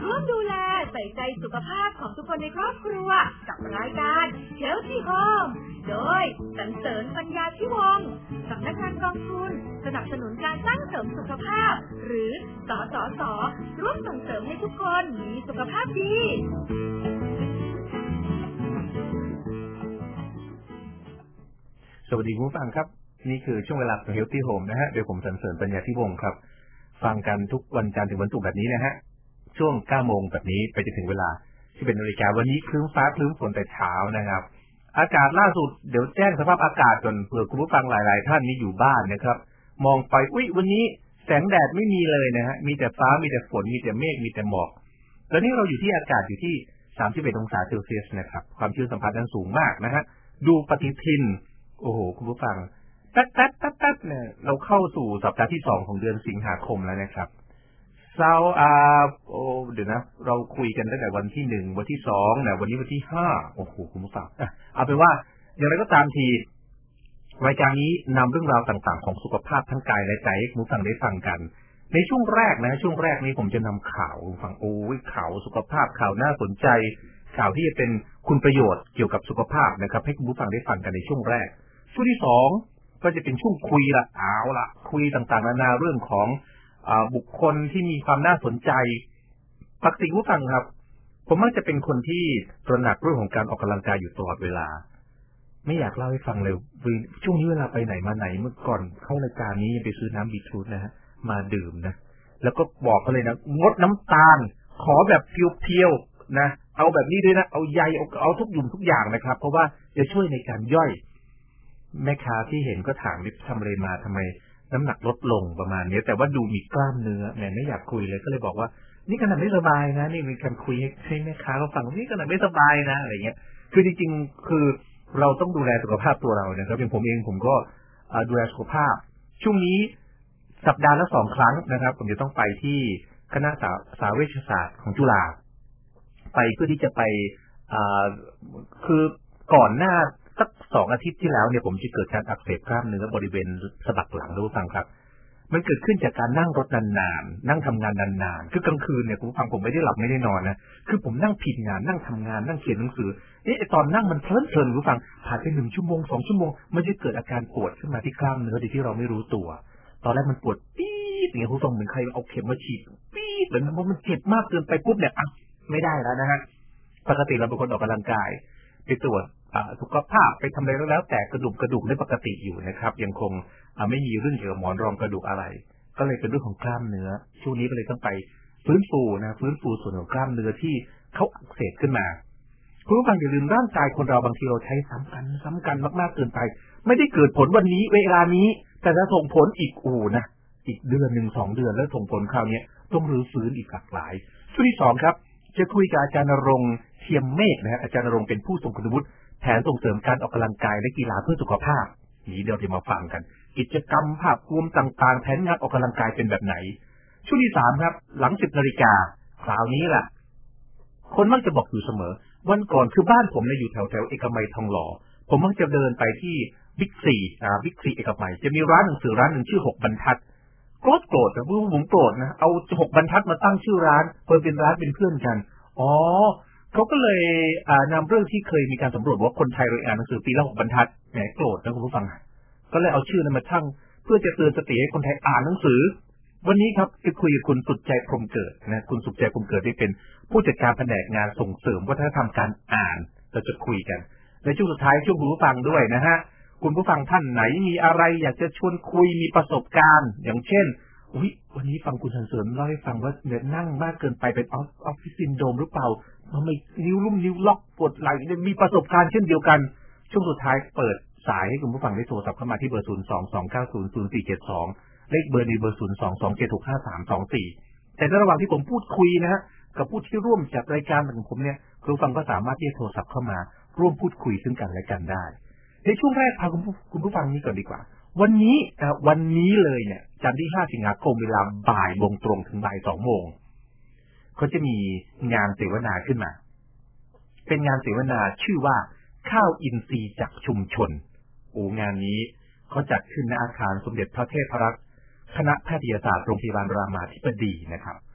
ร่วมดูแลใส่ใจสุขภาพของทุกคนในครอบครัวกับรายการ Healthy Home โดยสรรเสริญปัญญาธิวงศ์สำนักงานกองทุนสนับสนุนการสร้างเสริมสุขภาพหรือสสส.ร่วมส่งเสริมให้ทุกคนมีสุขภาพดีสวัสดีคุณผู้ฟังครับนี่คือช่วงเวลาของ Healthy Home นะฮะโดยผมสรรเสริญปัญญาธิวงศ์ครับฟังกันทุกวันจันทร์ถึงวันศุกร์แบบนี้นะฮะช่วง 9 โมงแบบนี้ไปจนถึงเวลา11 นาฬิกาวันนี้ครึ้มฟ้าครึ้มฝนแต่เช้านะครับอากาศล่าสุดเดี๋ยวแจ้งสภาพอากาศก่อนเผื่อคุณผู้ฟังหลายๆท่านนี่อยู่บ้านนะครับมองไปวันนี้แสงแดดไม่มีเลยนะฮะมีแต่ฟ้ามีแต่ฝนมีแต่เมฆมีแต่หมอกตอนนี้เราอยู่ที่อากาศอยู่ที่31 องศาเซลเซียสนะครับความชื้นสัมผัสนั้นสูงมากนะฮะดูปฏิทินโอ้โหคุณผู้ฟังแป๊ดเนี่ยเราเข้าสู่สัปดาห์ที่2ของเดือนสิงหาคมแล้วนะครับเดี๋ยวนะเราคุยกันตั้งแต่วันที่1วันที่2นะวันนี้วันที่5โอ้โหคุณผู้ฟังเอาเป็นว่าอย่างไรก็ตามทีรายการนี้นำเรื่องราวต่างๆของสุขภาพทั้งกายและใจให้คุณผู้ฟังได้ฟังกันในช่วงแรกนี้ผมจะนำข่าวฟังข่าวสุขภาพข่าวน่าสนใจข่าวที่จะเป็นคุณประโยชน์เกี่ยวกับสุขภาพนะครับให้คุณผู้ฟังได้ฟังกันในช่วงแรกช่วงที่2ก็จะเป็นช่วงคุยคุยต่างๆนานาเรื่องของบุคคลที่มีความน่าสนใจปกติผู้ฟังครับผมมักจะเป็นคนที่ตระหนักเรื่องของการออกกำลังกายอยู่ตลอดเวลาไม่อยากเล่าให้ฟังเลยช่วงนี้เวลาไปไหนมาไหนเมื่อก่อนเข้ารายการนี้ไปซื้อน้ำบีทรูทนะฮะมาดื่มนะแล้วก็บอกเขาเลยนะงดน้ำตาลขอแบบเพียวๆนะเอาแบบนี้ด้วยนะเอาใยเอาทุกยุ่มทุกอย่างนะครับเพราะว่าจะช่วยในการย่อยแม่ค้าที่เห็นก็ถามว่าทำอะไรมาทำไมน้ำหนักลดลงประมาณนี้แต่ว่าดูมีกล้ามเนื้อแม่ไม่อยากคุยเลยก็เลยบอกว่านี่ขนาดไม่สบายนะนี่มีการคุยให้แม่ค้าเขาฟังนี่ขนาดไม่สบายนะอะไรเงี้ยคือจริงๆคือเราต้องดูแลสุขภาพตัวเรานะครับอย่างผมเองผมก็ดูแลสุขภาพช่วงนี้สัปดาห์ละ2 ครั้งนะครับผมจะต้องไปที่คณะสาเวชศาสตร์ของจุฬาไปเพื่อที่จะไปคือก่อนหน้าสัก2 อาทิตย์ที่แล้วเนี่ยผมจะเกิดการอักเสบกล้ามเนื้อบริเวณสะบักหลังรู้ฟังครับมันเกิดขึ้นจากการนั่งรถนานๆนั่งทำงานนานๆคือกลางคืนเนี่ยคุณฟังผมไม่ได้หลับไม่ได้นอนนะคือผมนั่งผิดงานนั่งทำงานนั่งเขียนหนังสือตอนนั่งมันเพลินคุณฟังผ่านไป1 ชั่วโมง 2 ชั่วโมงมันจะเกิดอาการปวดขึ้นมาที่กล้ามเนื้อโดยที่เราไม่รู้ตัวตอนแรกมันปวดปี๊ดอย่างเงี้ยคุณฟังเหมือนใครเอาเข็มมาฉีดปี๊ดเหมือนมันเจ็บมากเกินไปปุ๊บเนี่ยไม่ได้แล้วนะฮะปกติเราเป็นคนออกกำลังกายไปตรวจสุขภาพไปทำอะไรแล้วแต่กระดูกได้ปกติอยู่นะครับยังคงไม่มีเรื่องเกี่ยวกับหมอนรองกระดูกอะไรก็เลยเป็นเรื่องของกล้ามเนื้อช่วงนี้ก็เลยต้องไปฟื้นฟูส่วนของกล้ามเนื้อที่เขาอักเสบขึ้นมาคุณผู้ฟังอย่าลืมร่างกายคนเราบางทีเราใช้ซ้ำกันมากๆเกินไปไม่ได้เกิดผลวันนี้เวลานี้แต่จะส่งผลอีกอีกเดือน1 2 เดือนแล้วส่งผลคราวนี้ต้องรื้อฟื้นอีกหลากหลายช่วงที่2ครับจะคุยกับอาจารย์ณรงค์เทียมเมฆนะฮะอาจารย์ณรงค์เป็นผู้ทรงคุณวุฒิแผนส่งเสริมการออกกำลังกายและกีฬาเพื่อสุขภาพนี้เดี๋ยวจะมาฟังกันกิจกรรมภาพรวมต่างๆแผนงานออกกำลังกายเป็นแบบไหนช่วงที่3ครับหลัง10 นาฬิกาคราวนี้ล่ะคนมักจะบอกอยู่เสมอวันก่อนคือบ้านผมเนี่ยอยู่แถวเอกมัยทองหล่อผมมักจะเดินไปที่บิ๊กซีเอกมัยจะมีร้านหนังสือร้านหนึ่งชื่อ6 บรรทัดโกรธนะผมโกรธนะเอา6 บรรทัดมาตั้งชื่อร้านเปิดเป็นร้านเป็นเพื่อนกันเขาก็เลยนำเรื่องที่เคยมีการสำรวจว่าคนไทยเราอ่านหนังสือปีละ6 บรรทัดแหมโกรธนะคุณผู้ฟังก็เลยเอาชื่อนั้นมาตั้งเพื่อจะเตือนสติให้คนไทยอ่านหนังสือวันนี้ครับจะคุยกับคุณสุดใจพรหมเกิดนะคุณสุดใจพรหมเกิดที่เป็นผู้จัดการแผนกงานส่งเสริมวัฒนธรรมการอ่านเราจะคุยกันในช่วงสุดท้ายช่วงคุณผู้ฟังด้วยนะฮะคุณผู้ฟังท่านไหนมีอะไรอยากจะชวนคุยมีประสบการณ์อย่างเช่นวันนี้ฟังคุณสรรเสริญเล่าให้ฟังว่าเนี่ยนั่งมากเกินไปเป็นออฟฟิศซินโดรมหรือเปล่าทำไมนิ้วล็อกปวดไหล่มีประสบการณ์เช่นเดียวกันช่วงสุดท้ายเปิดสายให้คุณผู้ฟังได้โทรศัพท์เข้ามาที่เบอร์022900472เลขเบอร์นี้เบอร์022765324แต่ในระหว่างที่ผมพูดคุยนะฮะกับผู้ที่ร่วมจัดรายการของผมเนี่ยคุณผู้ฟังก็สามารถที่จะโทรศัพท์เข้ามาร่วมพูดคุยซึ่งกันและกันได้ในช่วงแรกพาคุณผู้ฟังนี้ก่อนดีกว่าวันนี้เลยเนี่ยจันทร์ที่5 สิงหาคมเวลาบ่ายโมงตรงถึงบ่าย2 โมงเขาจะมีงานเสวนาขึ้นมาเป็นงานเสวนาชื่อว่าข้าวอินทรีย์จากชุมชนงานนี้เขาจัดขึ้นณอาคารสมเด็จพระเทพรัตน์คณะแพทยศาสตร์โรงพยาบาลรามาธิบดีนะครับ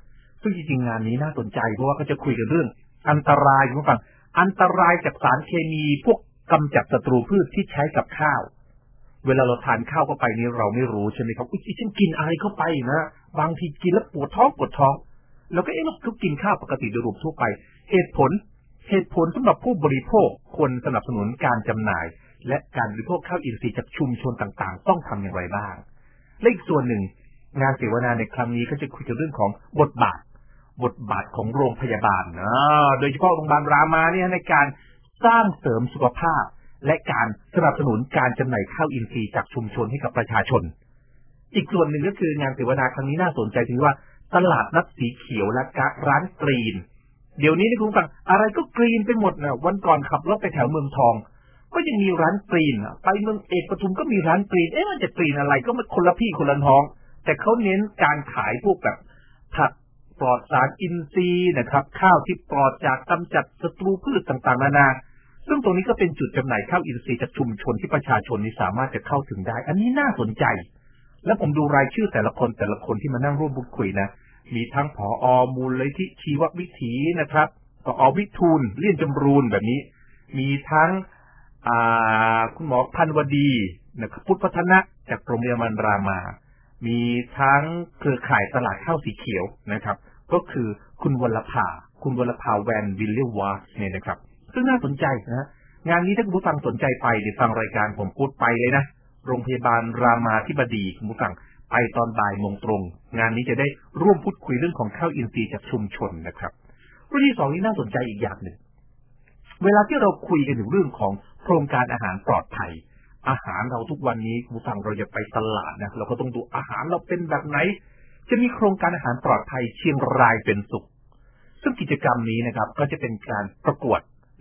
ซึ่งจริงๆงานนี้น่าสนใจเพราะว่าเขาจะคุยกันเรื่องอันตรายคุณผู้ฟังอันตรายจากสารเคมีพวกกำจัดศัตรูพืชที่ใช้กับข้าวเวลาเราทานข้าวเข้าไปนี่เราไม่รู้ใช่ไหมครับอุ๊ยฉันกินอะไรเข้าไปนะบางทีกินแล้วปวดท้องแล้วก็เรากินข้าวปกติโดยรวมทั่วไปเหตุผลสำหรับผู้บริโภคควรสนับสนุนการจำหน่ายและการบริโภคข้าวอินทรีย์จากชุมชนต่างๆต้องทำอย่างไรบ้างและอีกส่วนหนึ่งงานเสวนาในครั้งนี้ก็จะคุยกันเรื่องของบทบาทของโรงพยาบาลโดยเฉพาะโรงพยาบาลรามาเนี่ยในการสร้างเสริมสุขภาพและการสนับสนุนการจำหน่ายข้าวอินทรีย์จากชุมชนให้กับประชาชนอีกส่วนหนึ่งก็คืองานเสวนาครั้งนี้น่าสนใจถึงว่าตลาดนัดสีเขียวและร้านกรีนเดี๋ยวนี้นะคุณผู้ฟังอะไรก็กรีนไปหมดนะวันก่อนขับรถไปแถวเมืองทองก็ยังมีร้านกรีนไปเมืองเอกปทุมก็มีร้านกรีนมันจะกรีนอะไรก็มันคนละพี่คนละน้องแต่เขาเน้นการขายพวกแบบผักปลอดสารอินทรีย์นะครับข้าวที่ปลอดจากกำจัดศัตรูพืชต่างๆนานาซึ่งตรงนี้ก็เป็นจุดจำหน่ายข้าวอินทรีย์จากชุมชนที่ประชาชนนี่สามารถจะเข้าถึงได้อันนี้น่าสนใจแล้วผมดูรายชื่อแต่ละคนที่มานั่งร่วมพูดคุยนะมีทั้งผอ.มูลนิธิชีววิถีนะครับผอ.วิทูลเลี่ยนจำรูนแบบนี้มีทั้งคุณหมอพันวดีนะครับพุทธพัฒนะจากโรงพยาบาลรามามีทั้งเครือข่ายตลาดข้าวสีเขียวนะครับก็คือคุณวรภาแวนวิลเลวาสเนี่ยนะครับซึ่งน่าสนใจนะงานนี้ถ้าคุณผู้ฟังสนใจไปเดี๋ยวฟังรายการผมพูดไปเลยนะโรงพยาบาลรามาธิบดีคุณผู้ฟังไปตอนบ่ายโมงตรงงานนี้จะได้ร่วมพูดคุยเรื่องของข้าวอินทรีย์จากชุมชนนะครับเรื่องที่สองนี้น่าสนใจอีกอย่างหนึ่งเวลาที่เราคุยกันถึงเรื่องของโครงการอาหารปลอดภัยอาหารเราทุกวันนี้คุณผู้ฟังเราจะไปตลาดนะเราก็ต้องดูอาหารเราเป็นแบบไหนจะมีโครงการอาหารปลอดภัยเชียงรายเป็นสุขซึ่งกิจกรรมนี้นะครับก็จะเป็นการประกวด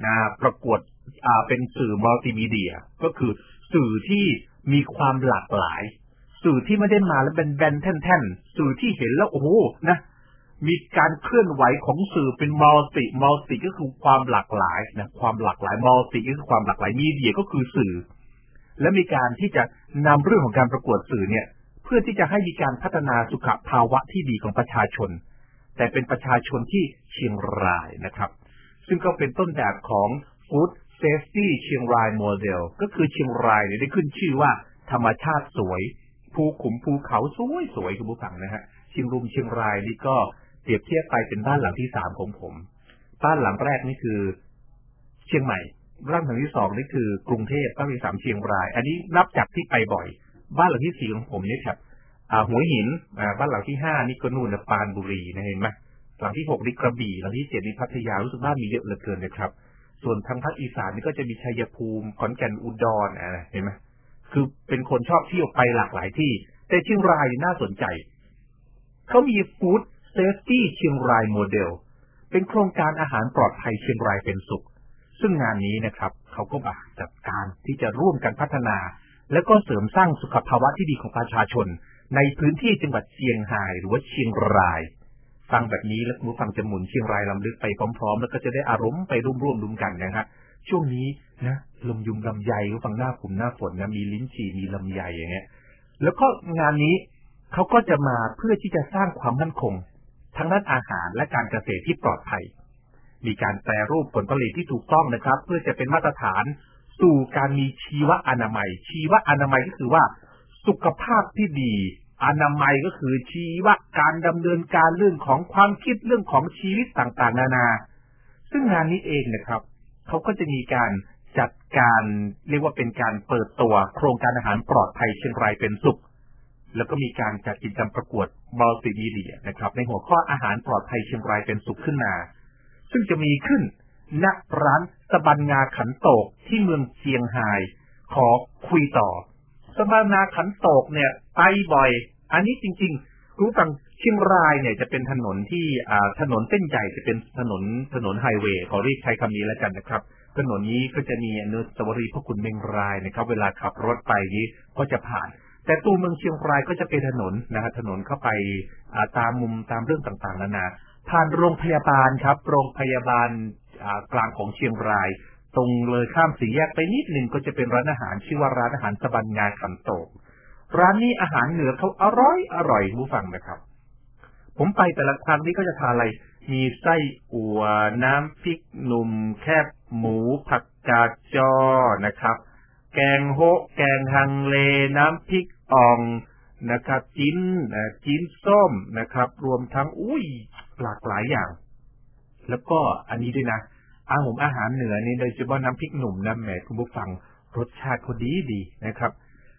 เป็นสื่อมัลติมีเดียก็คือสื่อที่มีความหลากหลายสื่อที่ไม่ได้มาแล้วเป็นแบนแท่นๆสื่อที่เห็นแล้วโอ้โหนะมีการเคลื่อนไหวของสื่อเป็นมัลติก็คือความหลากหลายนะความหลากหลายมัลติก็คือความหลากหลายมีเดียก็คือสื่อและมีการที่จะนำเรื่องของการประกวดสื่อเนี่ยเพื่อที่จะให้มีการพัฒนาสุขภาวะที่ดีของประชาชนแต่เป็นประชาชนที่เชียงรายนะครับซึ่งก็เป็นต้นแบบของ Food Safety เชียงรายโมเดลก็คือเชียงรายเนี่ยได้ขึ้นชื่อว่าธรรมชาติสวยภูขุมภูเขาสวยคุณผู้ฟังนะฮะเชียงรายนี่ก็เปรียบเทียบไปเป็นบ้านหลังที่3ของผมบ้านหลังแรกนี่คือเชียงใหม่บ้านหลังที่2นี่คือกรุงเทพบ้านหลังที่3เชียงรายอันนี้นับจากที่ไปบ่อยบ้านหลังที่4ของผมเนี่ยครับหัวหินบ้านหลังที่5นี่ก็นู่นปรานบุรีนะเห็นไหมหลังที่6นี่กระบี่หลังที่7นี่พัทยารู้สึกบ้านมีเยอะเหลือเกินนะครับส่วนทางภาคอีสานนี่ก็จะมีชัยภูมิขอนแก่นอุดรเห็นไหมคือเป็นคนชอบเที่ยวไปหลากหลายที่แต่เชียงรายน่าสนใจเขามี Food Safety เชียงรายโมเดลเป็นโครงการอาหารปลอดภัยเชียงรายเป็นสุขซึ่งงานนี้นะครับเขาก็จัดการที่จะร่วมกันพัฒนาและก็เสริมสร้างสุขภาวะที่ดีของประชาชนในพื้นที่จังหวัดเชียงรายหรือว่าเชียงรายฟังแบบนี้แล้วคุณผู้ฟังจะหมุนเชียงรายลำลึกไปพร้อมๆแล้วก็จะได้อารมณ์ไปร่วมกันนะฮะช่วงนี้นะลมยุงลำไยก็ฟังหน้าฝนนะมีลิ้นจี่มีลำไยอย่างเงี้ยแล้วก็งานนี้เขาก็จะมาเพื่อที่จะสร้างความมั่นคงทั้งด้านอาหารและการเกษตรที่ปลอดภัยมีการแปรรูปผลผลิตที่ถูกต้องนะครับเพื่อจะเป็นมาตรฐานสู่การมีชีวอนามัยก็คือว่าสุขภาพที่ดีอนามัยก็คือชีวะการดำเนินการเรื่องของความคิดเรื่องของชีวิตต่างๆนานาซึ่งงานนี้เองนะครับเขาก็จะมีการจัดการเรียกว่าเป็นการเปิดตัวโครงการอาหารปลอดภัยเชียงรายเป็นสุขแล้วก็มีการจัดกิจกรรมประกวดมัลติมีเดียนะครับในหัวข้ออาหารปลอดภัยเชียงรายเป็นสุขขึ้นมาซึ่งจะมีขึ้นณร้านสะบันงาขันโตกที่เมืองเชียงรายขอคุยต่อสะบันงาขันโตกเนี่ยไปบ่อยอันนี้จริงๆรู้ฟังเชียงรายเนี่ยจะเป็นถนนที่ถนนเส้นใหญ่จะเป็นถนนไฮเวย์ขอเรียกใช้คำนี้แล้วกันนะครับถนนนี้ก็จะมีอนุสาวรีย์พระคุณเมงรายนะครับเวลาขับรถไปนี้ก็จะผ่านแต่ตัวเมืองเชียงรายก็จะเป็นถนนนะฮะถนนเข้าไปตามมุมตามเรื่องต่างๆนานาผ่านโรงพยาบาลครับโรงพยาบาลกลางของเชียงรายตรงเลยข้ามสี่แยกไปนิดนึงก็จะเป็นร้านอาหารชื่อว่าร้านอาหารสะบันงาขันโตกร้านนี้อาหารเหนือเขาอร่อยผู้ฟังนะครับผผมไปแต่ละครั้งนี่ก็จะทานอะไรมีไส้อั่วน้ำพริกหนุ่มแคบหมูผักกาดจอนะครับแกงโฮะแกงฮังเลน้ำพริกอ่องนะครับจิ้นส้มนะครับรวมทั้งหลากหลายอย่างแล้วก็อันนี้ด้วยนะอาหารเหนือนี่โดยเฉพาะน้ำพริกหนุ่มนะแหมคุณผู้ฟังรสชาติเขาดีนะครับ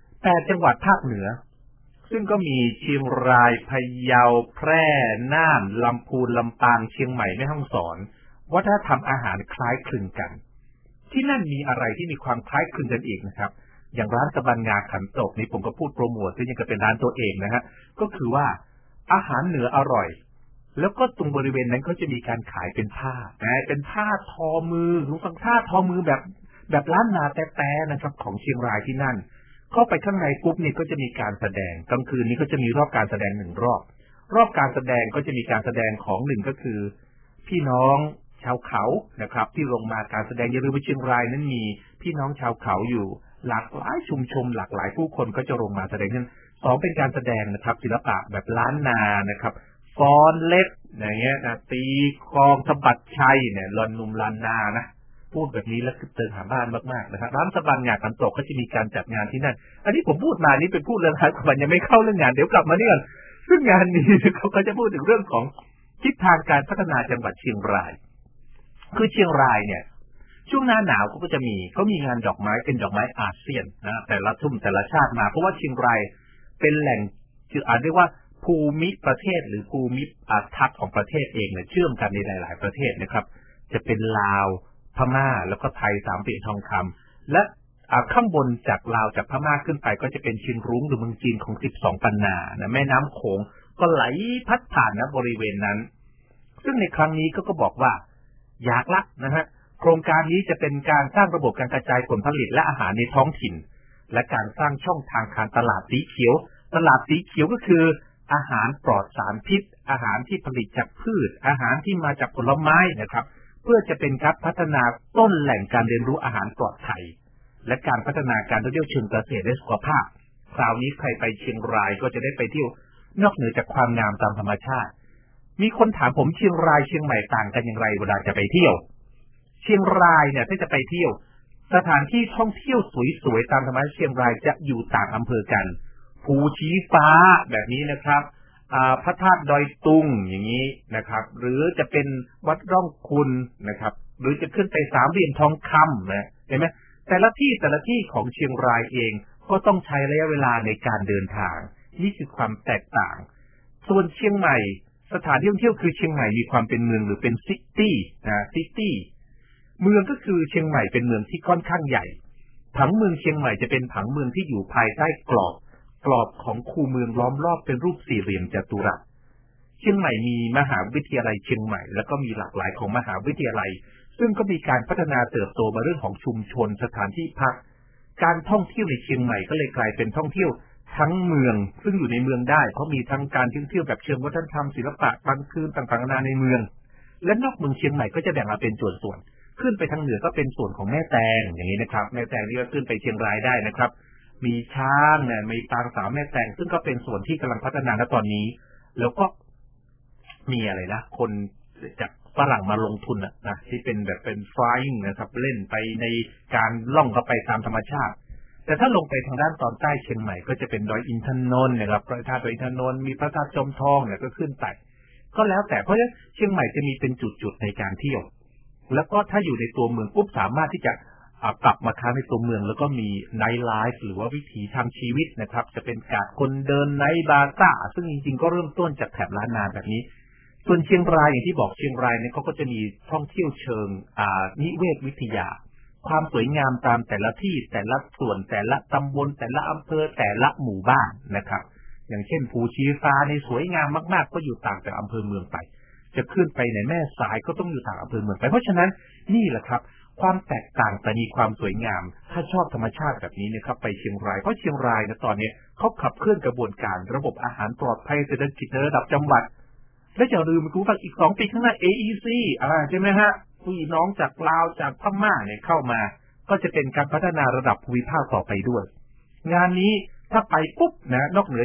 8จังหวัดภาคเหนือซึ่งก็มีเชียงรายพะเยาแพร่น่านลำพูนลำปางเชียงใหม่แม่ฮ่องสอนวัฒนธรรมอาหารคล้ายคลึงกันที่นั่นมีอะไรที่มีความคล้ายคลึงกันอีกนะครับอย่างร้านตะบันงาขันโตกนี่ผมก็พูดโปรโมทซึ่งยังเป็นร้านตัวเองนะฮะก็คือว่าอาหารเหนืออร่อยแล้วก็ตรงบริเวณนั้นเขาจะมีการขายเป็นผ้าเป็นผ้าทอมือรู้ฟังผ้าทอมือแบบล้านนาแต่นะครับของเชียงรายที่นั่นเข้าไปข้างในปุ๊บนี่ก็จะมีการแสดงกลางคืนนี้ก็จะมีรอบการแสดง1 รอบการแสดงก็จะมีการแสดงของหนึ่งก็คือพี่น้องชาวเขานะครับที่ลงมาการแสดงอย่าลืมว่าเชียงรายนั้นมีพี่น้องชาวเขาอยู่หลากหลายชุมชนหลากหลายผู้คนก็จะลงมาแสดงนั้น2เป็นการแสดงนะครับศิลปะแบบล้านนานะครับฟ้อนเล็บอย่างเงี้ยนะตีกลองสะบัดชัยเนี่ยลอนนุ่มลานนานะพูดแบบนี้แล้วเติมหาบ้านมากๆนะครับร้านตะบันงาขันโตกก็จะมีการจัดงานที่นั่นอันนี้ผมพูดมานี่เป็นพูดเรื่องร้านตะบันยังไม่เข้าเรื่องงานเดี๋ยวกลับมาเนี่ยซึ่งงานนี้เขาก็จะพูดถึงเรื่องของทิศทางการพัฒนาจังหวัดเชียงรายคือเชียงรายเนี่ยช่วงหน้าหนาวเขามีงานดอกไม้เป็นดอกไม้อาเซียนนะแต่ละชาติมาเพราะว่าเชียงรายเป็นแหล่งเรียกว่าภูมิประเทศหรือภูมิทัศน์ของประเทศเองเนี่ยเชื่อมกันในหลายๆประเทศนะครับจะเป็นลาวพม่าแล้วก็ไทย3 เหรียญทองคำและข้างบนจากลาวจากพม่าขึ้นไปก็จะเป็นเชียงรุ้งหรือเมืองจีนของ12 ปันนานะแม่น้ำโขงก็ไหลพัดผ่านนะบริเวณนั้นซึ่งในครั้งนี้ก็บอกว่าอยากละนะฮะโครงการนี้จะเป็นการสร้างระบบการกระจายผลผลิตและอาหารในท้องถิ่นและการสร้างช่องทางการตลาดสีเขียวตลาดสีเขียวก็คืออาหารปลอดสารพิษอาหารที่ผลิตจากพืชอาหารที่มาจากผลไม้นะครับเพื่อจะเป็นการพัฒนาต้นแหล่งการเรียนรู้อาหารปลอดภัยและการพัฒนาการท่องเที่ยวเชิงเกษตรและสุขภาพคราวนี้ใครไปเชียงรายก็จะได้ไปเที่ยวนอกเหนือจากความงามตามธรรมชาติมีคนถามผมเชียงรายเชียงใหม่ต่างกันอย่างไรเวลาจะไปเที่ยวเชียงรายเนี่ยถ้าจะไปเที่ยวสถานที่ท่องเที่ยวสวยๆตามธรรมชาติเชียงรายจะอยู่ต่างอำเภอกันภูชี้ฟ้าแบบนี้นะครับพระธาตุดอยตุงอย่างนี้นะครับหรือจะเป็นวัดร่องคุณนะครับหรือจะขึ้นไป3 เหรียญทองคำนะเห็นไหมแต่ละที่ของเชียงรายเองก็ต้องใช้ระยะเวลาในการเดินทางนี่คือความแตกต่างส่วนเชียงใหม่สถานที่ท่องเที่ยวคือเชียงใหม่มีความเป็นเมืองหรือเป็นซิตี้ซิตี้เมืองก็คือเชียงใหม่เป็นเมืองที่ค่อนข้างใหญ่ผังเมืองเชียงใหม่จะเป็นผังเมืองที่อยู่ภายใต้กรอบของคูเมืองล้อมรอบเป็นรูปสี่เหลี่ยมจัตุรัสเชียงใหม่มีมหาวิทยาลัยเชียงใหม่แล้วก็มีหลากหลายของมหาวิทยาลัยซึ่งก็มีการพัฒนาเติบโตมาเรื่องของชุมชนสถานที่พักการท่องเที่ยวในเชียงใหม่ก็เลยกลายเป็นท่องเที่ยวทั้งเมืองซึ่งอยู่ในเมืองได้เพราะมีทั้งการท่องเที่ยวแบบเชิงวัฒนธรรมศิลปะกลางคืนต่างๆนานาในเมืองและนอกเมืองเชียงใหม่ก็จะแบ่งมาเป็นส่วนขึ้นไปทางเหนือก็เป็นส่วนของแม่แตงอย่างนี้นะครับแม่แตงนี่ก็ขึ้นไปเชียงรายได้นะครับมีช้างเนี่ยมีปางสาวแม่แตงซึ่งก็เป็นส่วนที่กำลังพัฒนาณตอนนี้แล้วก็มีอะไรนะคนจากฝรั่งมาลงทุนนะที่เป็นแบบเป็น flying นะครับเล่นไปในการล่องเข้าไปตามธรรมชาติแต่ถ้าลงไปทางด้านตอนใต้เชียงใหม่ก็จะเป็นดอยอินทนนท์นะครับพระธาตุดอยอินทนนท์มีพระธาตุจอมทองเนี่ยก็ขึ้นไปก็แล้วแต่เพราะฉะนั้นเชียงใหม่จะมีเป็นจุดๆในการเที่ยวแล้วก็ถ้าอยู่ในตัวเมืองปุ๊บสามารถที่จะกลับมาค้างในตัวเมืองแล้วก็มีไนท์ไลฟ์หรือว่าวิถีทางชีวิตนะครับจะเป็นการคนเดินไนท์บาซ่าซึ่งจริงๆก็เริ่มต้นจากแถบล้านนาแบบนี้ส่วนเชียงรายอย่างที่บอกเชียงรายเนี่ยเขาก็จะมีท่องเที่ยวเชิงนิเวศวิทยาความสวยงามตามแต่ละที่แต่ละส่วนแต่ละตำบลแต่ละอำเภอแต่ละหมู่บ้านนะครับอย่างเช่นภูชีฟ้าในสวยงามมากๆก็อยู่ต่างจากอำเภอเมืองไปจะขึ้นไปในแม่สายก็ต้องอยู่ต่างอำเภอเมืองไปเพราะฉะนั้นนี่แหละครับความแตกต่างแต่มีความสวยงามถ้าชอบธรรมชาติแบบนี้นะครับไปเชียงรายเพราะเชียงรายนะตอนนี้เขาขับเคลื่อนกระบวนการระบบอาหารปลอดภัยเศรษฐกิจในระดับจังหวัดและอย่าลืมคุณฟังอีก2 ปีข้างหน้า AEC ใช่ไหมฮะพี่น้องจากลาวจากพม่าเนี่ยเข้ามาก็จะเป็นการพัฒนาระดับภูมิภาคต่อไปด้วยงานนี้ถ้าไปปุ๊บนะนอกเหนือจาก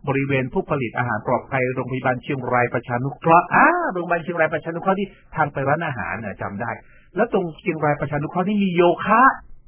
บริเวณผู้ผลิตอาหารปลอดภัยโรงพยาบาลเชียงรายประชานุเคราะห์โรงพยาบาลเชียงรายประชานุเคราะห์ที่ทางไปร้านอาหารน่ะจำได้แล้วตรงเชียงรายประชานุเคราะห์นี่มีโยคะ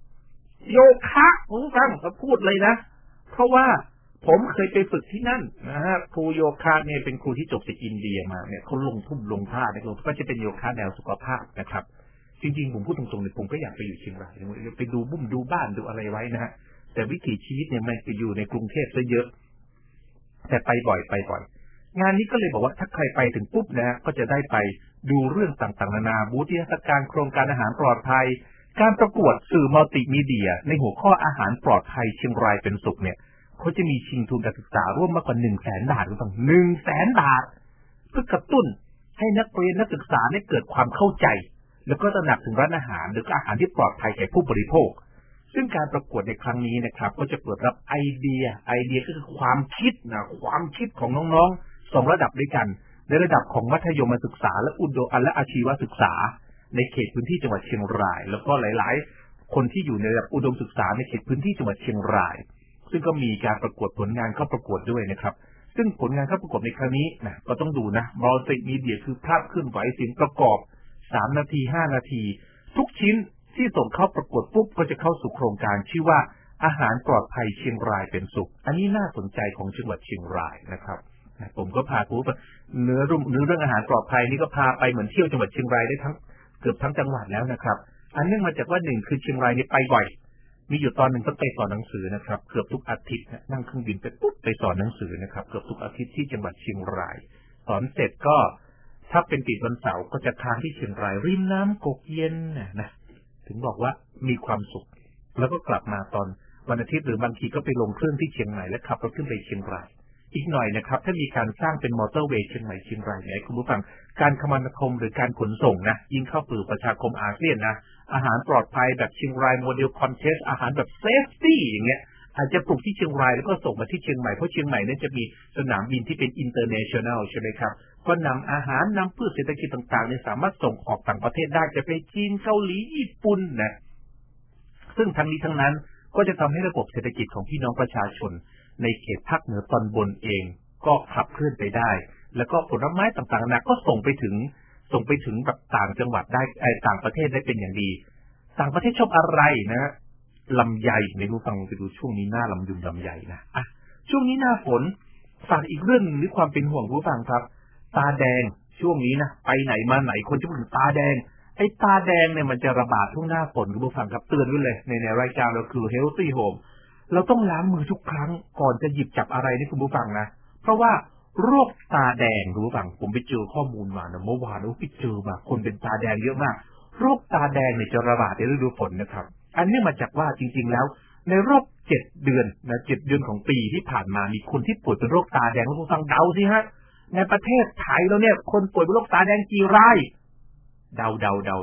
ผมฟังเขาพูดเลยนะเพราะว่าผมเคยไปฝึกที่นั่นนะฮะครูโยคะเนี่ยเป็นครูที่จบจากอินเดียมาเนี่ยเขาลงทุ่มลงท่าเนี่ยก็จะเป็นโยคะแนวสุขภาพนะครับจริงๆผมพูดตรงๆเลยผมก็อยากไปอยู่เชียงรายไปดูดูบ้านดูอะไรไว้นะฮะแต่วิถีชีวิตเนี่ยมันจะอยู่ในกรุงเทพซะเยอะแต่ไปบ่อยงานนี้ก็เลยบอกว่าถ้าใครไปถึงปุ๊บนะก็จะได้ไปดูเรื่องต่างๆนานาบูธนิทรรศการโครงการอาหารปลอดภัยการประกวดสื่อมัลติมีเดียในหัวข้ออาหารปลอดภัยเชียงรายเป็นสุขเนี่ยเขาจะมีชิงทุนการศึกษาร่วมมากกว่า 100,000 บาทคุณผู้ฟัง 100,000 บาทเพื่อกระตุ้นให้นักเรียนนักศึกษาได้เกิดความเข้าใจแล้วก็ตระหนักถึงร้านอาหารหรืออาหารที่ปลอดภัยแก่ผู้บริโภคซึ่งการประกวดในครั้งนี้นะครับก็จะเปิดรับไอเดียก็คือความคิดของน้องๆ2ระดับด้วยกันในระดับของมัธยมศึกษาและอาชีวศึกษาในเขตพื้นที่จังหวัดเชียงรายแล้วก็หลายๆคนที่อยู่ในระดับอุดมศึกษาในเขตพื้นที่จังหวัดเชียงรายซึ่งก็มีการประกวดผลงานเข้าประกวดด้วยนะครับซึ่งผลงานเข้าประกวดในครั้งนี้นะก็ต้องดูนะมัลติมีเดียคือภาพเคลื่อนไหวเสียงประกอบ3 นาที 5 นาทีทุกชิ้นที่ส่งเข้าประกวดปุ๊บก็จะเข้าสู่โครงการชื่อว่าอาหารปลอดภัยเชียงรายเป็นสุขอันนี้น่าสนใจของจังหวัดเชียงรายนะครับผมก็พาคุณไปเนื้อเรื่องอาหารปลอดภัยนี่ก็พาไปเหมือนเที่ยวจังหวัดเชียงรายได้เกือบทั้งจังหวัดแล้วนะครับอันเนื่องมาจากว่า1คือเชียงรายนี่ไปบ่อยมีอยู่ตอนหนึ่งต้องไปสอนหนังสือนะครับเกือบทุกอาทิตย์นั่งเครื่องบินไปปุ๊บไปสอนหนังสือนะครับเกือบทุกอาทิตย์ที่จังหวัดเชียงรายสอนเสร็จก็ถ้าเป็นติดวันเสาร์ก็จะค้างที่เชียงรายริมน้ำกกเย็นนะถึงบอกว่ามีความสุขแล้วก็กลับมาตอนวันอาทิตย์หรือบางทีก็ไปลงเครื่องที่เชียงใหม่และขับรถขึ้นไปเชียงรายอีกหน่อยนะครับถ้ามีการสร้างเป็นมอเตอร์เวย์เชียงใหม่เชียงรายเนี่ยคุณผู้ฟังการคมนาคมหรือการขนส่งนะยิ่งเข้าสู่ประชาคมอาเซียนนะอาหารปลอดภัยแบบเชียงรายโมเดลคอนเทสอาหารแบบเซฟตี้อย่างเงี้ยอาจจะปลูกที่เชียงรายแล้วก็ส่งมาที่เชียงใหม่เพราะเชียงใหม่นั้นจะมีสนามบินที่เป็นอินเตอร์เนชั่นแนลใช่ไหมครับก็นำอาหารนำพืชเศรษฐกิจต่างๆเนี่ยสามารถส่งออกต่างประเทศได้จะไปจีนเกาหลีญี่ปุ่นนะซึ่งทั้งนี้ทั้งนั้นก็จะทำให้ระบบเศรษฐกิจของพี่น้องประชาชนในเขตภาคเหนือตอนบนเองก็ขับเคลื่อนไปได้แล้วก็ผลไม้ต่างๆนะก็ส่งไปถึงแบบต่างจังหวัดได้ต่างประเทศได้เป็นอย่างดีต่างประเทศชอบอะไรนะลำไยในรู้ฟังไปดูช่วงนี้หน้าลำไยนะช่วงนี้หน้าฝนฝากอีกเรื่องนึงด้วยความเป็นห่วงผู้ฟังครับตาแดงช่วงนี้นะไปไหนมาไหนคนจะพูดถึงตาแดงไอ้ตาแดงเนี่ยมันจะระบาดช่วงหน้าฝนคุณผู้ฟังครับเตือนไว้เลยในรายการเราคือ Healthy Home เราต้องล้างมือทุกครั้งก่อนจะหยิบจับอะไรนี่คุณผู้ฟังนะเพราะว่าโรคตาแดงรู้ป่ะผมไปเจอข้อมูลมาเมื่อวานไปเจอมาคนเป็นตาแดงเยอะมากโรคตาแดงเนี่ยจะระบาดในฤดูฝนนะครับอันนี้มาจากว่าจริงๆแล้วในรอบ7 เดือนนะ7 เดือนของปีที่ผ่านมามีคนที่ป่วยเป็นโรคตาแดงคุณผู้ฟังเดาสิฮะในประเทศไทยเราเนี่ยคนป่วยเป็นโรคตาแดงกี่รายเดา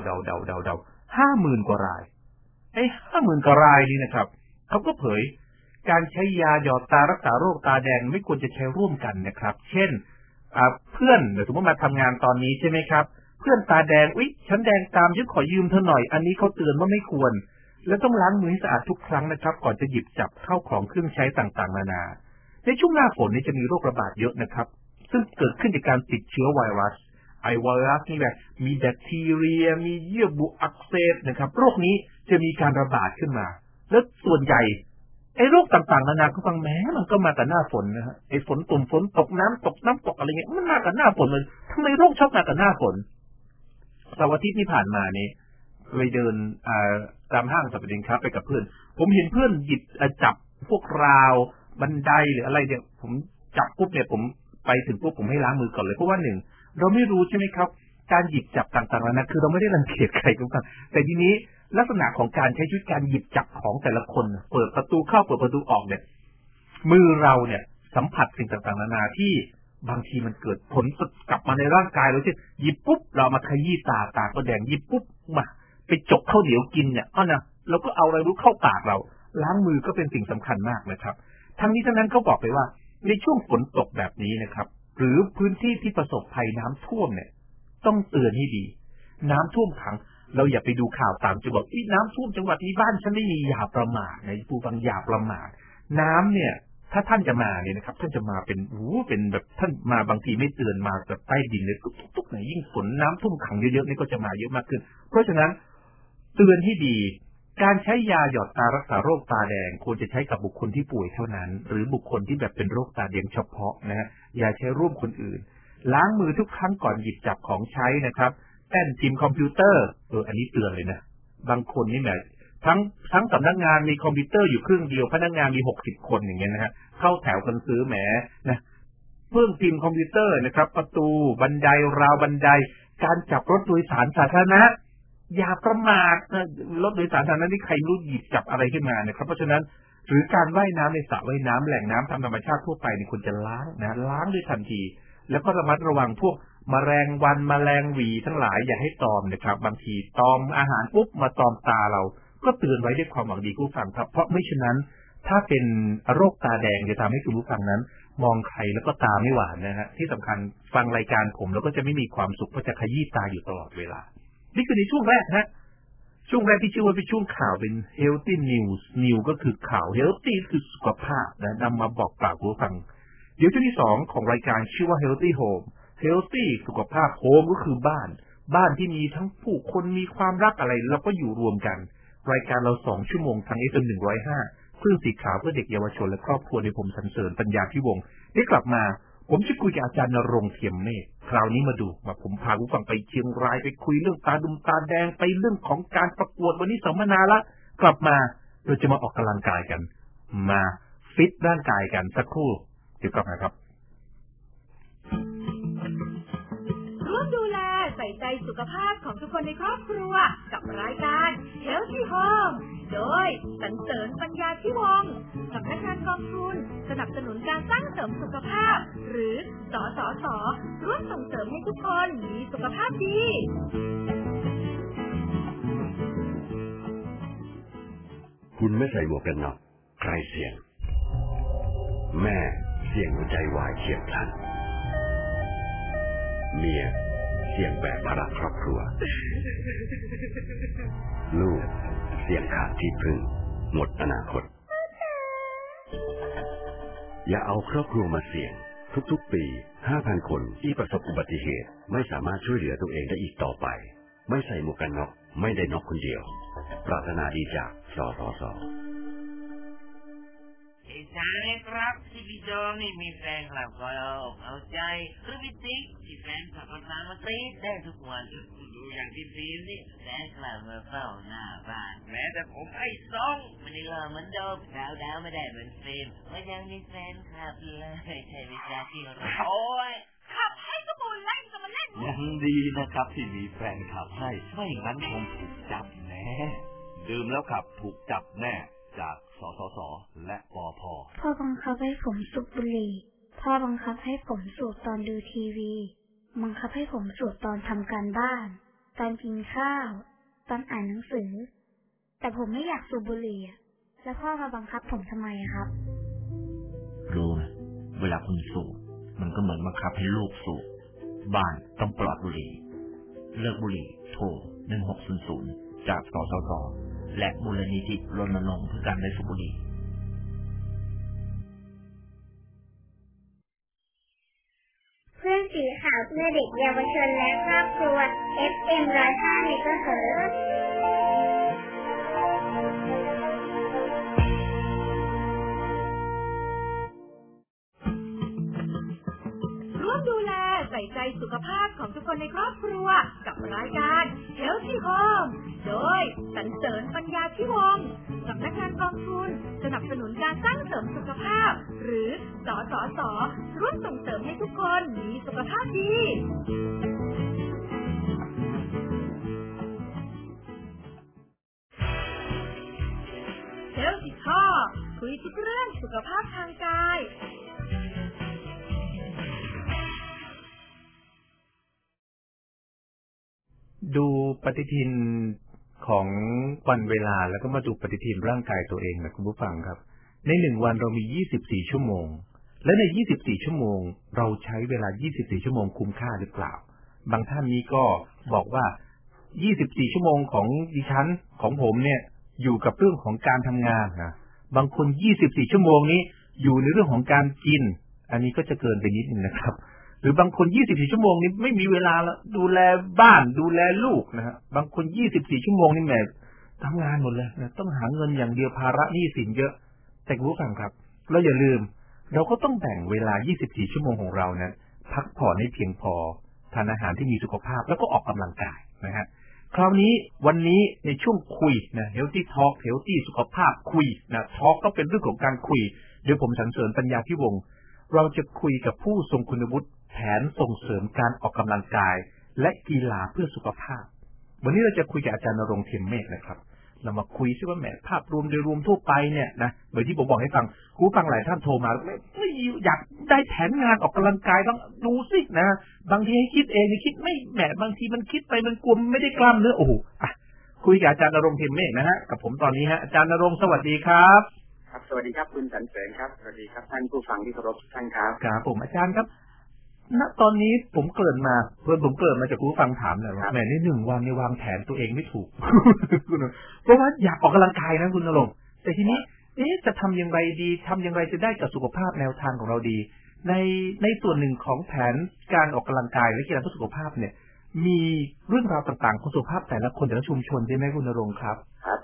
50,000 กว่าราย50,000 กว่ารายนี่นะครับเขาก็เผยการใช้ยาหยอดตารักษาโรคตาแดงไม่ควรจะใช้ร่วมกันนะครับเช่นเพื่อนสมมติมาทำงานตอนนี้ใช่ไหมครับเพื่อนตาแดงฉันแดงตามฉันขอยืมเธอหน่อยอันนี้เขาเตือนว่าไม่ควรและต้องล้างมือให้สะอาดทุกครั้งนะครับก่อนจะหยิบจับเข้าของเครื่องใช้ต่างๆนานาในช่วงหน้าฝนนี้จะมีโรคระบาดเยอะนะครับซึ่งเกิดขึ้นจากการติดเชื้อไวรัสไวรัสนี่แหละมีแบคทีเรียมีเยื่อบุอักเสบนะครับโรคนี้จะมีการระบาดขึ้นมาและส่วนใหญ่โรคต่างๆนานาก็ฟังแม้มันก็มากับหน้าฝนนะฮะฝนตกน้ำตกอะไรเงี้ยมันมากับหน้าฝนเลยทำไมโรคชอบมากับหน้าฝนเสาร์อาทิตย์ที่ผ่านมานี้ไปเดินตามห้างสรรพสินค้าไปกับเพื่อนผมเห็นเพื่อนหยิบจับพวกราวบันไดหรืออะไรเนี่ยผมจับปุ๊บเนี่ยผมไปถึงปุ๊บผมให้ล้างมือก่อนเลยเพราะว่า1เราไม่รู้ใช่ไหมครับการหยิบจับต่างๆนานาคือเราไม่ได้รังเกียจใครทุกท่านแต่ทีนี้ลักษณะของการใช้ชีวิตการหยิบจับของแต่ละคนเปิดประตูเข้าเปิดประตูออกเนี่ยมือเราเนี่ยสัมผัสสิ่งต่างๆนานาที่บางทีมันเกิดผลกลับมาในร่างกายเราเช่นหยิบปุ๊บเรามาขยี้ตาก็แดงหยิบปุ๊บมาไปจกข้าวเหนียวกินเนี่ยนะเราก็เอาอะไรรู้เข้าปากเราล้างมือก็เป็นสิ่งสำคัญมากนะครับทั้งนี้ทั้งนั้นเขาบอกไปว่าในช่วงฝนตกแบบนี้นะครับหรือพื้นที่ที่ประสบภัยน้ำท่วมเนี่ยต้องเตือนให้ดีน้ำท่วมขังเราอย่าไปดูข่าวต่างจังหวัดน้ำท่วมจังหวัดนี้บ้านฉันไม่มีอย่าประมาทในผู้ฟังอย่าประมาทน้ำเนี่ยถ้าท่านจะมาเนี่ยนะครับท่านจะมาเป็นแบบท่านมาบางทีไม่เตือนมาแบบใต้ดินเลยตุ๊กๆไหนยิ่งฝนน้ำท่วมขังเยอะๆนี่ก็จะมาเยอะมากขึ้นเพราะฉะนั้นเตือนให้ดีการใช้ยาหยอดตารักษาโรคตาแดงควรจะใช้กับบุคคลที่ป่วยเท่านั้นหรือบุคคลที่แบบเป็นโรคตาแดงเฉพาะนะฮะอย่าใช้ร่วมคนอื่นล้างมือทุกครั้งก่อนหยิบจับของใช้นะครับแป้นพิมพ์คอมพิวเตอร์อันนี้เตือนเลยนะบางคนนี่แบบทั้งสำนักงานมีคอมพิวเตอร์อยู่เครื่องเดียวพนักงานมี60 คนอย่างเงี้ยนะฮะเข้าแถวกันซื้อแหมนะเครื่องพิมพ์คอมพิวเตอร์นะครับประตูบันไดราวบันไดการจับรถโดยสารสาธารณะอย่าประมาทรถโดยสารสาธารณะที่ใครรู้หยิบจับอะไรขึ้นมานะครับเพราะฉะนั้นหรือการว่ายน้ำในสระว่ายน้ำแหล่งน้ำตามธรรมชาติทั่วไปนี่ควรจะล้างด้วยทันทีแล้วก็ระมัดระวังพวกแมลงวันแมลงหวีทั้งหลายอย่าให้ตอมนะครับบางทีตอมอาหารปุ๊บมาตอมตาเราก็เตือนไว้ด้วยความหวังดีผู้ฟังครับเพราะไม่ฉะนั้นถ้าเป็นโรคตาแดงจะทำให้คุณผู้ฟังนั้นมองใครแล้วก็ตาไม่หวานนะฮะที่สำคัญฟังรายการผมแล้วก็จะไม่มีความสุขเพราะจะขยี้ตาอยู่ตลอดเวลานี่คือในช่วงแรกนะช่วงแรกที่ชื่อว่าเป็นช่วงข่าวเป็น healthy news ก็คือข่าว healthy คือสุขภาพนะนำมาบอกกล่าวผู้ฟังเดี๋ยวช่วงที่2ของรายการชื่อว่า healthy home healthy สุขภาพ home ก็คือบ้านที่มีทั้งผู้คนมีความรักอะไรแล้วก็อยู่รวมกันรายการเรา2 ชั่วโมงทาง FM 105คลื่นสีขาวเพื่อเด็กเยาวชนและครอบครัวในผมสรรเสริญปัญญาพิวงศ์ได้กลับมาผมจะคุยกับอาจารย์ณรงค์เทียมเมฆคราวนี้มาดูผมพาผู้ฟังไปเชียงรายไปคุยเรื่องตาดุมตาแดงไปเรื่องของการประกวดวันนี้สัมมนาละกลับมาเราจะมาออกกำลังกายกันมาฟิตร่างกายกันสักครู่เดี๋ยวกลับมาครับร่วมดูแลใส่ใจสุขภาพของทุกคนในครอบครัวกับรายการ Healthy Home โดยสรรเสริญปัญญาพิวงศ์สำนักงานกองทุนสนับสนุนการสร้างเสริมสุขภาพหรือสสส.ร่วมส่งเสริมให้ทุกคนมีสุขภาพดีคุณไม่ใส่หมวกกันน็อกใครเสี่ยงแม่เสี่ยงหัวใจวายเฉียบพลันเมียเสี่ยงแบกภาระครอบครัวลูกเสี่ยงขาดที่พึ่งหมดอนาคตอย่าเอาครอบครัวมาเสี่ยงทุกๆปี 5,000 คนที่ประสบอุบัติเหตุไม่สามารถช่วยเหลือตัวเองได้อีกต่อไปไม่ใส่หมวกกันน็อกไม่ได้น็อกคนเดียวปรารถนาดีจากสสส. ใช่ไหมครับที่พี่โจนี่มีแฟนคลับคอยเอาใจคือพี่ติ๊กที่แฟนขับมาตามมาตีได้ทุกวันดูอย่างที่ซีนนี่แฟนคลับมาเฝ้าหน้าบ้านแม้แต่ผมไอ้ซ่องไม่ได้หล่อเหมือนโดมดาวไม่ได้เหมือนฟิล์มก็ยังมีแฟนคลับเลยใช่ไหมจ๊ะที่เราโอ้ยขับให้สมุนไล่จะมาเล่นยังดีนะครับที่มีแฟนขับให้ไม่งั้นคงถูกจับแน่ดื่มแล้วขับถูกจับแน่จากสสส.และปภ. พ่อบังคับให้ผมสูบบุหรี่พ่อบังคับให้ผมสูบตอนดูทีวีบังคับให้ผมสูบตอนทำการบ้านตอนกินข้าวตอนอ่านหนังสือแต่ผมไม่อยากสูบบุหรี่แล้วพ่อมาบังคับผมทำไมครับรู้ไหมเวลาคุณสูบมันก็เหมือนบังคับให้ลูกสูบบ้านต้องปลอดบุหรี่เลิกบุหรี่โทร1600จากสสส.และมูลนิธิรณรงค์เพื่อการไม่สูบบุหรี่เพื่อนสีขาวเพื่อเด็กเยาวชนและครอบครัว FM 105 เมกะเฮิรตซ์ร่วมดูแลใส่ใจสุขภาพของทุกคนในครอบครัวกับรายการ Healthy Home โดยสรรเสริญปัญญาพิวงศ์สำนักงานกองทุนสนับสนุนการสร้างเสริมสุขภาพหรือสสส.ร่วมส่งเสริมให้ทุกคนมีสุขภาพดีHealthy Talk คุยทุกเรื่องสุขภาพทางกายดูปฏิทินของวันเวลาแล้วก็มาดูปฏิทินร่างกายตัวเองนะคุณผู้ฟังครับใน1วันเรามี24ชั่วโมงและใน24ชั่วโมงเราใช้เวลา24ชั่วโมงคุ้มค่าหรือเปล่าบางท่านนี้ก็บอกว่า24ชั่วโมงของดิฉันของผมเนี่ยอยู่กับเรื่องของการทำงานนะบางคน24ชั่วโมงนี้อยู่ในเรื่องของการกินอันนี้ก็จะเกินไปนิดนึงนะครับหรือบางคน24ชั่วโมงนี้ไม่มีเวลาแล้วดูแลบ้านดูแลลูกนะฮะบางคน24ชั่วโมงนี่แหมทำงานหมดเลยนะต้องหาเงินอย่างเดียวภาระหนี้สินเยอะแต่คุณผู้ฟังครับเราอย่าลืมเราก็ต้องแบ่งเวลา24ชั่วโมงของเรานะพักผ่อนให้เพียงพอทานอาหารที่มีสุขภาพแล้วก็ออกกำลังกายนะฮะคราวนี้วันนี้ในช่วงคุยนะ Healthy Talk Healthy สุขภาพคุยนะ Talk ก็เป็นเรื่องของการคุยเดี๋ยวผมสรรเสริญปัญญาพิวงศ์เราจะคุยกับผู้ทรงคุณวุฒิแผนส่งเสริมการออกกำลังกายและกีฬาเพื่อสุขภาพวันนี้เราจะคุยกับอาจารย์ณรงค์ เทียมเมฆนะครับเรามาคุยซิว่าแหมภาพรวมโดยรวมทั่วไปเนี่ยนะเหมือนที่ผมบอกให้ฟังผู้ฟังหลายท่านโทรมาไม่อยากได้แผนงานออกกำลังกายต้องดูสินะบางทีให้คิดเองคิดไม่แหมบางทีมันคิดไปมันกลัวไม่ได้กล้ามเนื้อโอ้โหคุยกับอาจารย์ณรงค์ เทียมเมฆนะฮะกับผมตอนนี้ฮะอาจารย์ณรงค์สวัสดีครับครับสวัสดีครับคุณสรรเสริญครับสวัสดีครับท่านผู้ฟังที่เคารพทุกท่านครับครับผมอาจารย์ครับณตอนนี้ผมเกิดมาผมเกิดมาจากผู้ฟังถามเลยว่าแหมนี่1 วันในวางแผนตัวเองไม่ถูก เพราะว่าอยากออกกำลังกายนะคุณณรงค์แต่ทีนี้จะทำอย่างไรดีทำอย่างไรจะได้กับสุขภาพแนวทางของเราดีในส่วนหนึ่งของแผนการออกกำลังกายและกีฬาเพื่อสุขภาพเนี่ยมีเรื่องราวต่างๆของสุขภาพแต่ละคนแต่ละชุมชนใช่ไหมคุณณรงค์ครับ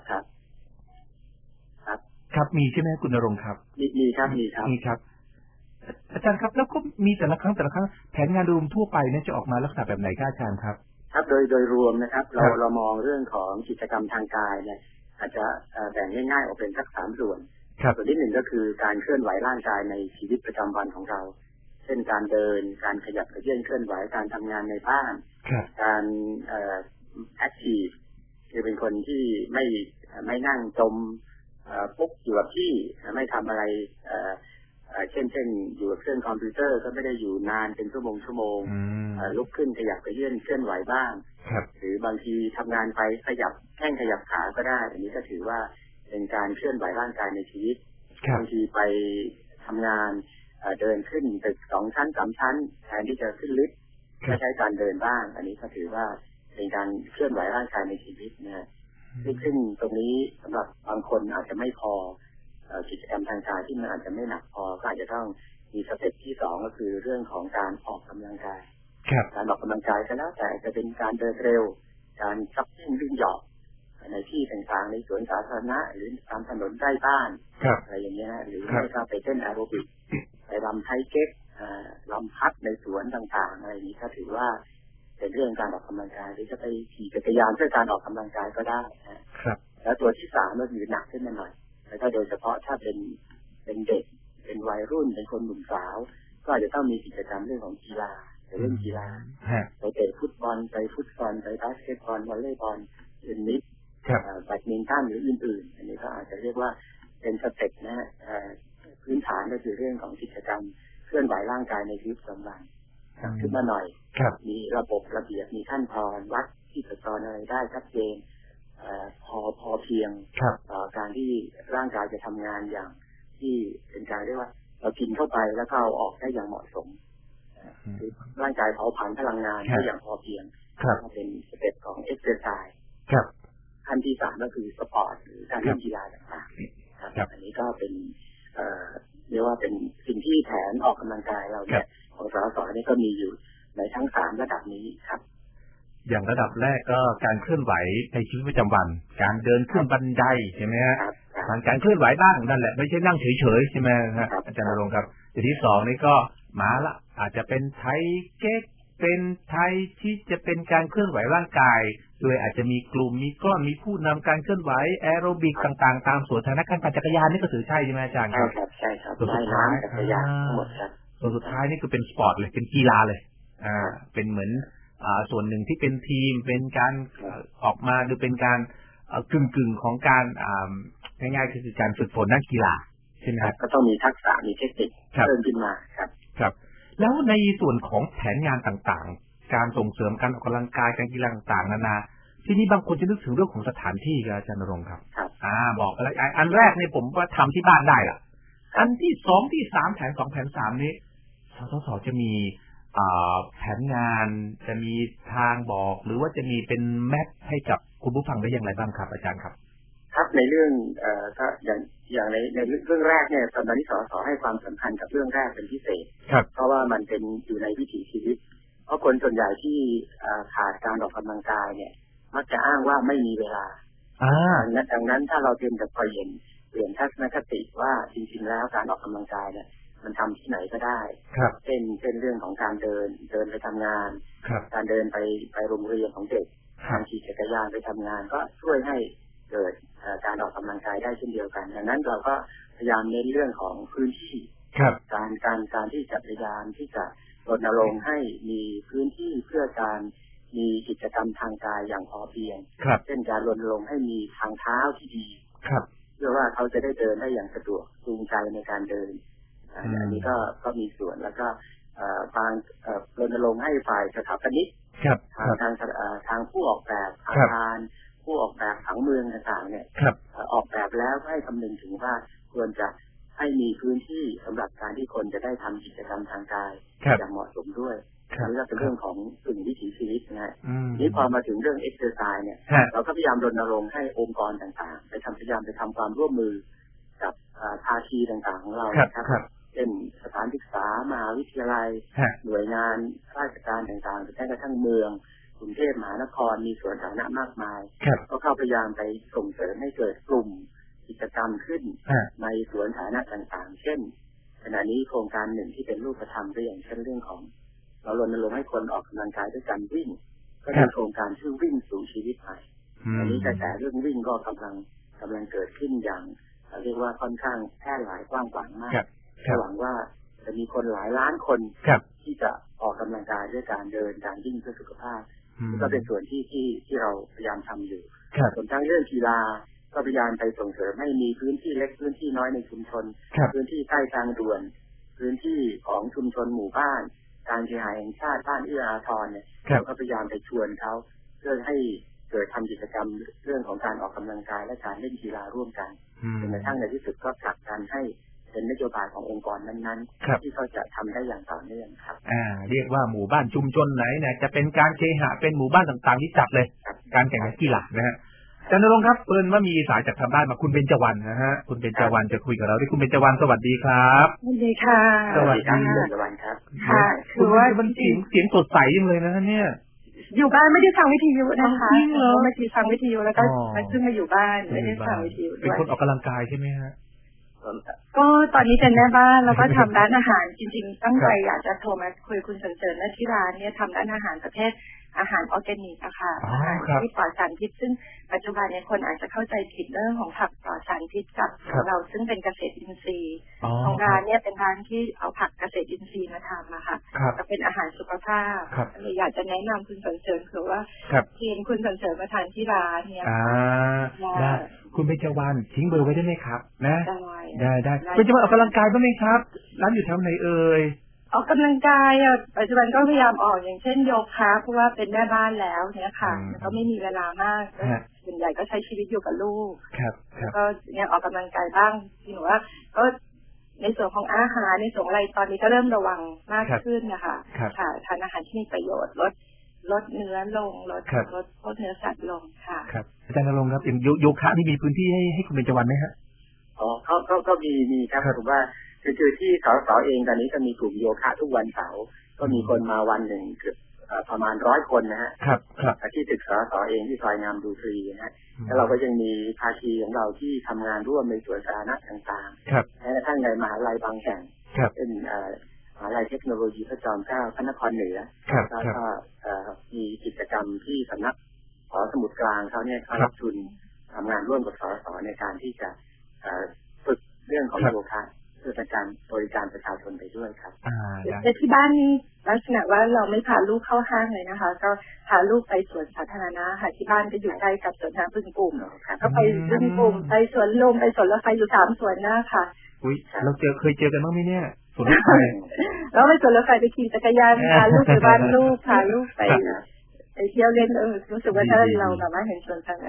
ครับมีใช่ไหมคุณณรงค์ครับมีครับอาจารย์ครับแล้วก็มีแต่ละครั้งแผนงานรวมทั่วไปเนี่ยจะออกมาลักษณะแบบไหนครับอาจารย์ครับครับโดยรวมนะครับเรามองเรื่องของกิจกรรมทางกายเนี่ยอาจจะแบ่งง่ายๆออกเป็นสัก3 ส่วนส่วนที่1ก็คือการเคลื่อนไหวร่างกายในชีวิตประจำวันของเราเช่นการเดินการขยับเขยื้อนเคลื่อนไหวการทำงานในบ้านการแอคทีฟคือเป็นคนที่ไม่นั่งจมปุ๊บอยู่กับที่ไม่ทำอะไรเช่นอยู่กับเครื่องคอมพิวเตอร์ก็ไม่ได้อยู่นานเป็นชั่วโมงลุกขึ้นขยับขยื่นเคลื่อนไหวบ้างหรือบางทีทำงานไปขยับแข้งขยับขาก็ได้อันนี้ก็ถือว่าเป็นการเคลื่อนไหวร่างกายในชีวิตบางทีไปทำงานเดินขึ้นตึก2 ชั้น 3 ชั้นแทนที่จะขึ้นลิฟต์ก็ใช้การเดินบ้างอันนี้ก็ถือว่าเป็นการเคลื่อนไหวร่างกายในชีวิตนะซึ่งตรงนี้สำหรับบางคนอาจจะไม่พอกิจกรรมทางกายที่มันอาจจะไม่หนักพอก็อาจจะต้องมีสเต็ปที่2ก็คือเรื่องของการออกกำลังกายการออกกำลังกายก็แล้วแต่จะเป็นการเดินเร็วการจ็อกกิ้งวิ่งเหาะในที่ต่างๆในสวนสาธารณะหรือตามถนนใกล้บ้านอะไรอย่างเงี้ยหรือไม่ก็ไปเต้นแอโรบิกไปรำไทเก๊กรำพัดในสวนต่างๆอะไรนี้ก็ถือว่าเป็นเรื่องการออกกำลังกายหรือจะไปขี่จักรยานเพื่อการออกกำลังกายก็ได้นะครับแล้วตัวที่3ก็คือหนักขึ้นมาหน่อยแล้วก็โดยเฉพาะถ้าเป็นเด็กเป็นวัยรุ่นเป็นคนหนุ่มสาวก็อาจจะต้องมีกิจกรรมเรื่องของกีฬาเล่นกีฬาไปเตะฟุตบอลไปบาสเกตบอลวอลเลย์บอลเทนนิสแบดมินตันหรืออื่นๆอันนี้ก็อาจจะเรียกว่าเป็นสเต็ปนะฮะพื้นฐานก็คือเรื่องของกิจกรรมเคลื่อนไหวร่างกายในชีวิตประจำวันขึ้นมาหน่อยมีระบบระเบียบมีขั้นตอนวัดที่ขั้นตอนอะไรได้ชัดเจนพอเพียงการที่ร่างกายจะทำงานอย่างที่เป็นการเรียกว่าเรากินเข้าไปแล้วก็เอาออกได้อย่างเหมาะสมคือร่างกายเผาผลาญพลังงานได้อย่างพอเพียงเป็นสเต็ปของเอ็กซ์เซอร์ไซส์ขั้นที่3ก็คือสปอร์ตหรือการเล่นกีฬาต่างๆอันนี้ก็เป็นเรียกว่าเป็นสิ่งที่แผนออกกำลังกายเราเนี่ยของสสนี่ก็มีอยู่ในทั้ง3ระดับนี้ครับอย่างระดับแรกก็การเคลื่อนไหวในชีวิตประจำวันการเดินขึ้นบันไดใช่ไหมฮะการเคลื่อนไหวบ้างนั่นแหละไม่ใช่นั่งเฉยๆใช่ไหมครับอาจารย์ณรงค์ครับอย่างที่2นี่ก็มาละอาจจะเป็นไทเก๊กเป็นไทที่จะเป็นการเคลื่อนไหวร่างกายโดยอาจจะมีกลุ่มมีก้อนมีผู้นำการเคลื่อนไหวแอโรบิกต่างๆตามสวนสาธารณะการปั่นจักรยานนี่ก็ถือใช่ไหมอาจารย์ครับใช่ครับส่วนสุดท้ายจักรยานทั้งหมดครับส่วนสุดท้ายนี่คือเป็นสปอร์ตเลยเป็นกีฬาเลยเป็นเหมือนส่วนหนึ่งที่เป็นทีมเป็นการออกมาหรือเป็นการกึ่งของการง่ายๆคือการฝึกฝนนักกีฬาใช่ไหมครับก็ต้องมีทักษะมีเทคนิคเพิ่มขึ้นมาครับแล้วในส่วนของแผนงานต่างๆการส่งเสริมการออกกำลังกายการกีฬาต่างๆนานาที่นี่บางคนจะนึกถึงเรื่องของสถานที่ครับอาจารย์ณรงค์ครับบอกอะไรอันแรกเนี่ยผมว่าทำที่บ้านได้ล่ะอันที่2ที่3แผน2แผน3นี้สสจะมีแผนงานจะมีทางบอกหรือว่าจะมีเป็นแมปให้กับคุณผู้ฟังได้อย่างไรบ้างครับอาจารย์ครับครับในเรื่องก็อย่างในเรื่องแรกเนี่ยตอนนี้สสให้ความสำคัญกับเรื่องแรกเป็นพิเศษเพราะว่ามันเป็นอยู่ในวิถีชีวิตเพราะคนส่วนใหญ่ที่ขาดการออกกำลังกายเนี่ยมักจะอ้างว่าไม่มีเวลาดังนั้นถ้าเราเตรียมจะเปลี่ยนทัศนคติว่าจริงๆแล้วการออกกำลังกายเนี่ยมันทำที่ไหนก็ได้เช่นเรื่องของการเดินไปทำงานการเดินไปโรงเรียนของเด็กการขี่จักรยานไปทำงานก็ช่วยให้เกิดการออกกำลังกายได้เช่นเดียวกันดังนั้นเราก็พยายามเน้นเรื่องของพื้นที่การที่จะพยายามที่จะรณรงค์ให้มีพื้นที่เพื่อการมีกิจกรรมทางกายอย่างพอเพียงเช่นการรณรงค์ให้มีทางเท้าที่ดีเพื่อว่าเขาจะได้เดินได้อย่างสะดวกจูงใจในการเดินอันนี้ก็มีส่วนแล้วก็รณรงค์ให้ฝ่ายสถาปนิกทางผู้ออกแบบอาคารผู้ออกแบบผังเมืองต่างๆเนี่ยออกแบบแล้วให้คำนึงถึงว่าควรจะให้มีพื้นที่สำหรับการที่คนจะได้ทำกิจกรรมทางกายอย่างเหมาะสมด้วยนี่ก็เป็นเรื่องของกึ่งวิถีชีวิตนะนี่พอมาถึงเรื่องเอ็กซ์เซอร์ไซส์เนี่ยเราก็พยายามรณรงค์ให้องค์กรต่างๆพยายามไปทำความร่วมมือกับภาคีต่างๆของเราครับเช่นสถานศึกษามหาวิทยาลัยหน่วยงานราชการต่างๆหรือแม้กระทั่งเมืองกรุงเทพมหานครมีสวนสาธารณะมากมายก็เข้าพยายามไปส่งเสริมให้เกิดกลุ่มกิจกรรมขึ้นในสวนสาธารณะต่างๆเช่นขณะนี้โครงการหนึ่งที่เป็นรูปธรรมก็อย่างเช่นเรื่องของเรารณรงค์ให้คนออกกำลังกายด้วยการวิ่งก็เป็นโครงการชื่อวิ่งสู่ชีวิตใหม่อันนี้กระแสเรื่องวิ่งก็กำลังเกิดขึ้นอย่างเรียกว่าค่อนข้างแพร่หลายกว้างขวางมากหวังว่าจะมีคนหลายล้านคนที่จะออกกำลังกายด้วยการเดินการวิ่งเพื่อสุขภาพก็เป็นส่วนที่เราพยายามทำอยู่ส่วนทั้งเรื่องกีฬาก็พยายามไปส่งเสริมให้มีพื้นที่เล็กพื้นที่น้อยในชุมชนพื้นที่ใกล้ทางด่วนพื้นที่ของชุมชนหมู่บ้านการเคหะแห่งชาติบ้านเอื้ออาทรเนี่ยเราก็พยายามไปชวนเขาเพื่อให้เกิดทำกิจกรรมเรื่องของการออกกำลังกายและการเล่นกีฬาร่วมกันจนกระทั่งในที่สุดก็ผลักดันให้เป็นนโยบายขององค์กรนั้นๆที่เขาจะทำได้อย่างต่อเนื่องครับเรียกว่าหมู่บ้านชุมชนไหนเนี่ยจะเป็นการเคหะเป็นหมู่บ้านต่างๆที่จัดเลยการแข่งขันกีฬานะฮะอาจารย์ณรงค์ครับเปิดว่ามีสายจากทางบ้านมาคุณเบญจวรรณนะฮะคุณเบญจวรรณจะคุยกับเราด้วยคุณเบญจวรรณสวัสดีครับสวัสดีค่ะสวัสดีครับเบญจวรรณครับค่ะคือว่ามันเสียงสดใสจังเลยนะเนี่ยอยู่บ้านไม่ได้ฟังวิทยุนะคะไม่ได้ฟังวิทยุแล้วก็ขึ้นมาอยู่บ้านไม่ได้ฟังวิทยุด้วยเป็นคนออกกำลังกายใช่ไหมฮะก็ตอนนี้เป็นแม่บ้านแล้วก็ทำร้านอาหารจริงๆตั้งใจอยากจะโทรมาคุยคุณเสริญและที่ร้านเนี่ยทำร้านอาหารประเภทอาหารออร์แกนิกอะค่ะอาหารที่ปลอดสารพิษซึ่งปัจจุบันเนี่ยคนอาจจะเข้าใจผิดเรื่องของผักปลอดสารพิษกับของเราซึ่งเป็นเกษตรอินทรีย์ของร้านเนี่ยเป็นร้านที่เอาผักเกษตรอินทรีย์มาทำอะค่ะจะเป็นอาหารสุขภาพอยากจะแนะนำคุณเสริญคือว่าทีมคุณเสริญมาทานที่ร้านเนี่ยได้คุณเบญจวรรณทิ้งเบอร์ไว้ได้ไหมครับนะได้คุณจะมาออกกำลังกายบ้างไหมครับร้านอยู่แถวไหนเอ่ยออกกำลังกายอ่ะปัจจุบันก็พยายามออกอย่างเช่นโยคะเพราะว่าเป็นแม่บ้านแล้วเนี่ยค่ะก็ไม่มีเวลามากส่วนใหญ่ก็ใช้ชีวิตอยู่กับลูกก็เนี่ยออกกำลังกายบ้างที่หนูว่าก็ในส่วนของอาหารในส่วนอะไรตอนนี้ก็เริ่มระวังมากขึ้นนะคะค่ะทานอาหารที่มีประโยชน์ลดเนื้อลงลดพวกเนื้อสัตว์ลงค่ะครับอาจารย์ณรงค์ครับโยคะนี่มีพื้นที่ให้คุณเบญจวรรณไหมฮะก็มีครับผมว่าคือที่สสเองตอนนี้ก็มีกลุ่มโยคะทุกวันเสาร์ก็มีคนมาวันหนึ่งเกือบประมาณ100 คนนะฮะที่ตึกสสเองที่ซอยงามดูฟรีนะฮะแล้วเราก็ยังมีภาคีของเราที่ทำงานร่วมในสวนสาธารณะต่างๆแม้กระทั่งในมหาลัยบางแห่งเป็นมหาลัยเทคโนโลยีพระจอมเกล้าพระนครเหนือแล้วก็มีกิจกรรมที่สำนักหอสมุดกลางเขาเนี่ยรับทุนทำงานร่วมกับสสในการที่จะฝึกเรื่องของโยคะเพื่อเป็นการบริการประชาชนไปด้วยครับแต่ที่บ้านนี้ลักษณะว่าเราไม่พาลูกเข้าห้างเลยนะคะก็พาลูกไปสวนสาธารณะค่ะที่บ้านก็อยู่ใกล้กับสวนน้ำพึ่งปุ่มก็ไปพึ่งปุ่มไปสวนลมไปสวนรถไฟอยู่3 สวนหน้าค่ะเราเคยเจอกันบ้างไหมเนี่ยสวนรถไฟแล้วไปสวนรถไฟไปขี่จักรยานพาลูกไปบ้านลูกพาลูกไปเที่ยวเล่นรู้สึกว่าถ้าเราแบบว่าเห็นสวนสาธารณะก็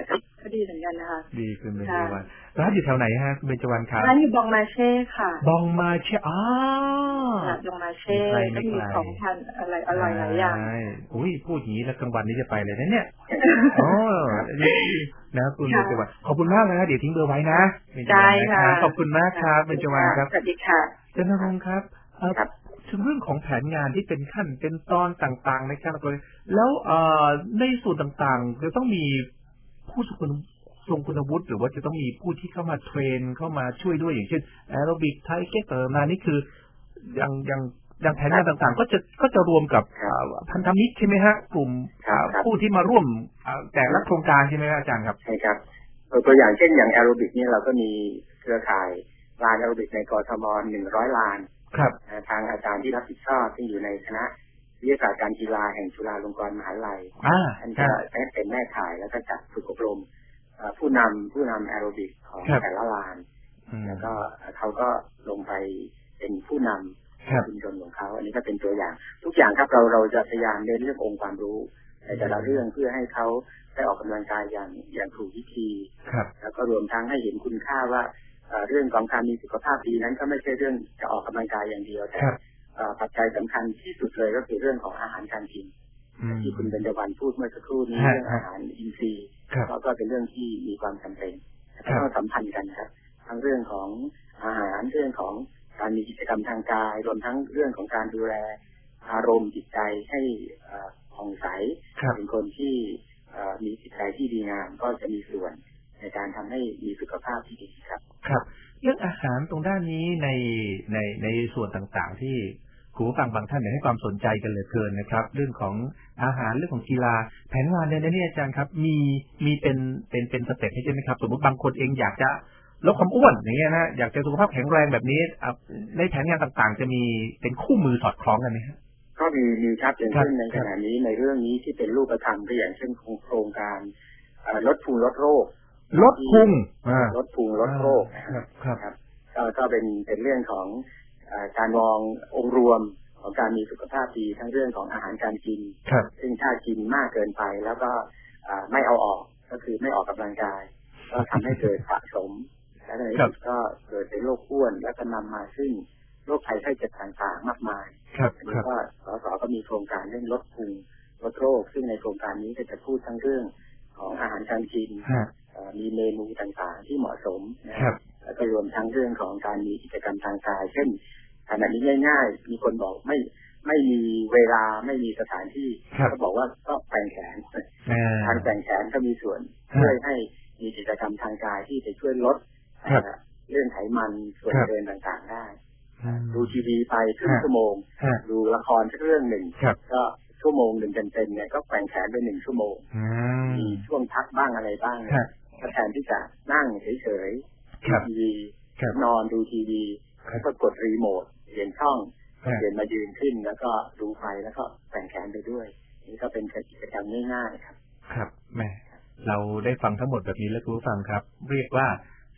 ก็ดีเหมือนกันนะคะดีคุณเบญจวรรณร้านอยู่แถวไหนฮะคุณเบญจวรรณครับร้านอยู่บองมาเช่ค่ะบองมาเช่บองมาเช่ก็มีของทานอะไรอร่อยหลายอย่างอุ้ยพูดอย่างนี้แล้วกลางวันนี้จะไปเลยนะเนี่ยอ๋อนะคุณเบญจวรรณขอบคุณมากนะเดี๋ยวทิ้งเบอร์ไว้นะได้ค่ะขอบคุณมากครับเบญจวรรณครับสวัสดีค่ะจันทรงค์ครับถึงเรื่องของแผนงานที่เป็นขั้นเป็นตอนต่างๆในการดำเนินแล้วในส่วนต่างๆจะต้องมีผู้ทรงคุณวุฒิหรือว่าจะต้องมีผู้ที่เข้ามาเทรนเข้ามาช่วยด้วยอย่างเช่นแอโรบิกไทเก๊กมานี่คืออย่างแผนงานต่างๆก็จะรวมกับพันธมิตรใช่ไหมฮะกลุ่มผู้ที่มาร่วมแต่ละโครงการใช่ไหมอาจารย์ครับใช่ครับตัวอย่างเช่นอย่างแอโรบิกนี่เราก็มีเครือข่ายลานแอโรบิกในกทม100 ลานทางอาจารย์ที่รับผิดชอบที่อยู่ในคณะวิทยาศาสตร์การกีฬาแห่งจุฬาลงกรณ์มหาวิทยาลัยท่านจะเป็นแม่ข่ายแล้วก็จัดฝึกอบรมผู้นำแอโรบิกของแต่ละลานแล้วก็เขาก็ลงไปเป็นผู้นำชุมชนของเขาอันนี้ก็เป็นตัวอย่างทุกอย่างครับเราจะพยายามเน้นเรื่ององค์ความรู้ในแต่ละเรื่องเพื่อให้เขาได้ออกกำลังกายอย่างถูกวิธีแล้วก็รวมทั้งให้เห็นคุณค่าว่าเรื่องของการมีสุขภาพดีนั้นก็ไม่ใช่เรื่องจะออกกำลังกายอย่างเดียวแต่ปัจจัยสำคัญที่สุดเลยก็คือเรื่องของอาหารการกินที่คุณเบญจวรรณพูดเมื่อสักครู่นี้เรื่องอาหารอินทรีย์ก็เป็นเรื่องที่มีความจำเป็นต้องสัมพันธ์กันครับทั้งเรื่องของอาหารเรื่องของการมีกิจกรรมทางกายรวมทั้งเรื่องของการดูแลอารมณ์จิตใจให้ผ่องใสเป็นคนที่มีจิตใจที่ดีงามก็จะมีส่วนในการทำให้มีสุขภาพที่ดีครับครับเรื่องอาหารตรงด้านนี้ในส่วนต่างๆที่คุณผู้ฟังบางท่านให้ความสนใจกันเหลือเกินนะครับเรื่องของอาหารเรื่องของกีฬาแผนงานในนี้อาจารย์ครับมีเป็นสเต็ปให้ใช่ไหมครับสมมติบางคนเองอยากจะลดความอ้วนอย่างเงี้ยนะอยากจะสุขภาพแข็งแรงแบบนี้ในแผนงานต่างๆจะมีเป็นคู่มือสอดคล้องกันไหมครับก็มีครับอย่างเช่นในขณะนี้ในเรื่องนี้ที่เป็นรูปธรรมก็อย่างเช่นโครงการลดพุงลดโรคลดพุงลดโรคครับก็เป็นเรื่องของการมององค์รวมของการมีสุขภาพดีทั้งเรื่องของอาหารการกินซึ่งถ้ากินมากเกินไปแล้วก็ไม่เอาออกก็คือไม่ออกกำลังกายก็ทำให้เกิดสะสมและในที่สุดก็เกิดเป็นโรคอ้วนแล้วก็นำมาซึ่งโรคภัยไข้เจ็บต่างๆมากมายแล้วก็สสก็มีโครงการเรื่องลดพุงลดโรคซึ่งในโครงการนี้ก็จะพูดทั้งเรื่องของอาหารการกินมีเมนูต่างๆที่เหมาะสมนะครับแล้วก็รวมทั้งเรื่องของการมีกิจกรรมทางกายเช่นขณะนี้ง่ายๆมีคนบอกไม่มีเวลาไม่มีสถานที่ก็บอกว่าก็แกว่งแขนทางแกว่งแขนก็มีส่วนช่วยให้มีกิจกรรมทางกายที่จะช่วยลดเรื่องไขมันส่วนเกินต่างๆได้ดูทีวีไปครึ่งชั่วโมงดูละครสักเรื่องหนึ่งก็ชั่วโมงหนึ่งเต็มๆเนี่ยก็แกว่งแขนไป1 ชั่วโมงมีช่วงพักบ้างอะไรบ้างแทนที่จะนั่งเฉยๆทีวีนอนดูทีวีแล้วก็กดรีโมทเปลี่ยนช่องเปลี่ยนมายืนขึ้นแล้วก็ดูไปแล้วก็แกว่งแขนไปด้วยนี่ก็เป็นกิจกรรมง่ายๆครับครับแม่เราได้ฟังทั้งหมดแบบนี้แล้วคุณผู้ฟังครับเรียกว่า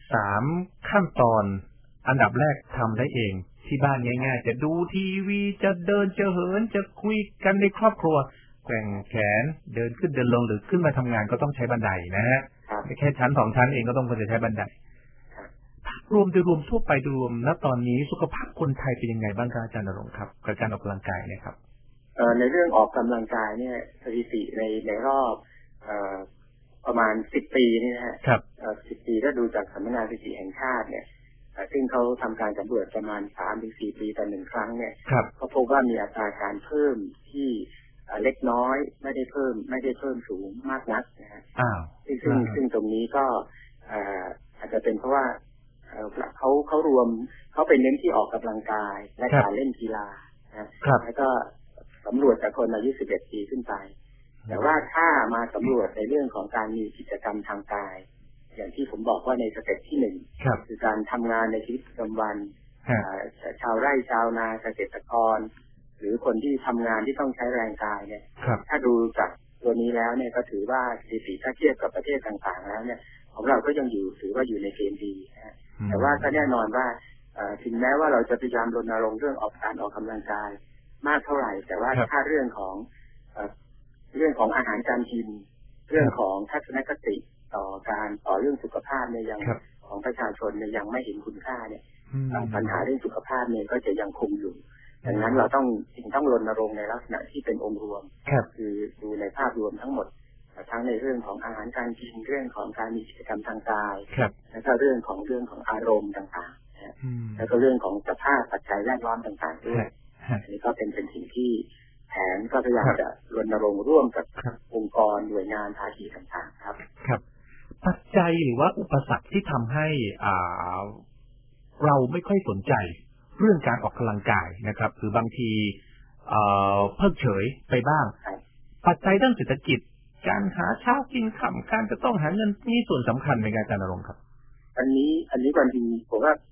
3 ขั้นตอนอันดับแรกทำได้เองที่บ้านง่ายๆจะดูทีวีจะเดินจะเหินจะคุยกันในครอบครัวแกว่งแขนเดินขึ้นเดินลงหรือขึ้นมาทำงานก็ต้องใช้บันไดนะฮะแค่ชั้น2 ชั้นเองก็ต้องควรจะใช้บันไดรวมโดยรวมทั่วไปรวมณตอนนี้สุขภาพคนไทยเป็นยังไงบ้างครับอาจารย์ณรงค์ครับกับการออกกำลังกายเนี่ยครับในเรื่องออกกำลังกายเนี่ยสถิติในรอบประมาณ10 ปีนี่นะฮะ10 ปีถ้าดูจากสำนักงานสถิติแห่งชาติเนี่ยซึ่งเขาทำการสำรวจประมาณ 3-4 ปีต่อ1 ครั้งเนี่ยเขาพบว่ามีอัตราการเพิ่มที่เล็กน้อยไม่ได้เพิ่มสูงมากนักนะฮะซึ่งตรงนี้ก็อาจจะเป็นเพราะว่าเขารวมเขาไปเน้นที่ออกกำลังกายและการเล่นกีฬาแล้วก็สำรวจจากคนอายุ11 ปีขึ้นไปแต่ว่าถ้ามาสำรวจในเรื่องของการมีกิจกรรมทางกายอย่างที่ผมบอกว่าในสเต็ปที่1คือการทำงานในชีวิตประจำวันชาวไร่ชาวนาเกษตรกรหรือคนที่ทำงานที่ต้องใช้แรงกายเนี่ยถ้าดูจากตัวนี้แล้วเนี่ยก็ถือว่าสถิติถ้าเทียบกับประเทศต่างๆแล้วเนี่ยของเราก็ยังถือว่าอยู่ในเกณฑ์ดีแต่ว่าก็แน่นอนว่าถึงแม้ว่าเราจะพยายามรณรงค์เรื่องการออกกำลังกายมากเท่าไหร่แต่ว่าถ้าเรื่องของอาหารการกินเรื่องของทัศนคติต่อเรื่องสุขภาพเนี่ยยังของประชาชนเนี่ยยังไม่เห็นคุณค่าเนี่ยปัญหาเรื่องสุขภาพเนี่ยก็จะยังคงอยู่ดังนั้นเราต้องรณรงค์ในลักษณะที่เป็นองค์รวมคือดูในภาพรวมทั้งหมดทั้งในเรื่องของอาหารการกินเรื่องของการมีกิจกรรมทางกายแล้วก็เรื่องของอารมณ์ต่างๆแล้วก็เรื่องของสภาพปัจจัยแวดล้อมต่างๆด้วยอันนี้ก็เป็นสิ่งที่แผนก็พยายามจะรณรงค์ร่วมกับองค์กรหน่วยงานภาคีต่างๆครับปัจจัยหรือว่าอุปสรรคที่ทำให้เราไม่ค่อยสนใจเรื่องการออกกำลังกายนะครับคือบางทีเพิกเฉยไปบ้างปัจจัยด้านเศรษฐกิจการหาเช้ากินค่ำการจะต้องหาเงินนี่ส่วนสำคัญในการจัดการครับอันนี้บางทีผมว่า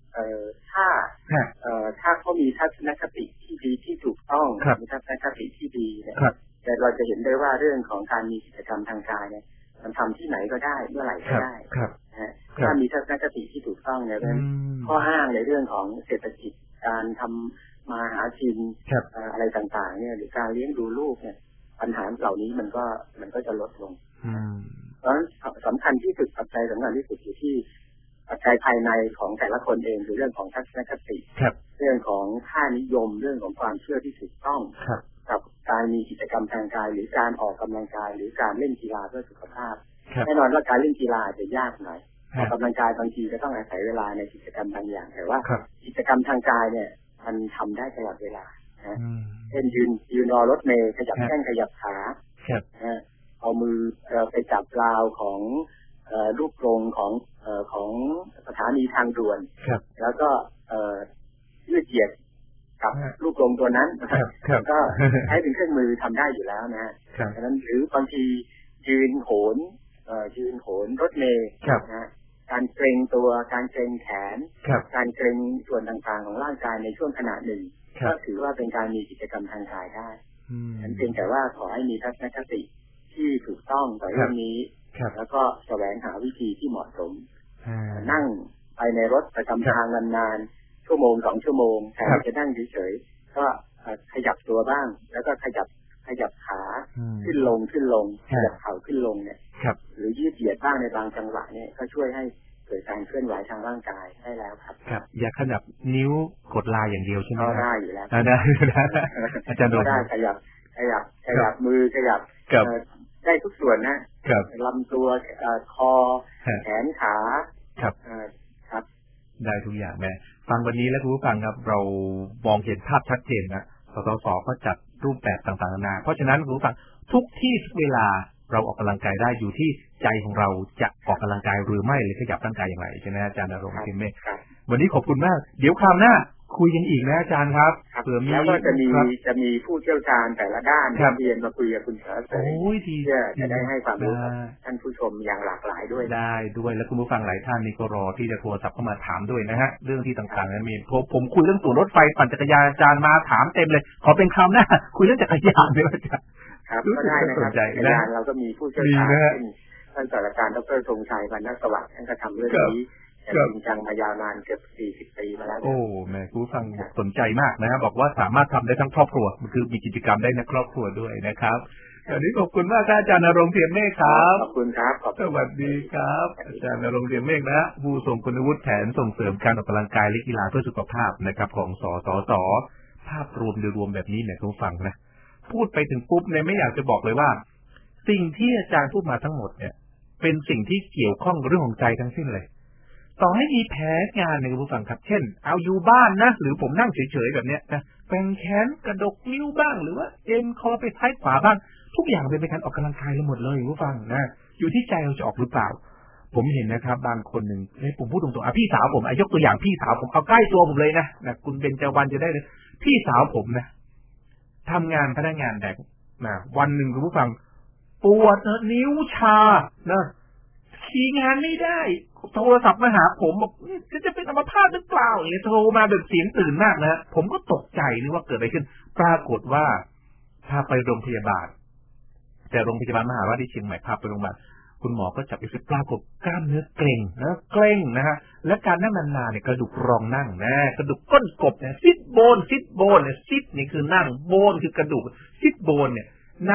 ถ้าเขามีทัศนคติที่ดีที่ถูกต้องมีทัศนคติที่ดีเนี่ยแต่เราจะเห็นได้ว่าเรื่องของการมีกิจกรรมทางกายเนี่ยมันทำที่ไหนก็ได้เมื่อไหร่ก็ได้ถ้ามีทัศนคติที่ถูกต้องเนี่ยเป็นข้ออ้างในเรื่องของเศรษฐกิจการทำมาหากินอะไรต่างๆเนี่ยหรือการเลี้ยงดูลูกเนี่ยปัญหาเหล่านี้มันก็จะลดลงเพราะฉะนั้นสำคัญที่สุดปัจจัยสำคัญที่สุดอยู่ที่ปัจจัยภายในของแต่ละคนเองคือเรื่องของทัศนคติเรื่องของค่านิยมเรื่องของความเชื่อที่ถูกต้องกับการมีกิจกรรมทางกายหรือการออกกำลังกายหรือการเล่นกีฬาเพื่อสุขภาพแน่นอนว่าการเล่นกีฬาจะยากหน่อยออกกำลังกายบางทีก็ต้องอาศัยเวลาในกิจกรรมบางอย่างแต่ว่ากิจกรรมทางกายเนี่ยมันทำได้ตลอดเวลาเช่นยืนรอรถเมล์ขยับแข้งขยับขาเอามือไปจับราวของลูกกรงของสถานีทางด่วนแล้วก็ยืดเหยียดกับลูกกรงตัวนั้นก็ใช้เป็นเครื่องมือทำได้อยู่แล้วนะดังนั้นหรือบางทียืนโหนรถเมล์นะการเกรงตัวการเกรงแขนการเกรงส่วนต่างๆของร่างกายในช่วงขณะหนึ่งก็ถือว่าเป็นการมีกิจกรรมทางกายได้นั้นเพียงแต่ว่าขอให้มีทัศนคติที่ถูกต้องต่อเรื่องนี้แล้วก็แสวงหาวิธีที่เหมาะสมนั่งไปในรถประจำทางนานๆชั่วโมง2 ชั่วโมงแทนจะนั่งเฉยๆก็ขยับตัวบ้างแล้วก็ขยับขาขึ้นลงขยับเข่าขึ้นลงเนี่ยหรือยืดเหยียดบ้างในบางจังหวะเนี่ยก็ช่วยให้เกิดการเคลื่อนไหวทางร่างกายได้แล้วครับอย่าขยับนิ้วกดลายอย่างเดียวใช่ไหมได้อยู่แล้วได้อาจารย์ได้ขยับมือขยับได้ทุกส่วนนะลำตัวคอแขนขาครับได้ทุกอย่างแม่ฟังวันนี้แล้วคุณผู้ฟังครับเรามองเห็นภาพชัดเจนนะสสสก็จัดรูปแบบต่างๆนานาเพราะฉะนั้นคุณผู้ฟังทุกที่ทุกเวลาเราออกกำลังกายได้อยู่ที่ใจของเราจะออกกำลังกายหรือไม่หรือขยับร่างกายอย่างไรใช่ไหมอาจารย์ณรงค์เทียนเมฆวันนี้ขอบคุณมากเดี๋ยวคราวหน้าคุยกันอีกนะอาจารย์ครับเผื่อมีแล้วก็จะมีผู้เชี่ยวชาญแต่ละด้านเรียนมาคุยกับคุณเสือเพื่อจะได้ให้ความรู้กับท่านผู้ชมอย่างหลากหลายด้วยได้ด้วยและคุณผู้ฟังหลายท่านนี่ก็รอที่จะโทรศัพท์เข้ามาถามด้วยนะฮะเรื่องที่ต่างๆนั้นมีผมคุยเรื่องตั๋วรถไฟปั่นจักรยานอาจารย์มาถามเต็มเลยขอเป็นคราวหน้าคุยเรื่องจักรยานด้วยอาจารย์ครับก็ได้นะครับจักรยานเราก็มีผู้เชี่ยวชาญท่านศาสตราจารย์ดร.ธงชัย วรรณสวัสดิ์ท่านก็ทำเรื่องนี้จริงจังมายาวนานเกือบ40 ปีมาแล้วโอ้แม่ผู้ฟังสนใจมากนะครับบอกว่าสามารถทำได้ทั้งครอบครัวมันคือมีกิจกรรมได้ในครอบครัวด้วยนะครับวันนี้ขอบคุณมากอาจารย์ณรงค์เทียนเมฆครับขอบคุณครับสวัสดีครับอาจารย์ณรงค์เทียนเมฆนะผู้ทรงคุณวุฒิแผนส่งเสริมการออกกำลังกายและกีฬาเพื่อสุขภาพนะครับของสสส.ภาพรวมโดยรวมแบบนี้เนี่ยผู้ฟังนะพูดไปถึงปุ๊บเนี่ยไม่อยากจะบอกเลยว่าสิ่งที่อาจารย์พูดมาทั้งหมดเนี่ยเป็นสิ่งที่เกี่ยวข้องกับเรื่องของใจทั้งสิ้นเลยต่อให้มีแผนงานในคุณผู้ฟังครับเช่นเอาอยู่บ้านนะหรือผมนั่งเฉยๆแบบเนี้ยนะแกว่งแขนกระดกนิ้วบ้างหรือว่าเอ็นคอไปท้ายขวาบ้างทุกอย่างเป็นการออกกำลังกายเลยหมดเลยคุณผู้ฟังนะอยู่ที่ใจเราจะออกหรือเปล่าผมเห็นนะครับบางคนหนึ่งผมพูดตรงๆพี่สาวผมยกตัวอย่างพี่สาวผมเอาใกล้ตัวผมเลยนะคุณเบญจวรรณจะได้เลยพี่สาวผมนะทำงานพนักงานแดกนะวันหนึ่งคุณผู้ฟังปวดนิ้วชานะขี่งานไม่ได้โทรศัพท์มาหาผมบอกจะเป็นอัมพาตหรือเปล่าเนี่ยโทรมาแบบเสียงตื่นมากนะผมก็ตกใจนึกว่าเกิดอะไรขึ้นปรากฏว่าพาไปโรงพยาบาลแต่โรงพยาบาลมหาราชที่เชียงใหม่พาไปโรงพยาบาลคุณหมอก็จับไปปรากฏกล้ามเนื้อเกร็งนะเกร็งนะฮะและการนั่งนานๆเนี่ยกระดูกรองนั่งนะกระดูกก้นกบเนี่ยซิดโบนเนี่ยซิดนี่คือนั่งโบนคือกระดูกซิดโบนเนี่ยนั่ง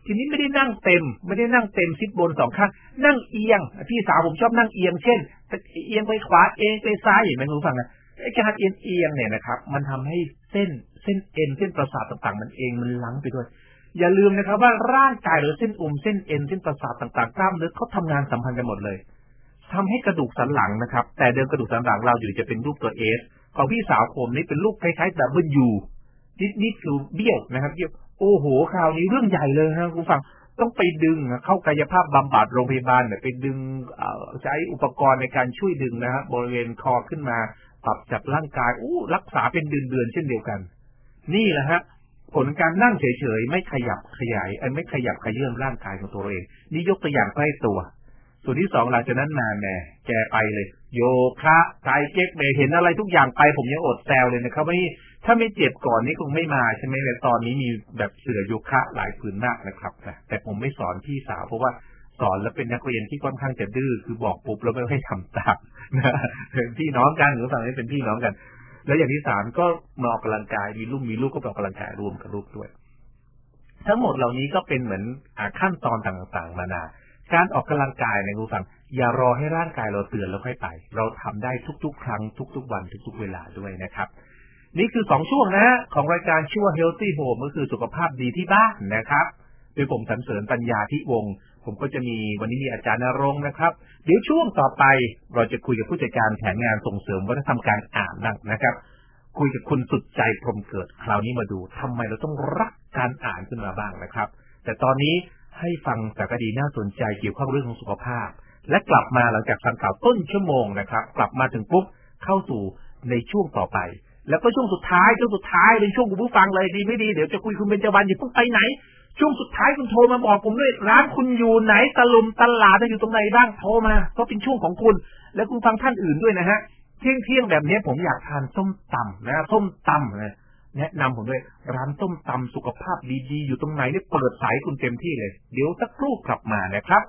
ทีนี้ไม่ได้นั่งเต็มซิทบนสองข้างนั่งเอียงพี่สาวผมชอบนั่งเอียงเช่นเอียงไปขวาเอียงไปซ้ายเห็นไหมคุณผู้ฟังนะไอ้การเอียงเนี่ยนะครับมันทำให้เส้นเอ็นเส้นประสาทต่างๆมันลังไปด้วยอย่าลืมนะครับว่าร่างกายหรือเส้นเส้นเอ็นเส้นประสาทต่างๆกล้ามเนื้อเขาทำงานสัมพันธ์กันหมดเลยทำให้กระดูกสันหลังนะครับแต่เดิมกระดูกสันหลังเราอยู่จะเป็นรูปตัว S ของพี่สาวผมนี่เป็นรูปคล้ายๆ W นี่คือเบี้ยวนะครับเบี้ยวโอ้โหคราวนี้เรื่องใหญ่เลยนะคุณฟังต้องไปดึงเข้ากายภาพบำบัดโรงพยาบาลเนี่ยไปดึงใช้อุปกรณ์ในการช่วยดึงนะครับบริเวณคอขึ้นมาปรับจัดร่างกายรักษาเป็นเดือนเช่นเดียวกันนี่แหละฮะผลการนั่งเฉยๆไม่ขยับขยื่นร่างกายของตัวเองนี่ยกตัวอย่างใกล้ตัวส่วนที่สองหลังจากนั้นมาแม่แกไปเลยโยคะไกเก๊กเห็นอะไรทุกอย่างไปผมยังอดแซวเลยนะครับว่าถ้าไม่เจ็บก่อนนี่คงไม่มาใช่ไหมแต่ตอนนี้มีแบบเสื่อโยคะหลายผืนมากนะครับแต่ผมไม่สอนพี่สาวเพราะว่าสอนแล้วเป็นนักเรียนที่ค่อนข้างจะดื้อคือบอกปุ๊บแล้วไม่ให้ทำตามนะพี่น้องกันหรือฝั่งนี้เป็นพี่น้องกันแล้วอย่างที่สามก็มาออกกำลังกายมีลูกก็ออกกำลังกายรวมกับลูกด้วยทั้งหมดเหล่านี้ก็เป็นเหมือนขั้นตอนต่างๆมานาการออกกำลังกายในคุณฟังอย่ารอให้ร่างกายเราเตือนแล้วค่อยไปเราทำได้ทุกๆครั้งทุกๆวันทุกๆเวลาด้วยนะครับนี่คือ2ช่วงนะของรายการชื่อว่า Healthy Home ก็คือสุขภาพดีที่บ้านนะครับโดยผมสรรเสริญปัญญาธิวงศ์ผมก็จะมีวันนี้มีอาจารย์ณรงค์นะครับเดี๋ยวช่วงต่อไปเราจะคุยกับผู้จัดการแผนงานส่งเสริมวัฒนธรรมการอ่านนะครับคุยกับคุณสุดใจพรหมเกิดคราวนี้มาดูทำไมเราต้องรักการอ่านขึ้นมาบ้างนะครับแต่ตอนนี้ให้ฟังสารคดีน่าสนใจเกี่ยวข้องเรื่องของสุขภาพและกลับมาหลังจากฟังข่าวต้นชั่วโมงนะครับกลับมาถึงปุ๊บเข้าสู่ในช่วงต่อไปแล้วก็ช่วงสุดท้ายเป็นช่วงคุณผู้ฟังเลยดีไม่ดีเดี๋ยวจะคุยคุณเบญจวรรณอย่าเพิ่งไปไหนช่วงสุดท้ายคุณโทรมาบอกผมด้วยร้านคุณอยู่ไหนตะลุมตลาดอยู่ตรงไหนบ้างโทรมาเพราะเป็นช่วงของคุณและคุณฟังท่านอื่นด้วยนะฮะเที่ยงแบบนี้ผมอยากทานส้มตำนะส้มตำนะแนะนำผมด้วยร้านส้มตำสุขภาพดีๆอยู่ตรงไหนเนี่ยเปิดสายคุณเต็มที่เลยเดี๋ยวสักครู่กลับมานะครับ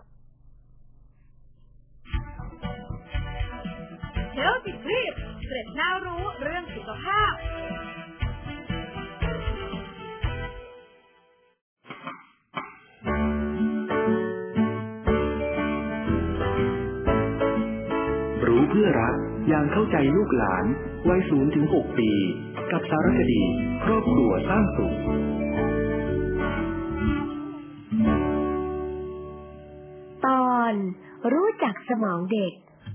เดี๋ยวติดรีบเกร็ดน่ารู้เรื่องสุขภาพรู้เพื่อรักอย่างเข้าใจลูกหลานวัย0 ถึง 6 ปีกับสารคดีครอบครัวสร้างสุขตอนรู้จักสมองเด็ก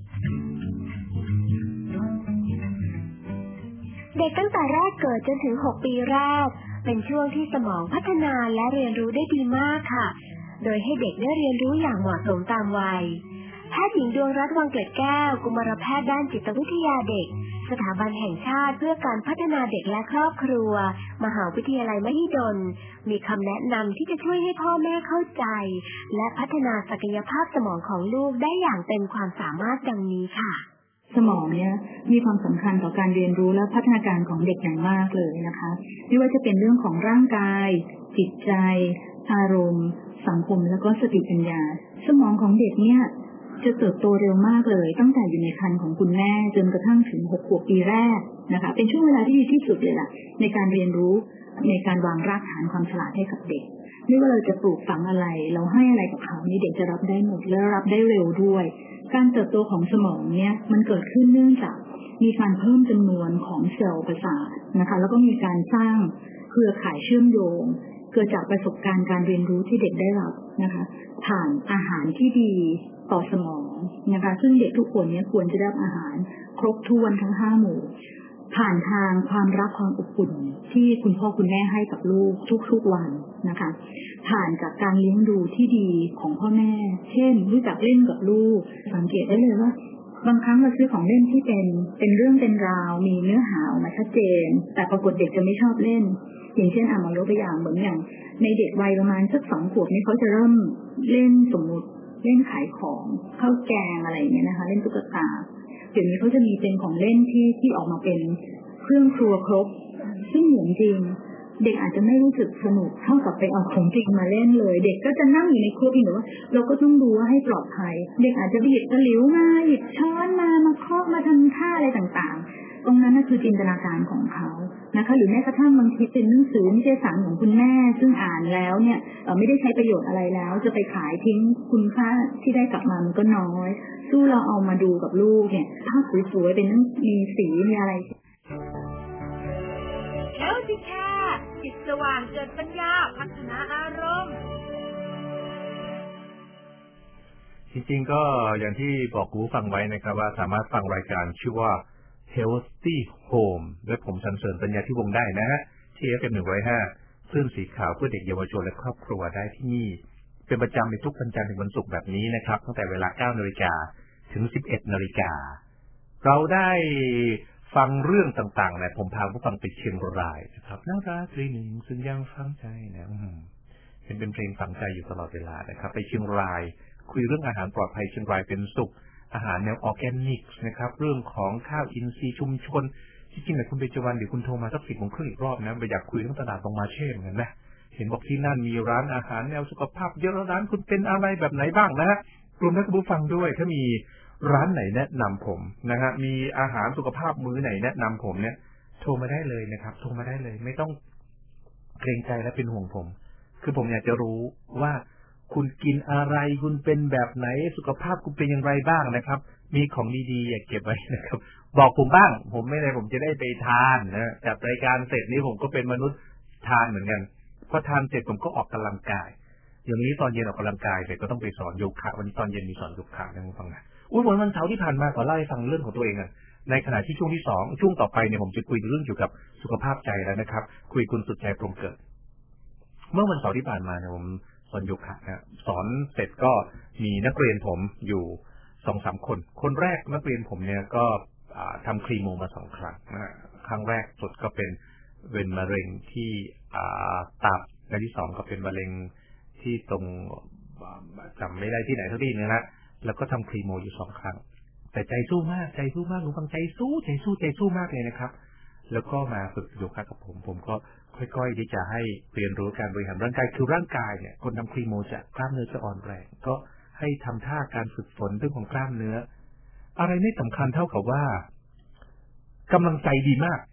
เด็กตั้งแต่แรกเกิดจนถึง6 ปีแรกเป็นช่วงที่สมองพัฒนาและเรียนรู้ได้ดีมากค่ะโดยให้เด็กได้เรียนรู้อย่างเหมาะสมตามวัยแพทย์หญิงดวงรัตน์ วังเกล็ดแก้วกุมารแพทย์ด้านจิตวิทยาเด็กสถาบันแห่งชาติเพื่อการพัฒนาเด็กและครอบครัวมหาวิทยาลัยมหิดลมีคำแนะนำที่จะช่วยให้พ่อแม่เข้าใจและพัฒนาศักยภาพสมองของลูกได้อย่างเต็มความสามารถดังนี้ค่ะสมองเนี่ยมีความสำคัญต่อการเรียนรู้และพัฒนาการของเด็กอย่างมากเลยนะคะไม่ว่าจะเป็นเรื่องของร่างกายจิตใจอารมณ์สังคมและก็สติปัญญาสมองของเด็กเนี่ยจะเติบโตเร็วมากเลยตั้งแต่อยู่ในครรภ์ของคุณแม่จนกระทั่งถึง6 ขวบปีแรกนะคะเป็นช่วงเวลาที่ดีที่สุดเลยล่ะในการเรียนรู้ในการวางรากฐานความฉลาดให้กับเด็กไม่ว่าเราจะปลูกฝังอะไรเราให้อะไรกับเขานี่เด็กจะรับได้หมดและรับได้เร็วด้วยการเติบโตของสมองเนี่ยมันเกิดขึ้นเนื่องจากมีการเพิ่มจำนวนของเซลล์ประสาทนะคะแล้วก็มีการสร้างเครือข่ายเชื่อมโยงเกิดจากประสบการณ์การเรียนรู้ที่เด็กได้รับนะคะผ่านอาหารที่ดีต่อสมองนะคะซึ่งเด็กทุกคนเนี่ยควรจะได้รับอาหารครบถ้วนทั้ง5 หมู่ผ่านทางความรักความอบอุ่นที่คุณพ่อคุณแม่ให้กับลูกทุกๆวันนะคะผ่านจากการเลี้ยงดูที่ดีของพ่อแม่เช่นรู้จักเล่นกับลูกสังเกตได้เลยว่าบางครั้งเราซื้อของเล่นที่เป็นเรื่องเป็นราวมีเนื้อหาออกมาชัดเจนแต่ปรากฏเด็กจะไม่ชอบเล่นอย่างเช่นมายกตัวอย่างเหมือนอย่างในเด็กวัยประมาณสัก2 ขวบนี่เขาจะเริ่มเล่นสมมุติเล่นขายของข้าวแกงอะไรอย่างเงี้ยนะคะเล่นตุ๊กตาเดี๋ยวนี้เขาจะมีเป็นของเล่นที่ออกมาเป็นเครื่องครัวครบซึ่งเหมือนจริงเด็กอาจจะไม่รู้สึกสนุกเท่ากับไปเอาของจริงมาเล่นเลยเด็กก็จะนั่งอยู่ในครัวเพียงแต่ว่าเราก็ต้องดูว่าให้ปลอดภัยเด็กอาจจะหยิบตะหลิวมาหยิบช้อนมาเคาะมาทำท่าอะไรต่างๆตรงนั้นน่ะคือจินตนาการของเขานะคะหรือแม้กระทั่งบางทีเป็นหนังสือนิตยสารของคุณแม่ซึ่งอ่านแล้วเนี่ยไม่ได้ใช้ประโยชน์อะไรแล้วจะไปขายทิ้งคุณค่าที่ได้กลับมามันก็น้อยสู้เราเอามาดูกับลูกเนี่ยภาพสวยๆเป็นมีสีมีอะไรแล้วสิค่ะจิตสว่างเกิดปัญญาพัฒนาอารมณ์จริงๆก็อย่างที่บอกกูฟังไว้นะครับว่าสามารถฟังรายการชื่อว่า Healthy Home และผมสรรเสริญปัญญาที่วงได้นะฮะที่ FM 105คลื่นสีขาวเพื่อเด็กเยาวชนและครอบครัวได้ที่นี่เป็นประจำในทุกวันจันทร์ถึงวันศุกร์แบบนี้นะครับตั้งแต่เวลา 9:00 นถึง 11:00 นเราได้ฟังเรื่องต่างๆนะผมพาผู้ฟังไปเชียงรายนะครับน่ารักทีหนึ่งซึ่งยังฟังใจนะเป็นเพลงฝังใจอยู่ตลอดเวลานะครับไปเชียงรายคุยเรื่องอาหารปลอดภัยเชียงรายเป็นสุขอาหารแนวออร์แกนิกนะครับเรื่องของข้าวอินทรีย์ชุมชนจริงๆเนี่ยคุณเบญจวรรณเดี๋ยวคุณโทรมาสัก 10:30 นอีกรอบนะไปอยากคุยเรื่องตลาดตรงมาเช่เหมือนกันนะเห็นบอกที่นั่นมีร้านอาหารแนวสุขภาพเยอะร้านคุณเป็นอะไรแบบไหนบ้างนะฮะรวมทั้งคุณผู้ฟังด้วยถ้ามีร้านไหนแนะนำผมนะฮะมีอาหารสุขภาพมื้อไหนแนะนำผมเนี่ยโทรมาได้เลยนะครับโทรมาได้เลยไม่ต้องเกรงใจและเป็นห่วงผมคือผมอยากจะรู้ว่าคุณกินอะไรคุณเป็นแบบไหนสุขภาพคุณเป็นอย่างไรบ้างนะครับมีของดีๆอยากเก็บไว้นะครับบอกผมบ้างผมไม่ได้ผมจะได้ไปทานนะจัดรายการเสร็จนี้ผมก็เป็นมนุษย์ทานเหมือนกันพอทานเสร็จผมก็ออกกำลังกายอย่างนี้ตอนเย็นออกกำลังกายเสร็จก็ต้องไปสอนโยคะวันนี้ตอนเย็นมีสอนโยคะนะคุณฟังนะวันเสาร์ที่ผ่านมาขอเล่าให้ฟังเรื่องของตัวเองอ่ะในขณะที่ช่วงที่2ช่วงต่อไปเนี่ยผมจะคุยเรื่องเกี่ยวกับสุขภาพใจแล้วนะครับคุยคุณสุดใจพรหมเกิดเมื่อวันเสาร์ที่ผ่านมาเนี่ยผมสอนโยคะนะสอนเสร็จก็มีนักเรียนผมอยู่ 2-3 คนคนแรกนักเรียนผมเนี่ยก็ทำคลีโมมา2 ครั้งนะครั้งแรกสุดก็เป็นมะเร็งที่ตับและที่2ก็เป็นมะเร็งที่ตรงจำไม่ได้ที่ไหนเท่าที่นะแล้วก็ทำคลีโมอยู่2 ครั้งแต่ใจสู้มากรู้ฟังใจสู้มากเลยนะครับแล้วก็มาฝึกโยคะกับผมก็ค่อยๆที่จะให้เรียนรู้การบริหารร่างกายคือร่างกายเนี่ยคนทำคลีโมจะกล้ามเนื้อจะอ่อนแรงก็ให้ทำท่าการฝึกฝนเรื่องของกล้ามเนื้ออะไรไม่สำคัญเท่ากับว่ากำลังใจดีมาก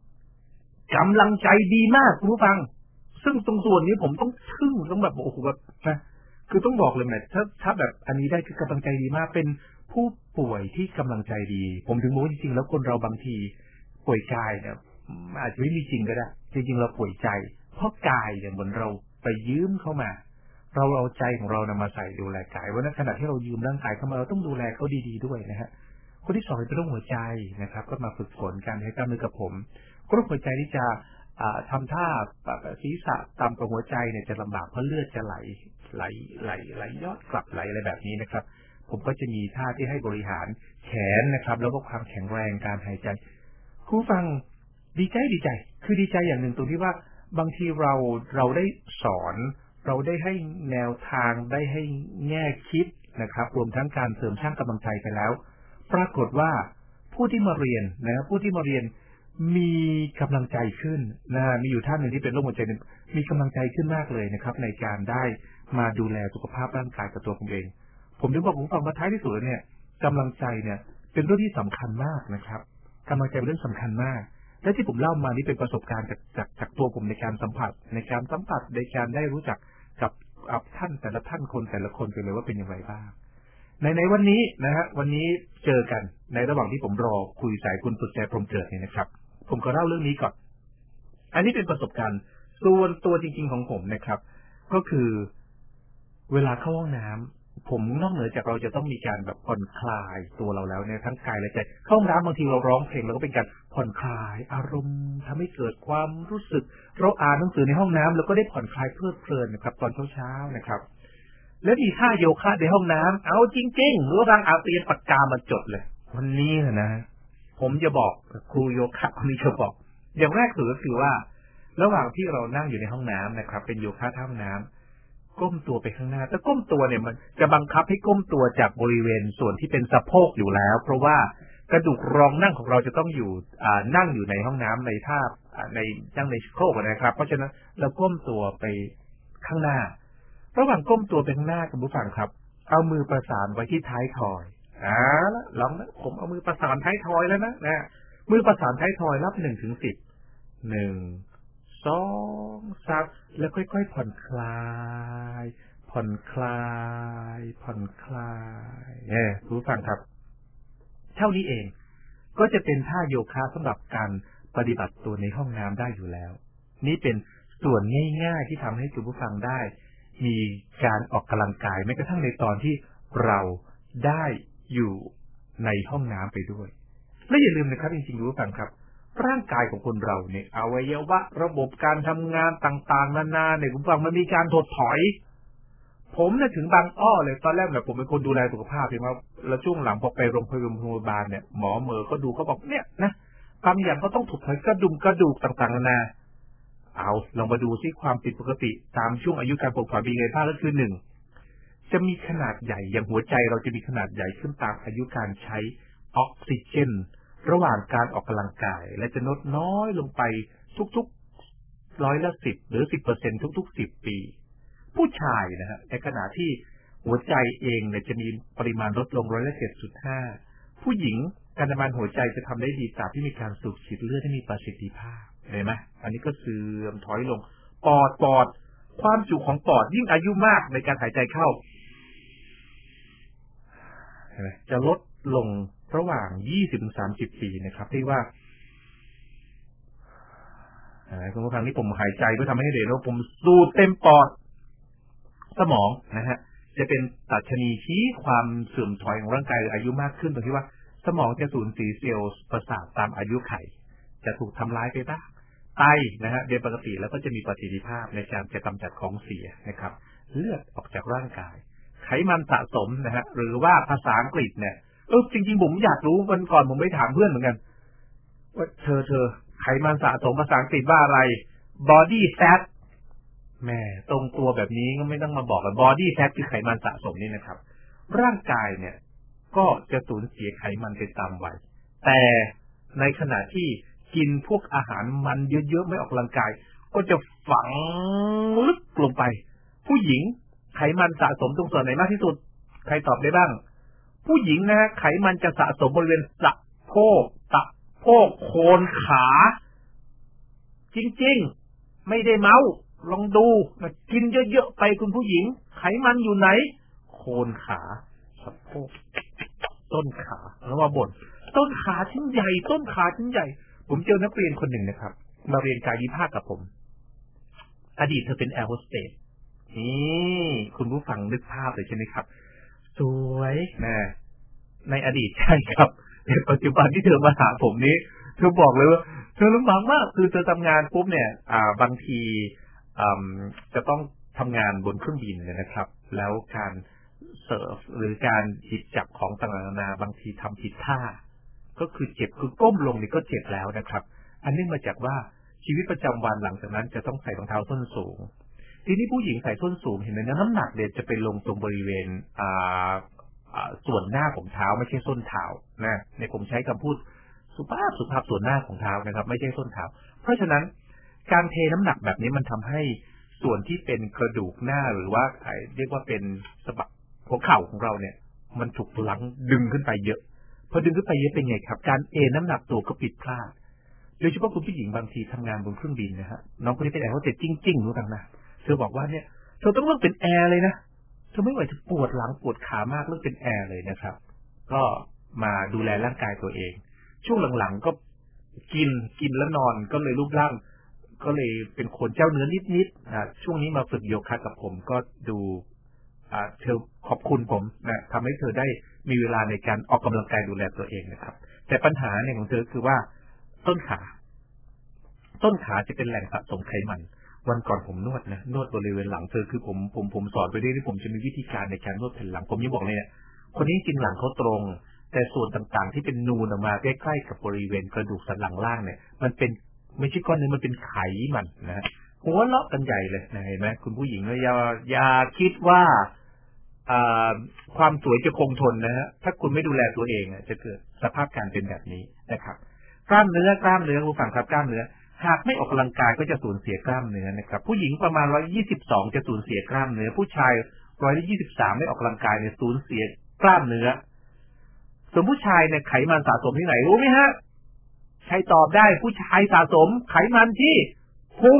คุณผู้ฟังซึ่งตรงส่วนนี้ผมต้องทึ่งต้องแบบโอ้โหแบบนะคือต้องบอกเลยแม่ถ้าแบบอันนี้ได้คือกำลังใจดีมากเป็นผู้ป่วยที่กำลังใจดีผมถึงบอกว่าจริงๆแล้วคนเราบางทีป่วยกายเนี่ยอาจจะไม่มีจริงก็ได้จริงๆเราป่วยใจเพราะกายเนี่ยเหมือนเราไปยืมเข้ามาเราเอาใจของเรานำมาใส่ดูแลกายว่าในขณะที่เรายืมร่างกายเข้ามาเราต้องดูแลเขาดีๆด้วยนะฮะคนที่2เป็นโรคหัวใจนะครับก็มาฝึกฝนการใช้กล้ามเนื้อกับผมโรคหัวใจที่จะทำท่าศีรษะต่ำกว่าหัวใจเนี่ยจะลำบากเพราะเลือดจะไหลย้อนกลับไหลอะไรแบบนี้นะครับผมก็จะมีท่าที่ให้บริหารแขนนะครับแล้วก็ความแข็งแรงการหายใจผู้ฟังดีใจคือดีใจอย่างหนึ่งตรงที่ว่าบางทีเราได้สอนเราได้ให้แนวทางได้ให้แง่คิดนะครับรวมทั้งการเสริมสร้างกำลังใจไปแล้วปรากฏว่าผู้ที่มาเรียนนะครับผู้ที่มาเรียนมีกำลังใจขึ้นนะมีอยู่ท่านหนึ่งที่เป็นโรคหัวใจมีกำลังใจขึ้นมากเลยนะครับในการได้มาดูแลสุขภาพร่างกายกับตัวผมเองผมถึงบอกผมฟังมาท้ายที่สุดเนี่ยกำลังใจเนี่ยเป็นเรื่องที่สำคัญมากนะครับกำลังใจเป็นเรื่องสำคัญมากและที่ผมเล่ามานี่เป็นประสบการณ์จากตัวผมในการสัมผัสในการได้รู้จักกับท่านแต่ละท่านคนแต่ละคนไปเลยว่าเป็นอย่างไรบ้างในวันนี้นะฮะวันนี้เจอกันในระหว่างที่ผมรอคุยสายคุณสุดใจพรหมเกิดเนี่ยนะครับผมก็เล่าเรื่องนี้ก่อนอันนี้เป็นประสบการณ์ส่วนตัวจริงๆของผมนะครับก็คือเวลาเข้าห้องน้ำผมนอกเหนือจากเราจะต้องมีการแบบผ่อนคลายตัวเราแล้วเนี่ยทั้งกายและใจเข้าห้องน้ำบางทีเราร้องเพลงแล้วก็เป็นการผ่อนคลายอารมณ์ทำให้เกิดความรู้สึกเราอ่านหนังสือในห้องน้ำแล้วก็ได้ผ่อนคลายเพลิดเพลินนะครับตอนเช้าๆนะครับแล้วมีท่าโยคะในห้องน้ำเอาจริงๆหรือว่าบางอาเตียนปากกามาจดเลยวันนี้นะผมจะบอกครูโยคะคนนี้จะบอกอย่างแรกสุดก็คือว่าระหว่างที่เรานั่งอยู่ในห้องน้ำนะครับเป็นโยคะท่าห้องน้ำก้มตัวไปข้างหน้าแต่ก้มตัวเนี่ยมันจะบังคับให้ก้มตัวจากบริเวณส่วนที่เป็นสะโพกอยู่แล้วเพราะว่ากระดูกรองนั่งของเราจะต้องอยู่นั่งอยู่ในห้องน้ำในท่านั่งในชักโครกนะครับเพราะฉะนั้นเราก้มตัวไปข้างหน้าระหว่างก้มตัวไปข้างหน้าคุณผู้ฟังครับเอามือประสานไว้ที่ท้ายทอยลองนะผมเอามือประสานท้ายทอยแล้วนะมือประสานท้ายทอยนับ1 ถึง 10 1 2 3แล้วค่อยๆผ่อนคลายผ่อนคลายผ่อนคลายคุณผู้ฟังครับเท่านี้เองก็จะเป็นท่าโยคะสำหรับการปฏิบัติตัวในห้องน้ำได้อยู่แล้วนี่เป็นส่วนง่ายๆที่ทำให้คุณผู้ฟังได้มีการออกกำลังกายแม้กระทั่งในตอนที่เราได้อยู่ในห้องน้ำไปด้วยและอย่าลืมนะครับจริงๆคุณผู้ฟังครับร่างกายของคนเราเนี่ยอวัยวะระบบการทำงานต่างๆนานาเนี่ยคุณผู้ฟังมันมีการถดถอยผมเนี่ยถึงบางอ้อเลยตอนแรกเนี่ยผมเป็นคนดูแลสุขภาพเพียงว่าแล้วช่วงหลังพอไปโรงพยาบาลเนี่ยหมอเมอก็ดูเขาบอกเนี่ยนะบางอย่างก็ต้องถดถอยกระดูกต่างๆนานาเอาลองมาดูซิความผิดปกติตามช่วงอายุการปกครองมีไงบ้างก็คือ1จะมีขนาดใหญ่อย่างหัวใจเราจะมีขนาดใหญ่ขึ้นตามอายุการใช้ออกซิเจนระหว่างการออกกำลังกายและจะลดน้อยลงไปทุกๆ10%หรือ 10% ทุกๆ10 ปีผู้ชายนะฮะในขณะที่หัวใจเองเนี่ยจะมีปริมาณลดลง7.5%ผู้หญิงการทำงานหัวใจจะทำได้ดีตราบที่มีการสูบฉีดเลือดให้มีประสิทธิภาพเห็นไหมอันนี้ก็เสื่อมถอยลงปอดความจุของปอดยิ่งอายุมากในการหายใจเข้าเห็นไหมจะลดลงระหว่าง 20-30 ปีนะครับที่ว่าคุณผู้ฟังนี่ผมหายใจเพื่อทำให้เห็นว่าผมสูดเต็มปอดสมองนะฮะจะเป็นดัชนีชี้ความเสื่อมถอยของร่างกายอายุมากขึ้นตรงที่ว่าสมองจะสูญเสียเซลล์ประสาทตามอายุไขจะถูกทำลายไปบ้างไตนะฮะโดยปกติแล้วก็จะมีประสิทธิภาพในการจะกำจัดของเสียนะครับเลือดออกจากร่างกายไขมันสะสมนะฮะหรือว่าภาษาอังกฤษเนี่ยจริงๆผมอยากรู้วันก่อนผมไปถามเพื่อนเหมือนกันว่าเธอไขมันสะสมภาษาอังกฤษว่าอะไร body fat แม่ตรงตัวแบบนี้ก็ไม่ต้องมาบอกว่า body fat คือไขมันสะสมนี่นะครับร่างกายเนี่ยก็จะสูญเสียไขมันไปตามวัยแต่ในขณะที่กินพวกอาหารมันเยอะๆไม่ออกกำลังกายก็จะฝังลึกลงไปผู้หญิงไขมันสะสมตรงส่วนไหนมากที่สุดใครตอบได้บ้างผู้หญิงนะไขมันจะสะสมบริเวณสะโพกโคนขาจริงๆไม่ได้เมาลองดูกินเยอะๆไปคุณผู้หญิงไขมันอยู่ไหนโคนขาสะโพกต้นขาแล้วว่าบ่นต้นขาชิ้นใหญ่ต้นขาชิ้นใหญ่ผมเจอนักเรียนคนหนึ่งนะครับมาเรียนกายวิภาคกับผมอดีตเธอเป็นแอร์โฮสเตสนี่คุณผู้ฟังนึกภาพเลยใช่ไหมครับสวยนะในอดีตใช่ครับในปัจจุบันที่เธอมาหาผมนี้เธอบอกเลยว่าเธอลำบากมากคือเธอทำงานปุ๊บเนี่ยบางทีจะต้องทำงานบนเครื่องบินนะครับแล้วการเสิร์ฟหรือการหยิบจับของต่างๆนานาบางทีทำผิดท่าก็คือเจ็บคือก้มลงนี่ก็เจ็บแล้วนะครับอันนี้มาจากว่าชีวิตประจำวันหลังจากนั้นจะต้องใส่รองเท้าส้นสูงทีนี้ผู้หญิงใส่ส้นสูงเห็นไหมนะน้ำหนักเนี่ยจะไปลงตรงบริเวณส่วนหน้าของเท้าไม่ใช่ส้นเท้านะในผมใช้คำพูดสุภาพส่วนหน้าของเท้านะครับไม่ใช่ส้นเท้าเพราะฉะนั้นการเทน้ำหนักแบบนี้มันทำให้ส่วนที่เป็นกระดูกหน้าหรือว่าเรียกว่าเป็นสะบักหัวเข่าของเราเนี่ยมันถูกหลังดึงขึ้นไปเยอะพอดึงขึ้นไปเยอะเป็นไงครับการน้ำหนักตัวก็ผิดพลาดโดยเฉพาะคุณผู้หญิงบางทีทำงานบนเครื่องบินนะฮะน้องคนนี้เป็นแอร์โฮสเตสจริงๆรู้กันนะเธอบอกว่าเนี่ยเธอต้องเลือกเป็นแอร์เลยนะเธอไม่ไหวจะปวดหลังปวดขามากเลือกเป็นแอร์เลยนะครับก็มาดูแลร่างกายตัวเองช่วงหลังๆก็กินแล้วนอนก็เลยรูปร่างก็เลยเป็นคนเจ้าเนื้อนิดๆช่วงนี้มาฝึกโยคะกับผมก็ดูเธอขอบคุณผมนะทำให้เธอได้มีเวลาในการออกกำลังกายดูแลตัวเองนะครับแต่ปัญหาเนี่ยของเธอคือว่าต้นขาจะเป็นแหล่งสะสมไขมันวันก่อนผมนวดบริเวณหลังเธอคือผมสอนไปด้วยที่ผมจะมีวิธีการในการนวดแผ่นหลังผมยังบอกเลยเนี่ยคนนี้จริงหลังเขาตรงแต่ส่วนต่างๆที่เป็นนูนออกมาใกล้ๆกับบริเวณกระดูกสันหลังล่างเนี่ยมันเป็นไม่ใช่ก้อนเนื้อมันเป็นไขมันนะฮะหัวเลาะกันใหญ่เลยนะเห็นไหมคุณผู้หญิงอย่าคิดว่าความสวยจะคงทนนะฮะถ้าคุณไม่ดูแลตัวเองจะเกิดสภาพการเป็นแบบนี้นะครับกล้ามเนื้อคุณฟังครับกล้ามเนื้อหากไม่ออกกำลังกายก็จะสูญเสียกล้ามเนื้อนะครับผู้หญิงประมาณ122จะสูญเสียกล้ามเนื้อผู้ชาย123ไม่ออกกำลังกายเนี่ยสูญเสียกล้ามเนื้อส่วนผู้ชายเนี่ยไขมันสะสมที่ไหนรู้ไหมฮะใครตอบได้ผู้ชายสะสมไขมันที่พุง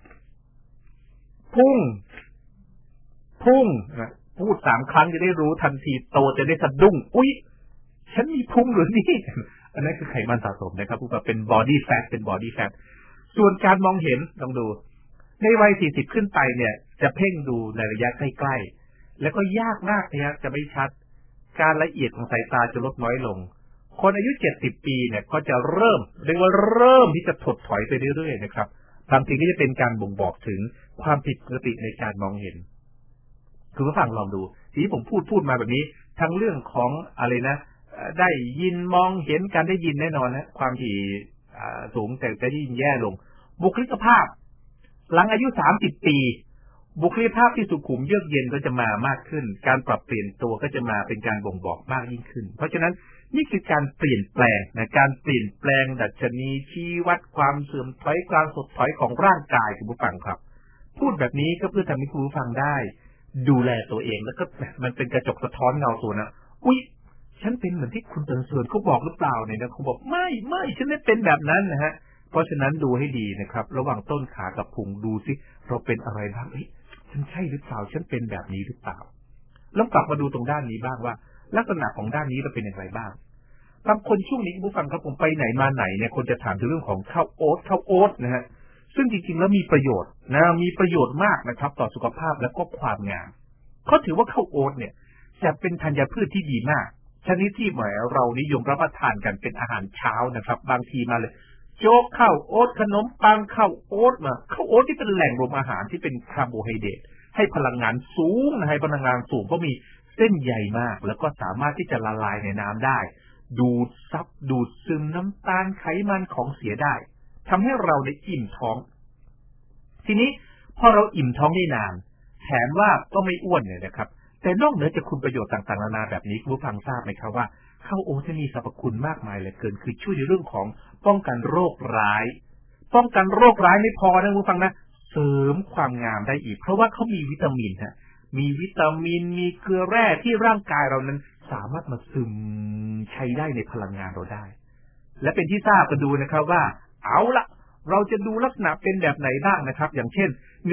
นะพูด3 ครั้งจะได้รู้ทันทีโตจะได้สะดุ้งอุ๊ยฉันมีพุงหรือนี่อันนั้นคือไขมันสะสมนะครับพูดว่าเป็น body fat ส่วนการมองเห็นลองดูในวัย40ขึ้นไปเนี่ยจะเพ่งดูในระยะใกล้ๆแล้วก็ยากมากนะครับจะไม่ชัดการละเอียดของสายตาจะลดน้อยลงคนอายุ70ปีเนี่ยก็จะเริ่มที่จะถดถอยไปเรื่อยๆนะครับบางทีก็จะเป็นการบ่งบอกถึงความผิดปกติในการมองเห็นคุณผู้ฟังลองดูที่ผมพูดมาแบบนี้ทั้งเรื่องของอะไรนะได้ยินมองเห็นการได้ยินแน่นอนนะความถี่สูงแต่ได้ยินแย่ลงบุคลิกภาพหลังอายุ30ปีบุคลิกภาพที่สุขุมเยือกเย็นก็จะมามากขึ้นการปรับเปลี่ยนตัวก็จะมาเป็นการบ่งบอกมากยิ่งขึ้นเพราะฉะนั้นนี่คือการเปลี่ยนแปลงนะการเปลี่ยนแปลงดัชนีชี้วัดความเสื่อมถอยการถดถอยของร่างกายคุณผู้ฟังครับพูดแบบนี้ก็เพื่อทำให้คุณผู้ฟังได้ดูแลตัวเองแล้วก็มันเป็นกระจกสะท้อนเงาตัวนะอุ๊ยฉันเป็นเหมือนที่คุณเตือนส่วนเขาบอกหรือเปล่าเนี่ยนะเขาบอกไม่ฉันไม่เป็นแบบนั้นนะฮะเพราะฉะนั้นดูให้ดีนะครับระหว่างต้นขากับพุงดูสิเราเป็นอะไรบ้างฉันใช่หรือเปล่าฉันเป็นแบบนี้หรือเปล่าแล้วกลับมาดูตรงด้านนี้บ้างว่าลักษณะของด้านนี้เราเป็นอย่างไรบ้างบางคนช่วงนี้คุณผู้ฟังครับผมไปไหนมาไหนเนี่ยคนจะถามถึงเรื่องของข้าวโอ๊ตนะฮะซึ่งจริงๆแล้วมีประโยชน์มากนะครับต่อสุขภาพและก็ความงามเขาถือว่าข้าวโอ๊ตเนี่ยจะเป็นธัญพืชที่ดีมากชนิดที่หมายเรานิยมรับประทานกันเป็นอาหารเช้านะครับบางทีมาเลยโจ๊กข้าวโอ๊ตขนมปังข้าวโอ๊ตมาข้าวโอ๊ตที่เป็นแหล่งรวมอาหารที่เป็นคาร์โบไฮเดรตให้พลังงานสูงเพราะมีเส้นใยมากแล้วก็สามารถที่จะละลายในน้ำได้ดูดซึมน้ำตาลไขมันของเสียได้ทำให้เราได้อิ่มท้องทีนี้พอเราอิ่มท้องได้นานแถมว่าก็ไม่อ้วนเนี่ยนะครับแต่นอกเหนือจากคุณประโยชน์ต่างๆนานาแบบนี้คุณผู้ฟังทราบไหมครับว่าข้าวโอ๊ตมีสรรพคุณมากมายเหลือเกินคือช่วยในเรื่องของป้องกันโรคร้ายไม่พอนะคุณผู้ฟังนะเสริมความงามได้อีกเพราะว่าเขามีวิตามินมีเกลือแร่ที่ร่างกายเรานั้นสามารถมาซึมใช้ได้ในพลังงานเราได้และเป็นที่ทราบกันดูนะครับว่าเอาละเราจะดูลักษณะเป็นแบบไหนบ้างนะครับอย่างเช่น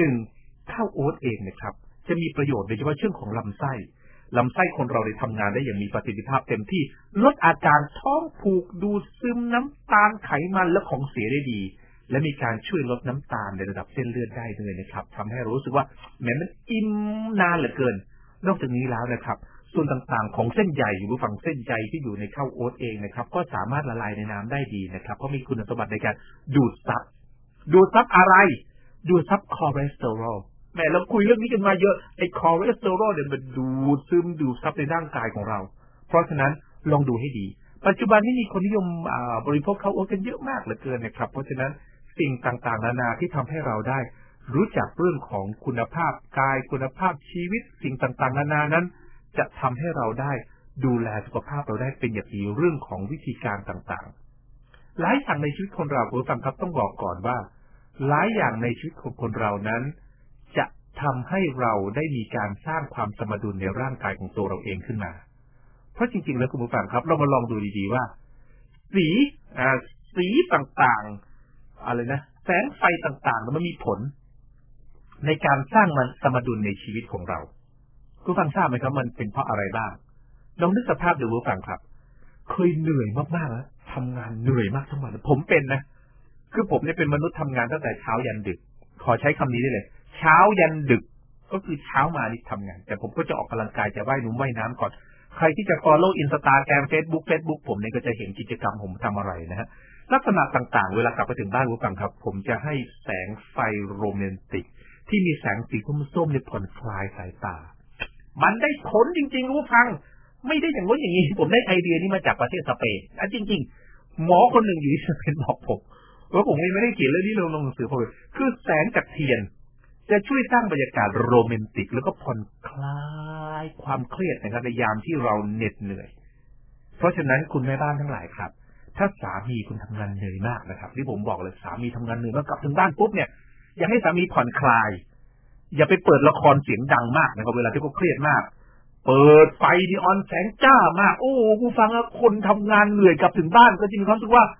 1ข้าวโอ๊ตเองนะครับจะมีประโยชน์โดยเฉพาะเรื่องของลำไส้คนเราได้ทำงานได้อย่างมีประสิทธิภาพเต็มที่ลดอาการท้องผูกดูดซึมน้ำตาลไขมันและของเสียได้ดีและมีการช่วยลดน้ำตาลในระดับเส้นเลือดได้ด้วยนะครับทำให้รู้สึกว่าแม้มันอิ่มนานเหลือเกินนอกจากนี้แล้วนะครับส่วนต่างๆของเส้นใยหรือฝั่งเส้นใยที่อยู่ในข้าวโอ๊ตเองนะครับก็สามารถละลายในน้ำได้ดีนะครับเพราะมีคุณสมบัติในการดูดซับอะไรดูดซับคอเลสเตอรอลแม่เราคุยเรื่องนี้กันมาเยอะไอ้คอเลสเตอรอลเนี่ยมันดูดซึมดูดซับในร่างกายของเราเพราะฉะนั้นลองดูให้ดีปัจจุบันนี้มีคนนิยมบริโภคข้าวโอ๊ตกันเยอะมากเหลือเกินนะครับเพราะฉะนั้นสิ่งต่างๆนานาที่ทำให้เราได้รู้จักเรื่องของคุณภาพกายคุณภาพชีวิตสิ่งต่างๆนานานั้นจะทำให้เราได้ดูแลสุขภาพเราได้เป็นอย่างดีเรื่องของวิธีการต่างๆหลายอย่างในชีวิตคนเราคุณผู้ฟังครับต้องบอกก่อนว่าหลายอย่างในชีวิตของคนเรานั้นจะทำให้เราได้มีการสร้างความสมดุลในร่างกายของตัวเราเองขึ้นมาเพราะจริงๆแล้วคุณผู้ฟังครับเรามาลองดูดีๆว่าสีต่างๆอะไรนะแสงไฟต่างๆมันมีผลในการสร้างมันสมดุลในชีวิตของเราคุณฟังทราบไหมครับมันเป็นเพราะอะไรบ้างลองนึกสภาพดูคุณฟังครับเคยเหนื่อยมากๆแล้วทำงานเหนื่อยมากทั้งวันผมเป็นนะคือผมเนี่ยเป็นมนุษย์ทำงานตั้งแต่เช้ายันดึกขอใช้คำนี้ได้เลยเช้ายันดึกก็คือเช้ามานี่ทำงานแต่ผมก็จะออกกำลังกายจะว่ายน้ำก่อนใครที่จะ follow Instagram Facebook ผมเนี่ยก็จะเห็นกิจกรรมผมทำอะไรนะฮะลักษณะต่างๆเวลากลับไปถึงบ้านคุณฟังครับผมจะให้แสงไฟโรแมนติกที่มีแสงสีส้มๆเนี่ยผ่อนคลายสายตามันได้ผลจริงๆคุณฟังไม่ได้อย่างนั้นอย่างนี้ผมได้ไอเดียนี้มาจากประเทศสเปนจริงๆหมอคนหนึ่งอยู่ที่สเปนบอกผมว่าผมไม่ได้เขียนเรื่องนี้ลงหนังสือผมคือแสงจากเทียนจะช่วยสร้างบรรยากาศโรแมนติกแล้วก็ผ่อนคลายความเครียดนะครับในยามที่เราเหน็ดเหนื่อยเพราะฉะนั้นคุณแม่บ้านทั้งหลายครับถ้าสามีคุณทำงานเหนื่อยมากนะครับที่ผมบอกเลยสามีทำงานเหนื่อยมากกลับถึงบ้านปุ๊บเนี่ยอยากให้สามีผ่อนคลายอย่าไปเปิดละครเสียงดังมากนะครับเวลาที่เขาเครียดมากเปิดไฟนีออนแสงจ้ามากโอ้ผู้ฟังคนทำงานเหนื่อยกลับถึงบ้านก็จริงเขาคิดว่า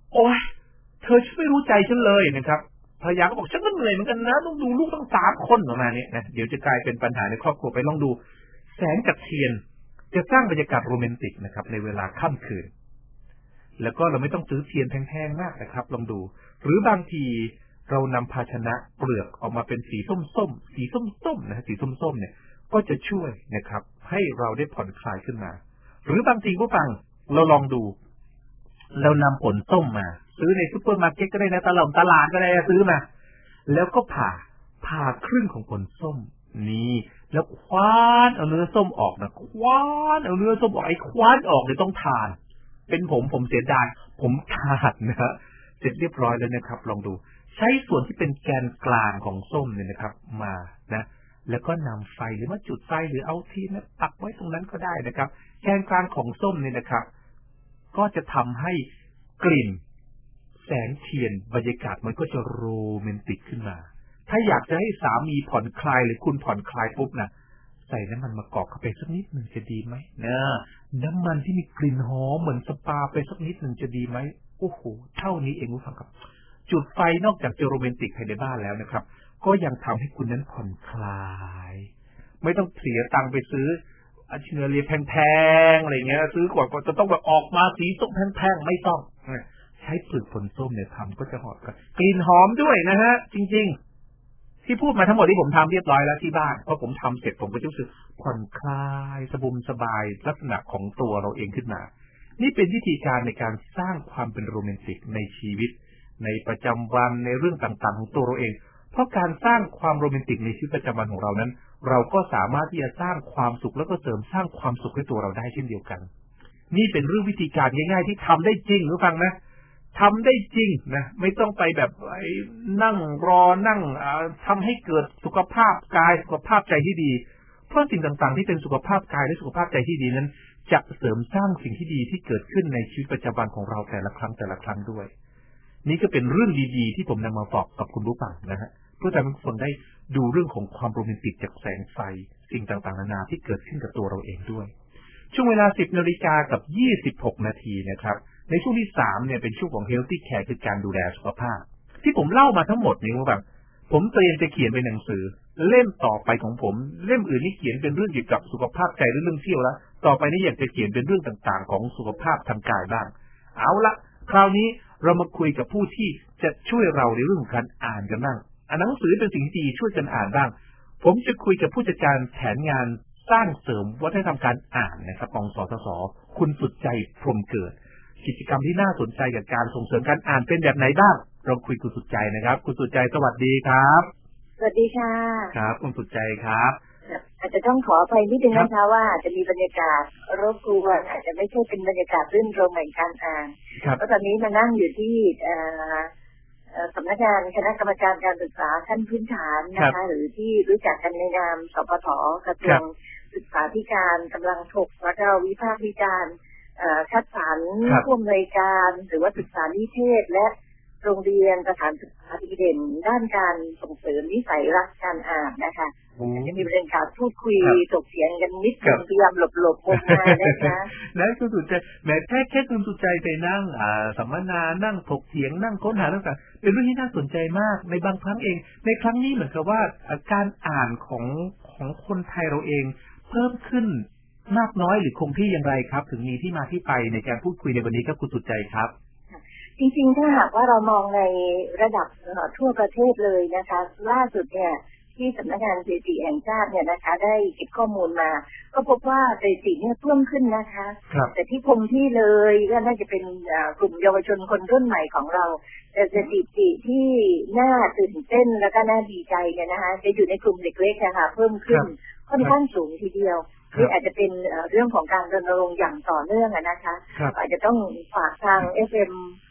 โอ๊ยเธอไม่รู้ใจฉันเลยนะครับภรรยาก็บอกฉันก็เหนื่อยเหมือนกันนะต้องดูลูกตั้ง3 คนประมาณนี้นะเดี๋ยวจะกลายเป็นปัญหาในครอบครัวไปลองดูแสงจากเทียนจะสร้างบรรยากาศโรแมนติกนะครับในเวลาค่ำคืนแล้วก็เราไม่ต้องซื้อเทียนแพงๆมากนะครับลองดูหรือบางทีเรานำภาชนะเปลือกออกมาเป็นสีส้มๆสีส้มๆนะสีส้มๆเนี่ยก็จะช่วยนะครับให้เราได้ผ่อนคลายขึ้นมาหรือบางทีผู้ฟังเราลองดูเรานำผลส้มมาซื้อในซุปเปอร์มาร์เก็ตก็ได้นะตลาดก็ได้ซื้อมาแล้วก็ผ่าครึ่งของผลส้มนี่แล้วคว้านเอาเนื้อส้มออกนะคว้านเอาเนื้อส้มออกไอ้คว้านออกเนี่ยต้องทานเป็นผมเสียดายผมทานนะฮะเสร็จเรียบร้อยแล้วนะครับลองดูใช้ส่วนที่เป็นแกนกลางของส้มเนี่ยนะครับมานะแล้วก็นำไฟหรือว่าจุดไฟหรือเอาเทียนปักไว้ตรงนั้นก็ได้นะครับแกนกลางของส้มเนี่ยนะครับก็จะทำให้กลิ่นแสงเทียนบรรยากาศมันก็จะโรแมนติกขึ้นมาถ้าอยากจะให้สามีผ่อนคลายหรือคุณผ่อนคลายปุ๊บนะใส่น้ำมันมะกอกเข้าไปสักนิดหนึ่งจะดีไหมนะน้ำมันที่มีกลิ่นหอมเหมือนสปาไปสักนิดหนึ่งจะดีไหมโอ้โหเท่านี้เองคุณผู้ฟังครับจุดไฟนอกจากจะโรแมนติกภายในบ้านแล้วนะครับก็ยังทำให้คุณนั้นผ่อนคลายไม่ต้องเสียตังค์ไปซื้อเชื้อเรียแพงๆอะไรเงี้ยซื้อกว่าจะต้องแบบออกมาสีส้มแพงๆไม่ต้องใช้เปลือกผลส้มเนี่ยทำก็จะหอมกลิ่นหอมด้วยนะฮะจริงๆที่พูดมาทั้งหมดที่ผมทำเรียบร้อยแล้วที่บ้านพอผมทำเสร็จผมก็รู้สึกผ่อนคลายสบายลักษณะของตัวเราเองขึ้นมานี่เป็นวิธีการในการสร้างความเป็นโรแมนติกในชีวิตในประจำวันในเรื่องต่างๆของตัวเราเองเพราะการสร้างความโรแมนติกในชีวิตประจำวันของเรานั้นเราก็สามารถที่จะสร้างความสุขแล้วก็เสริมสร้างความสุขให้ตัวเราได้เช่นเดียวกันนี่เป็นเรื่องวิธีการง่ายๆที่ทำได้จริงหรือฟังนะทำได้จริงนะไม่ต้องไปแบบนั่งรอนั่งทำให้เกิดสุขภาพกายสุขภาพใจที่ดีเพราะสิ่งต่างๆที่เป็นสุขภาพกายและสุขภาพใจที่ดีนั้นจะเสริมสร้างสิ่งที่ดีที่เกิดขึ้นในชีวิตประจำวันของเราแต่ละครั้งด้วยนี่ก็เป็นเรื่องดีๆที่ผมนำมาบอกกับคุณผู้ฟังนะฮะเพื่อทำให้ทุกคนได้ดูเรื่องของความโรแมนติกจากแสงไฟสิ่งต่างๆนานาที่เกิดขึ้นกับตัวเราเองด้วยช่วงเวลา 10:26 น.นะครับในช่วงที่3เนี่ยเป็นช่วงของ Healthy Care คือการดูแลสุขภาพที่ผมเล่ามาทั้งหมดนี้ว่าผมเตรียมจะเขียนเป็นหนังสือเล่มต่อไปของผมเล่มอื่นนี่เขียนเป็นเรื่องเกี่ยวกับสุขภาพใจหรือเรื่องเที่ยวแล้วต่อไปนี้อยากจะเขียนเป็นเรื่องต่างๆของสุขภาพทางกายบ้างเอาละคราวนี้เรามาคุยกับผู้ที่จะช่วยเราในเรื่องของการอ่านกันบ้างหนังสือเป็นสิ่งที่ดีช่วยกันอ่านบ้างผมจะคุยกับผู้จัดการแผนงานสร้างเสริมวัฒนธรรมการอ่านนะครับของสทศคุณสุดใจพรหมเกิดกิจกรรมที่น่าสนใจกับการส่งเสริมการอ่านเป็นแบบไหนบ้างเราคุยคุณสุดใจนะครับคุณสุดใจสวัสดีครับสวัสดีค่ะครับคุณสุดใจครับอาจจะต้องขออภัยนิดนึงนะคะว่าจะมีบรรยากาศรบกวนอาจจะไม่ใช่เป็นบรรยากาศรื่นรมย์ในการอ่านเพราะตอนนี้มานั่งอยู่ที่สำนักงานคณะกรรมการการศึกษาขั้นพื้นฐานนะคะหรือที่รู้จักกันในนามสปท.กระทรวงศึกษาธิการกำลังถกแล้วก็วิพากษ์วิจารณ์คัดสรรผู้อำนวยการหรือว่าศึกษานิเทศและโรงเรียนสถานศึกษาดีเด่นด้านการส่งเสริมนิสัยรักการอ่านนะคะจะมีบรรยากาศพูดคุยถกเถียงกันนิดนึงพยายามหลบๆมุมมานะคะแล้วคุณสุดใจแม้แค่คุณสุดใจไปนั่งสัมมนานั่งถกเถียงนั่งค้นหาต่างๆเป็นเรื่องที่น่าสนใจมากในบางครั้งเองในครั้งนี้เหมือนกับว่าการอ่านของคนไทยเราเองเพิ่มขึ้นมากน้อยหรือคงที่อย่างไรครับถึงมีที่มาที่ไปในการพูดคุยในวันนี้ครับคุณสุดใจครับจริงๆถ้าหากว่าเรามองในระดับทั่วประเทศเลยนะคะล่าสุดเนี่ยที่สำนักงานสถิติแห่งชาติเนี่ยนะคะได้เก็บข้อมูลมาก็พบว่าสถิติเนี่ยเพิ่มขึ้นนะคะแต่ที่คงที่เลยก็น่าจะเป็นกลุ่มเยาวชนคนรุ่นใหม่ของเราแต่สถิติที่น่าตื่นเต้นและก็น่าดีใจเนี่ยนะคะจะอยู่ในกลุ่มเด็กเล็กนะคะเพิ่มขึ้นค่อนข้างสูงทีเดียวนี่อาจจะเป็นเรื่องของการรณรงค์อย่างต่อเนื่องนะคะอาจจะต้องฝากทาง FM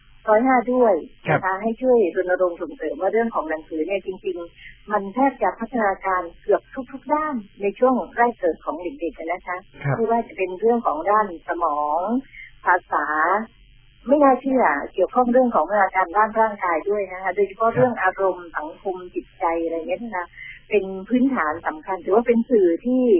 105ด้วยนะคะให้ช่วยรณรงค์ส่งเสริมว่าเรื่องของหนังสือเนี่ยจริงๆมันแทบจะพัฒนาการเกือบทุกๆด้านในช่วงแรกเกิดของเด็กๆนะคะไม่ว่าจะเป็นเรื่องของด้านสมองภาษาไม่น่าเชื่อเกี่ยวข้องเรื่องของพัฒนาการด้านร่างกายด้วยนะคะโดยเฉพาะเรื่องอารมณ์สังคมจิตใจอะไรเงี้ยนะคะเป็นพื้นฐานสำคัญถือว่าเป็นสื่อที่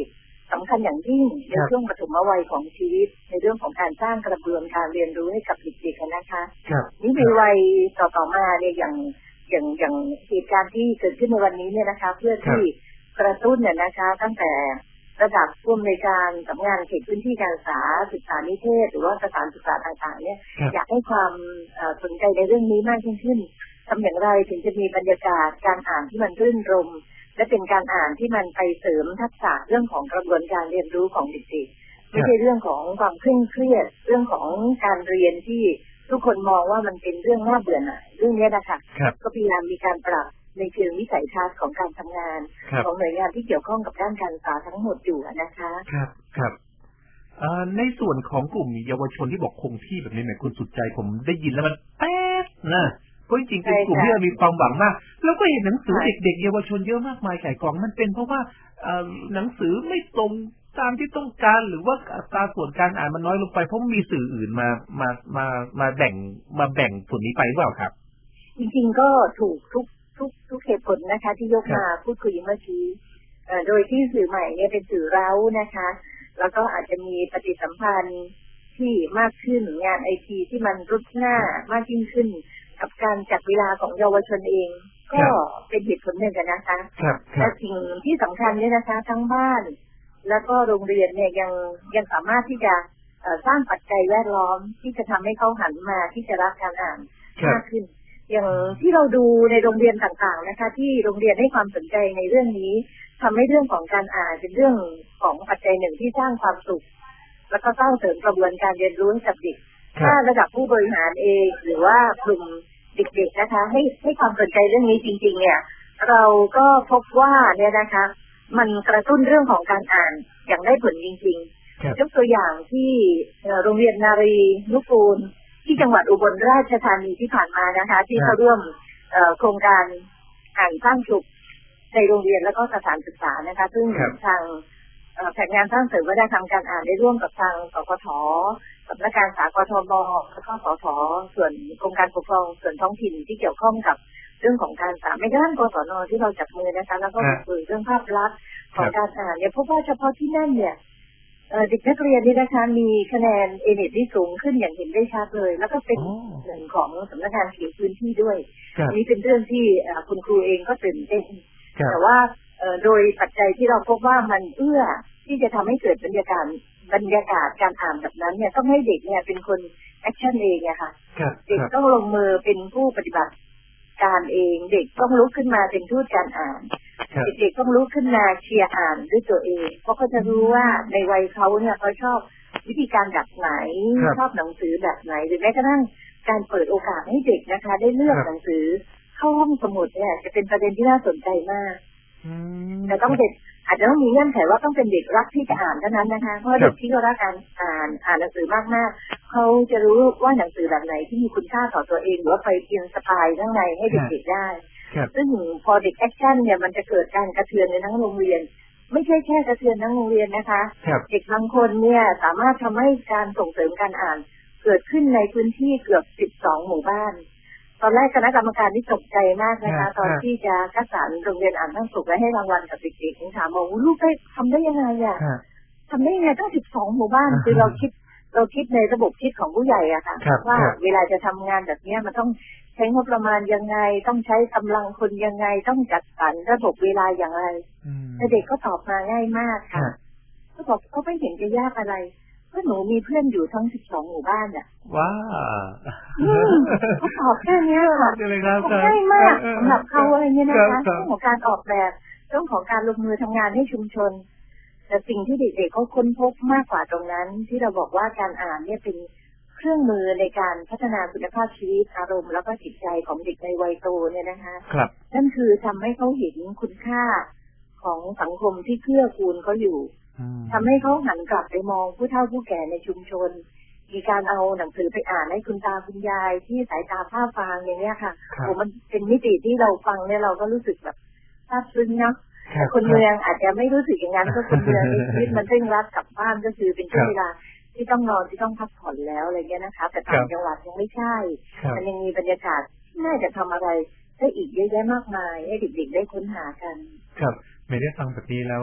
สำคัญอย่างยิ่งในช่วงปฐมวัยของชีวิตในเรื่องของการสร้างกระบวนการเรียนรู้ให้กับเด็กๆนะคะนี่ในวัยต่อมาเนี่ยอย่างเหตุการณ์ที่เกิดขึ้นในวันนี้เนี่ยนะคะเพื่อที่กระตุ้นเนี่ยนะคะตั้งแต่ระดับผู้อำนวยการสำนักงานเขตพื้นที่การศึกษานิเทศหรือว่าสถานศึกษาต่างๆเนี่ยอยากให้ความสนใจในเรื่องนี้มากยิ่งขึ้นทำอย่างไรถึงจะมีบรรยากาศการอ่านที่มันรื่นรมและเป็นการอ่านที่มันไปเสริมทักษะเรื่องของกระบวนการเรียนรู้ของเด็กๆไม่ใช่เรื่องของความเคร่งเครียดเรื่องของการเรียนที่ทุกคนมองว่ามันเป็นเรื่องน่าเบื่อหน่ายเรื่องนี้นะคะก็พยายามมีการปรับในเชิงวิสัยทัศน์ของการทำงานของหน่วยงานที่เกี่ยวข้องกับด้านการศึกษาทั้งหมดอยู่นะคะครับในส่วนของกลุ่มเยาวชนที่บอกคงที่แบบนี้เนี่ยคุณสุดใจผมได้ยินแล้วมันแป๊ดนะเพราะจริงๆเป็นกลุ่มที่มีความหวังมากแล้วก็เห็นหนังสือเด็กๆเยาวชนเยอะมากมายไก่กองมันเป็นเพราะว่าหนังสือไม่ตรงตามที่ต้องการหรือว่าอัตราส่วนการอ่านมันน้อยลงไปเพราะมีสื่ออื่นมาแบ่งส่วนนี้ไปหรือเปล่าครับจริงๆก็ถูกทุกเหตุผลนะคะที่ยกมาพูดคุยเมื่อกี้โดยที่สื่อใหม่เนี่ยเป็นสื่อเร้านะคะแล้วก็อาจจะมีปฏิสัมพันธ์ที่มากขึ้นงานไอทีที่มันรุดหน้ามากยิ่งขึ้นกับการจัดเวลาของเยาวชนเองก็เป็นเหตุผลหนึ่งกันนะคะแต่สิ่งที่สำคัญเนี่ยนะคะทั้งบ้านแล้วก็โรงเรียนเนี่ยยังสามารถที่จะสร้างปัจจัยแวดล้อมที่จะทำให้เขาหันมาที่จะรักการอ่านมากขึ้นอย่างที่เราดูในโรงเรียนต่างๆนะคะที่โรงเรียนให้ความสนใจในเรื่องนี้ทำให้เรื่องของการอ่านเป็นเรื่องของปัจจัยหนึ่งที่สร้างความสุขแล้วก็สร้างเสริมกระบวนการเรียนรู้ให้กับเด็กถ้าระดับผู้บริหารเองหรือว่ากลุ่มเด็กๆนะคะให้ความสนใจเรื่องนี้จริงๆเนี่ยเราก็พบว่าเนี่ยนะคะมันกระตุ้นเรื่องของการอ่านอย่างได้ผลจริงๆยกตัวอย่างที่โรงเรียนนารีนุกูลที่จังหวัดอุบลราชธานีที่ผ่านมานะคะที่เขาร่วมโครงการอ่านสร้างสุขในโรงเรียนแล้วก็สถานศึกษานะคะซึ่งทางแผนงานสร้างเสริมวัฒนธรรมการอ่านได้ร่วมกับทางสกท.สำนักงานสากทบ.แล้วก็สท.ส่วนกรมการปกครองส่วนท้องถิ่นที่เกี่ยวข้องกับเรื่องของการสามในด้านกศน.ที่เราจับมือนะคะแล้วก็คุยเรื่องภาพลักษณ์ของการอ่านเนี่ยพบว่าเฉพาะที่นั่นเนี่ยเด็กนักเรียนนี่นะคะมีคะแนนเอเน็ตที่สูงขึ้นอย่างเห็นได้ชัดเลยแล้วก็เป็นหนึ่งของสำนักงานเขตพื้นที่ด้วยนี่เป็นเรื่องที่คุณครูเองก็ตื่นเต้นแต่ว่าโดยปัจจัยที่เราพบว่ามันเอื้อที่จะทำให้เกิดบรรยากาศการอ่านแบบนั้นเนี่ยต้องให้เด็กเนี่ยเป็นคนแอคชั่นเองอะค่ะเด็กต้องลงมือเป็นผู้ปฏิบัติการเองเด็กต้องลุกขึ้นมาเป็นทูตการอ่านเด็กๆต้องลุกขึ้นมาเชียร์อ่านด้วยตัวเองเพราะเขาจะรู้ว่าในวัยเขาเนี่ยเขาชอบวิธีการแบบไหนชอบหนังสือแบบไหนหรือแม้กระทั่งการเปิดโอกาสให้เด็กนะคะได้เลือกหนังสือเข้าห้องสมุดเนี่ยจะเป็นประเด็นที่น่าสนใจมากแต่ต้องเด็กอาจจะต้องมีเงื่อนไขว่าต้องเป็นเด็กรักที่จะอ่านเท่านั้นนะคะเพราะเด็กที่เขารักการอ่านหนังสือมากๆเขาจะรู้ว่าหนังสือแบบไหนที่มีคุณค่าต่อตัวเองหรือว่าไปอินสปายข้างในให้เด็กๆได้ซึ่งพอเด็กแอคชั่นเนี่ยมันจะเกิดการกระเทือนในทั้งโรงเรียนไม่ใช่แค่กระเทือนทั้งโรงเรียนนะคะเด็กบางคนเนี่ยสามารถทำให้การส่งเสริมการอ่านเกิดขึ้นในพื้นที่เกือบ12 หมู่บ้านตอนแรกคณะกรรมการที่ตกใจมากนะคะตอนที่จะคัดสรรโรงเรียนอ่านสร้างสุขและให้รางวัลกับเด็กๆถามว่าลูกได้ทำได้ยังไงอ่ะทำได้ยังไงตั้ง12 หมู่บ้านคือเราคิดในระบบคิดของผู้ใหญ่อะค่ะว่าเวลาจะทำงานแบบนี้มันต้องใช้งบประมาณยังไงต้องใช้กำลังคนยังไงต้องจัดสรรระบบเวลาอย่างไรแต่เด็กก็ตอบมาง่ายมากค่ะเขาบอกเขาไม่เห็นจะยากอะไรก็หนูมีเพื่อนอยู่ทั้ง12 หมู่บ้านอ่ะว้าเขาตอบแค่นี้ค่ะง่ายมากสำหรับเขาอะไรเงี้ยนะคะเรื่องของการออกแบบเรื่องของการลงมือทำงานให้ชุมชนแต่สิ่งที่เด็กๆเขาค้นพบมากกว่าตรงนั้นที่เราบอกว่าการอ่านเนี่ยเป็นเครื่องมือในการพัฒนาคุณภาพชีวิตอารมณ์แล้วก็จิตใจของเด็กในวัยโตเนี่ยนะคะนั่นคือทำให้เขาเห็นคุณค่าของสังคมที่เกื้อกูลเขาอยู่ทำให้เขาหันกลับไปมองผู้เฒ่าผู้แก่ในชุมชนมีการเอาหนังสือไปอ่านให้คุณตาคุณยายที่สายตาผ้าฟางอย่างเนี้ยค่ะมันเป็นมิติที่เราฟังเนี่ยเราก็รู้สึกแบบซาบซึ้งเนาะแต่คนเมืองอาจจะไม่รู้สึกอย่างนั้นเพราะคนเมืองชีวิตมันเร่งรัดกลับบ้านก็คือเป็นช่วงเวลาที่ต้องนอนที่ต้องพักผ่อนแล้วอะไรเงี้ยนะคะแต่ต่างจังหวัดยังไม่ใช่มันยังมีบรรยากาศที่น่าจะทำอะไรได้อีกเยอะแยะมากมายให้เด็กๆได้ค้นหากันครับไม่ได้ฟังแบบนี้แล้ว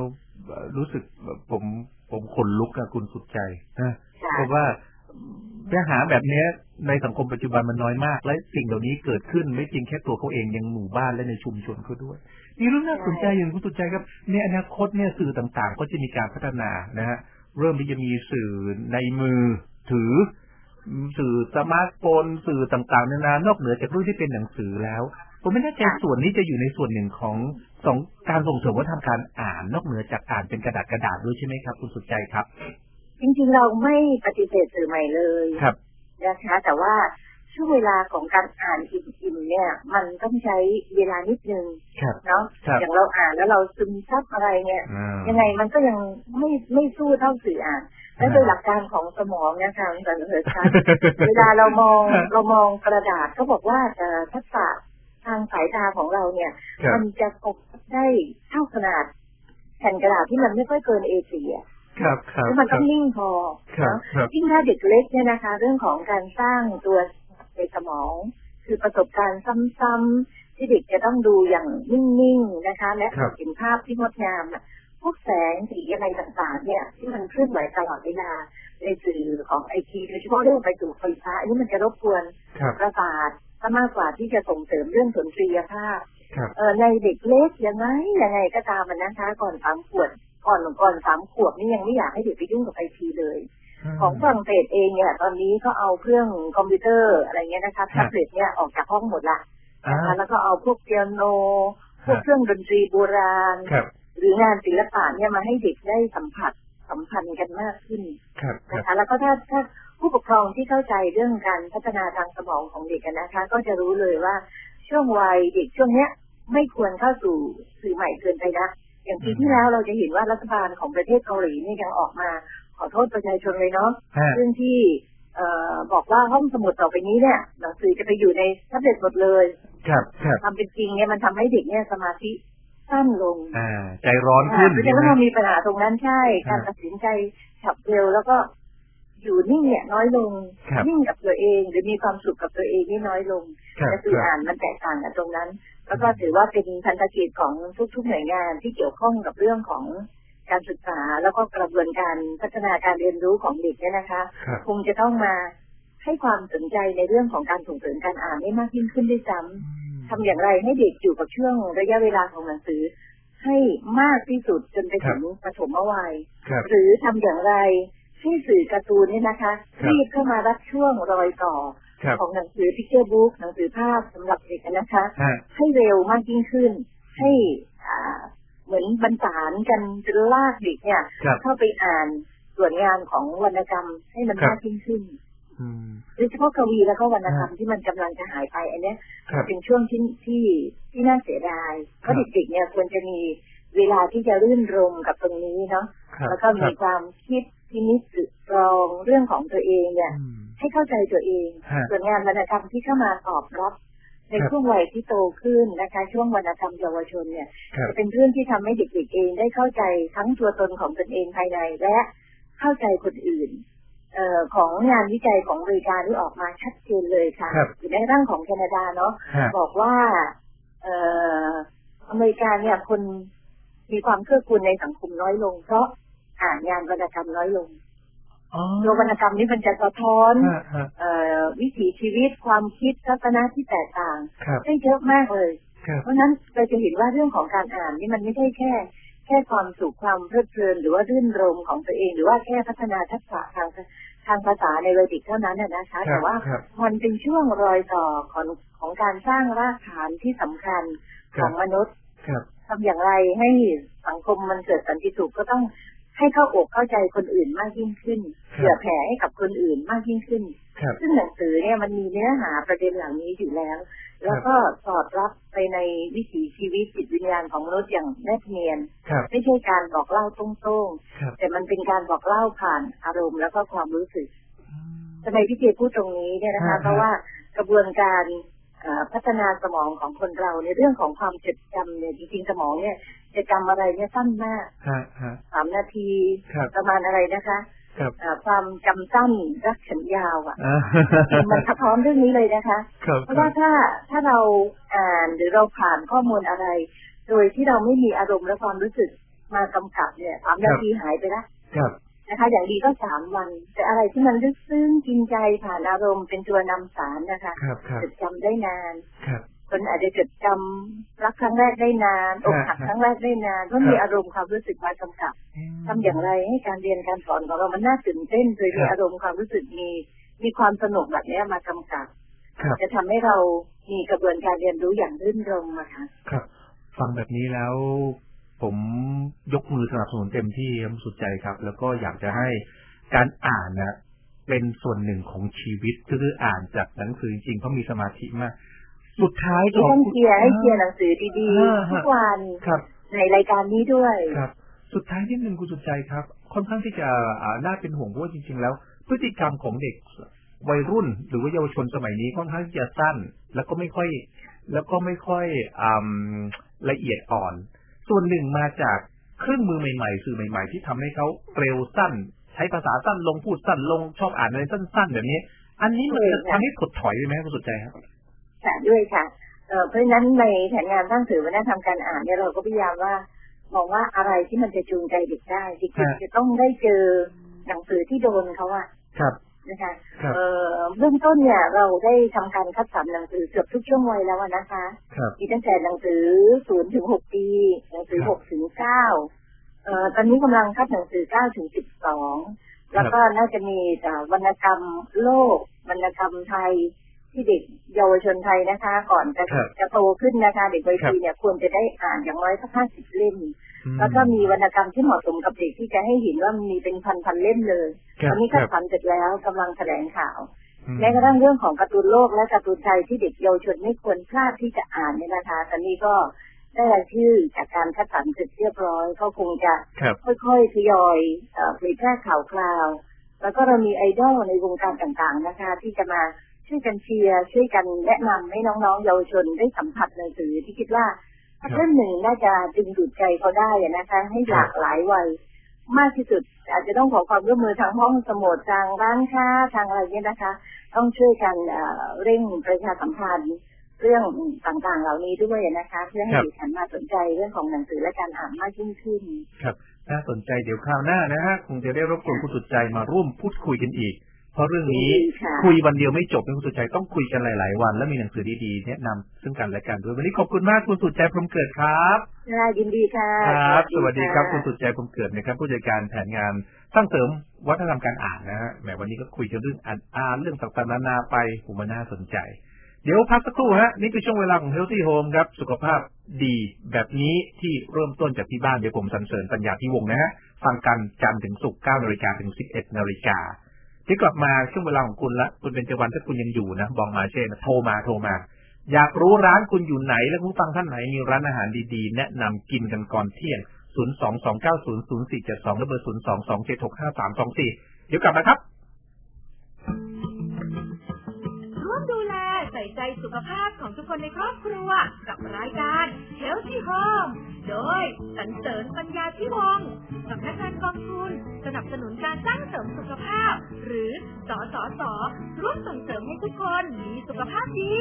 รู้สึกผมขนลุกกับคุณสุดใจนะเพราะว่าเนื้อหาแบบนี้ในสังคมปัจจุบันมันน้อยมากและสิ่งเหล่านี้เกิดขึ้นไม่จริงแค่ตัวเขาเองยังหมู่บ้านและในชุมชนเขาด้วยนี่เรื่องน่าสนใจอย่างคุณสุดใจครับในอนาคตเนี่ยสื่อต่างๆก็จะมีการพัฒนานะฮะเริ่มที่จะมีสื่อในมือถือสื่อสมาร์ทโฟนสื่อต่างๆนานอกเหนือจากเรื่องที่เป็นหนังสือแล้วผมไม่แน่ใจส่วนนี้จะอยู่ในส่วนหนึ่งของการส่งเสริมวัฒนธรรมการอ่านนอกเหนือจากอ่านเป็นกระดาษด้วยใช่ไหมครับคุณสุดใจครับจริงๆเราไม่ปฏิเสธสื่อใหม่เลยนะคะแต่ว่าช่วงเวลาของการอ่านอิ่มๆเนี่ยมันต้องใช้เวลานิดนึงเนาะอย่างเราอ่านแล้วเราซึมซับอะไรเนี่ยยังไงมันก็ยังไม่สู้เท่าสื่ออ่านและโดยหลักการของสมองเนี่ยค่ะอาจารย์เฮิร์ตค่ะเวลาเรามองกระดาษเขาบอกว่าทักษะทางสายตาของเราเนี่ยมันจะกดได้เท่าขนาดแผ่นกระดาษที่มันไม่ค่อยเกิน A4 ครับมันต้องนิ่งพอยิ่งถ้าเด็กเล็กเนี่ยนะคะเรื่องของการสร้างตัวในสมองคือประสบการณ์ซ้ำๆที่เด็กจะต้องดูอย่างนิ่งๆนะคะและเห็นภาพที่งดงามพวกแสงสีอะไรต่างๆเนี่ยที่มันเคลื่อนไหวตลอดเวลาในสื่อของไอทีโดยเฉพาะเรื่องไปสู่ไฟฟ้าอันนี้มันจะรบกวนประสาทมากกว่าที่จะส่งเสริมเรื่องดนตรีภาพในเด็กเล็กยังไงก็ตามมันนะคะก่อน3 ขวบก่อน3 ขวบนี่ยังไม่อยากให้เด็กไปยุ่งกับไอทีเลยของฝรั่งเศสเองเนี่ยตอนนี้เขาเอาเครื่องคอมพิวเตอร์อะไรเงี้ยนะคะแท็บเล็ตเนี่ยออกจากห้องหมดละนะคะแล้วก็เอาพวกเปียโนพวกเครื่องดนตรีโบราณหรืองานศิลปะเนี่ยมาให้เด็กได้สัมพันธ์กันมากขึ้นนะคะแล้วก็ถ้าผู้ปกครองที่เข้าใจเรื่องการพัฒนาทางสมองของเด็กนะคะก็จะรู้เลยว่าช่วงวัยเด็กช่วงเนี้ยไม่ควรเข้าสู่สื่อใหม่เกินไปนะอย่างปีที่แล้วเราจะเห็นว่ารัฐบาลของประเทศเกาหลีนี่ยังออกมาขอโทษประชาชนเลยเนาะเรื่องที่บอกว่าห้องสมุดต่อไปนี้เนี่ยหนังสือจะไปอยู่ในแท็บเล็ตหมดเลยทำเป็นจริงเนี่ยมันทำให้เด็กเนี่ยสมาธิสั้นลงใจร้อนขึ้นเพราะฉะนั้นเรามีปัญหาตรงนั้นใช่การตัดสินใจฉับเร็วแล้วก็อยู่นิ่งเนี่ยน้อยลงนิ่งกับตัวเองหรือมีความสุขกับตัวเองนี่น้อยลงแต่สื่ออ่านมันแตกต่างกันตรงนั้นแล้วก็ถือว่าเป็นพันธกิจของทุกๆหน่วยงานที่เกี่ยวข้องกับเรื่องของการศึกษาแล้วก็กระบวนการพัฒนาการเรียนรู้ของเด็กเนี่ยนะคะคงจะต้องมาให้ความสนใจในเรื่องของการส่งเสริมการอ่านให้มากยิ่งขึ้นด้วยซ้ำทำอย่างไรให้เด็กอยู่กับช่วงระยะเวลาของหนังสือให้มากที่สุดจนไปถึงปฐมวัยหรือทำอย่างไรให้สื่อการ์ตูนเนี่ยนะคะรีบเข้ามารับช่วงรอยต่อของหนังสือพิกเจอร์บุ๊กหนังสือภาพสำหรับเด็กนะคะให้เร็วมากยิ่งขึ้นให้เหมือนบรรสานกันจะลากเด็กเนี่ยเข้าไปอ่านส่วนงานของวรรณกรรมให้มันมากยิ่งขึ้นโดยเฉพาะกวีแล้วก็วรรณกรรมที่มันกำลังจะหายไปอันนี้เป็นช่วงที่น่าเสียดายเพราะเด็กๆเนี่ยควรจะมีเวลาที่จะรื่นรมกับตรงนี้เนาะแล้วก็มีความคิดพินิจสึกตรองเรื่องของตัวเองเนี่ยให้เข้าใจตัวเองส่วนงานวรรณกรรมที่เข้ามาตอบรับในช่วงวัยที่โตขึ้นนะคะช่วงวรรณกรรมเยาวชนเนี่ยจะเป็นเรื่องที่ทำให้เด็กๆเองได้เข้าใจทั้งตัวตนของตนเองภายในและเข้าใจคนอื่นของงานวิจัยของอเมริกาที่ออกมาชัดเจนเลยค่ะอยู่ในร่างของแคนาดาเนาะบอกว่าอเมริกาเนี่ยคนมีความเกื้อกูลในสังคมน้อยลงเพราะอ่านงานวรรณกรรมน้อยลงตัววรรณกรรมนี้มันจะสะท้อนวิถีชีวิตความคิดทัศนะที่แตกต่างได้เยอะมากเลยเพราะฉะนั้นเราจะเห็นว่าเรื่องของการอ่านนี่มันไม่ใช่แค่ความสุขความเพลิดเพลินหรือว่ารื่นรมของตัวเองหรือว่าแค่พัฒนาทักษะทางภาษาในวัยเด็กเท่านั้นนะคะแต่ว่ามันเป็นช่วงรอยต่อของการสร้างรากฐานที่สำคัญของมนุษย์ทำอย่างไรให้สังคมมันเกิดสันติสุขก็ต้องให้เข้าอกเข้าใจคนอื่นมากยิ่งขึ้นเผื่อแผ่ให้กับคนอื่นมากยิ่งขึ้นซึ่งหนังสือเนี่ยมันมีเนื้อหาประเด็นเหล่านี้อยู่แล้วแล้วก็สอดรับไปในวิถีชีวิตจิตวิญญาณของมนุษย์อย่างแนบเนียนไม่ใช่การบอกเล่าตรงๆแต่มันเป็นการบอกเล่าผ่านอารมณ์แล้วก็ความรู้สึกทำไมพี่เจพูดตรงนี้เนี่ยนะคะเพราะว่ากระบวนการพัฒนาสมองของคนเราในเรื่องของความจดจำเนี่ยจริงๆสมองเนี่ยจะจำอะไรเนี่ยสั้นมาก3 นาทีประมาณอะไรนะคะความจำสั้นรักฉันยาวมันสะท้อนเรื่องนี้เลยนะคะเพราะว่าถ้าเราอ่านหรือเราผ่านข้อมูลอะไรโดยที่เราไม่มีอารมณ์และความรู้สึกมากำกับเนี่ย3 นาทีหายไปแล้วนะคะอย่างดีก็3 วันแต่อะไรที่มันลึกซึ้งกินใจผ่านอารมณ์เป็นตัวนำสารนะคะจดจำได้นานคนอาจจะจดจำรักครั้งแรกได้นานอกหักครั้งแรกได้นานเพราะมีอารมณ์ความรู้สึกมากำกับทำอย่างไรให้การเรียนการสอนของเรามันน่าตื่นเต้นโดยมีอารมณ์ความรู้สึกมีความสนุกแบบนี้มากำกับจะทำให้เรามีกระบวนการเรียนรู้อย่างรื่นรมนะคะครับฟังแบบนี้แล้วผมยกมือสนับสนุนเต็มที่สุดใจครับแล้วก็อยากจะให้การอ่านนะเป็นส่วนหนึ่งของชีวิตคืออ่านจากหนังสือจริงๆเพราะมีสมาธิมากสุดท้ายก็ต้องเชียร์ให้เชียร์หนังสือดีๆทุกวันในรายการนี้ด้วยครับสุดท้ายนิดนึงคุณสุดใจครับค่อนข้างที่จะน่าเป็นห่วงเพราะว่าจริงๆแล้วพฤติกรรมของเด็กวัยรุ่นหรือว่าเยาวชนสมัยนี้ค่อนข้างที่จะสั้นแล้วก็ไม่ค่อยละเอียดอ่อนส่วนหนึ่งมาจากเครื่องมือใหม่ๆสื่อใหม่ๆที่ทำให้เขาเร็วสั้นใช้ภาษาสั้นลงพูดสั้นลงชอบอ่านอะไรสั้นๆแบบนี้อันนี้มันจะทำให้ถดถอยไปไหมคุณสุดใจครับค่ะด้วยค่ะเพราะฉะนั้นในแผนงานสร้างสื่อวัฒนธรรมการอ่านเนี่ยเราก็พยายามว่ามองว่าอะไรที่มันจะจูงใจเด็กได้เด็กจะต้องได้เจอหนังสือที่โดนเขาอะนะคะเบื้องต้นเนี่ยเราได้ทำการคัดสรรหนังสือเกือบทุกช่วงวัยแล้วนะคะมีตั้งแต่หนังสือ0 ถึง 6 ปีหนังสือ6 ถึง 9ตอนนี้กำลังคัดหนังสือ9 ถึง 12แล้วก็น่าจะมีวรรณกรรมโลกวรรณกรรมไทยที่เด็กเยาวชนไทยนะคะก่อนจะโตขึ้นนะคะเด็กวัยทีเนี่ยควรจะได้อ่านอย่างน้อยสัก50 เล่มแล้วก็มีวรรณกรรมที่เหมาะสมกับเด็กที่จะให้เห็นว่ามีเป็นพันเล่มเลยตอนนี้ก็ทำเสร็จแล้วกำลังแถลงข่าวแม้กระทั่งเรื่องของการ์ตูนโลกและการ์ตูนไทยที่เด็กเยาวชนไม่ควรพลาดที่จะอ่านเนี่ยนะคะตอนนี้ก็ได้รายชื่อจากการคัดสรรเสร็จเรียบร้อยก็คงจะค่อยๆทยอยเผยแพร่ข่าวคราวแล้วก็เรามีไอดอลในวงการต่างๆนะคะที่จะมาช่วยกันเชียร์ช่วยกันแนะนำให้น้องๆเยาวชนได้สัมผัสหนังสือที่คิดว่าเล่มหนึ่งน่าจะดึงดูดใจเขาได้นะคะให้หลากหลายวัยมากที่สุดอาจจะต้องขอความร่วมมือทางห้องสมุดทางร้านค้าทางอะไรเนี่ยนะคะต้องช่วยกันเร่งประชาสัมพันธ์เรื่องต่างๆเหล่านี้ด้วยนะคะเพื่อให้เด็กหันมาสนใจเรื่องของหนังสือและการอ่านมากยิ่งขึ้นครับน่าสนใจเดี๋ยวคราวหน้านะฮะคงจะได้รบกวนคุณสุดใจมาร่วมพูดคุยกันอีกเพราะเรื่องนี้คุยวันเดียวไม่จบคุณสุดใจต้องคุยกันหลายๆวันและมีหนังสือดีๆแนะนำซึ่งกันและกันด้วยวันนี้ขอบคุณมากคุณสุดใจพรหมเกิดครับยินดีค่ะครับสวัสดีครับคุณสุดใจพรหมเกิดนะครับผู้จัดการแผนงานสร้างเสริมวัฒนธรรมการอ่านนะฮะแหมวันนี้ก็คุยกันเรื่องอ่านเรื่องต่างๆนานาไปผมว่าน่าสนใจเดี๋ยวพักสักครู่ฮะนี่คือช่วงเวลาของ Healthy Home ครับสุขภาพดีแบบนี้ที่เริ่มต้นจากที่บ้านเดี๋ยวผมสรรเสริญปัญญาที่วงนะฮะฟังกันจันทร์ถึงศุกร์ 9 นาฬิกาถึง 11 นาฬิกาที่กลับมาช่วงเวลาของคุณละคุณเบญจวรรณถ้าคุณยังอยู่นะบอกมาเช่นโทรมาอยากรู้ร้านคุณอยู่ไหนและผู้ฟังท่านไหนมีร้านอาหารดีๆแนะนำกินกันก่อนเที่ยง 022900472 และเบอร์ 022765324 เดี๋ยวกลับมาครับร่วมดูแลใส่ใจสุขภาพของทุกคนในครอบครัวกับรายการ Healthy Home โดยสรรเสริญปัญญาที่วงสำนักงานกองทุนสนับสนุนการสร้างเสริมสุขภาพหรือสสส.ร่วมส่งเสริมให้ทุกคนมีสุขภาพดี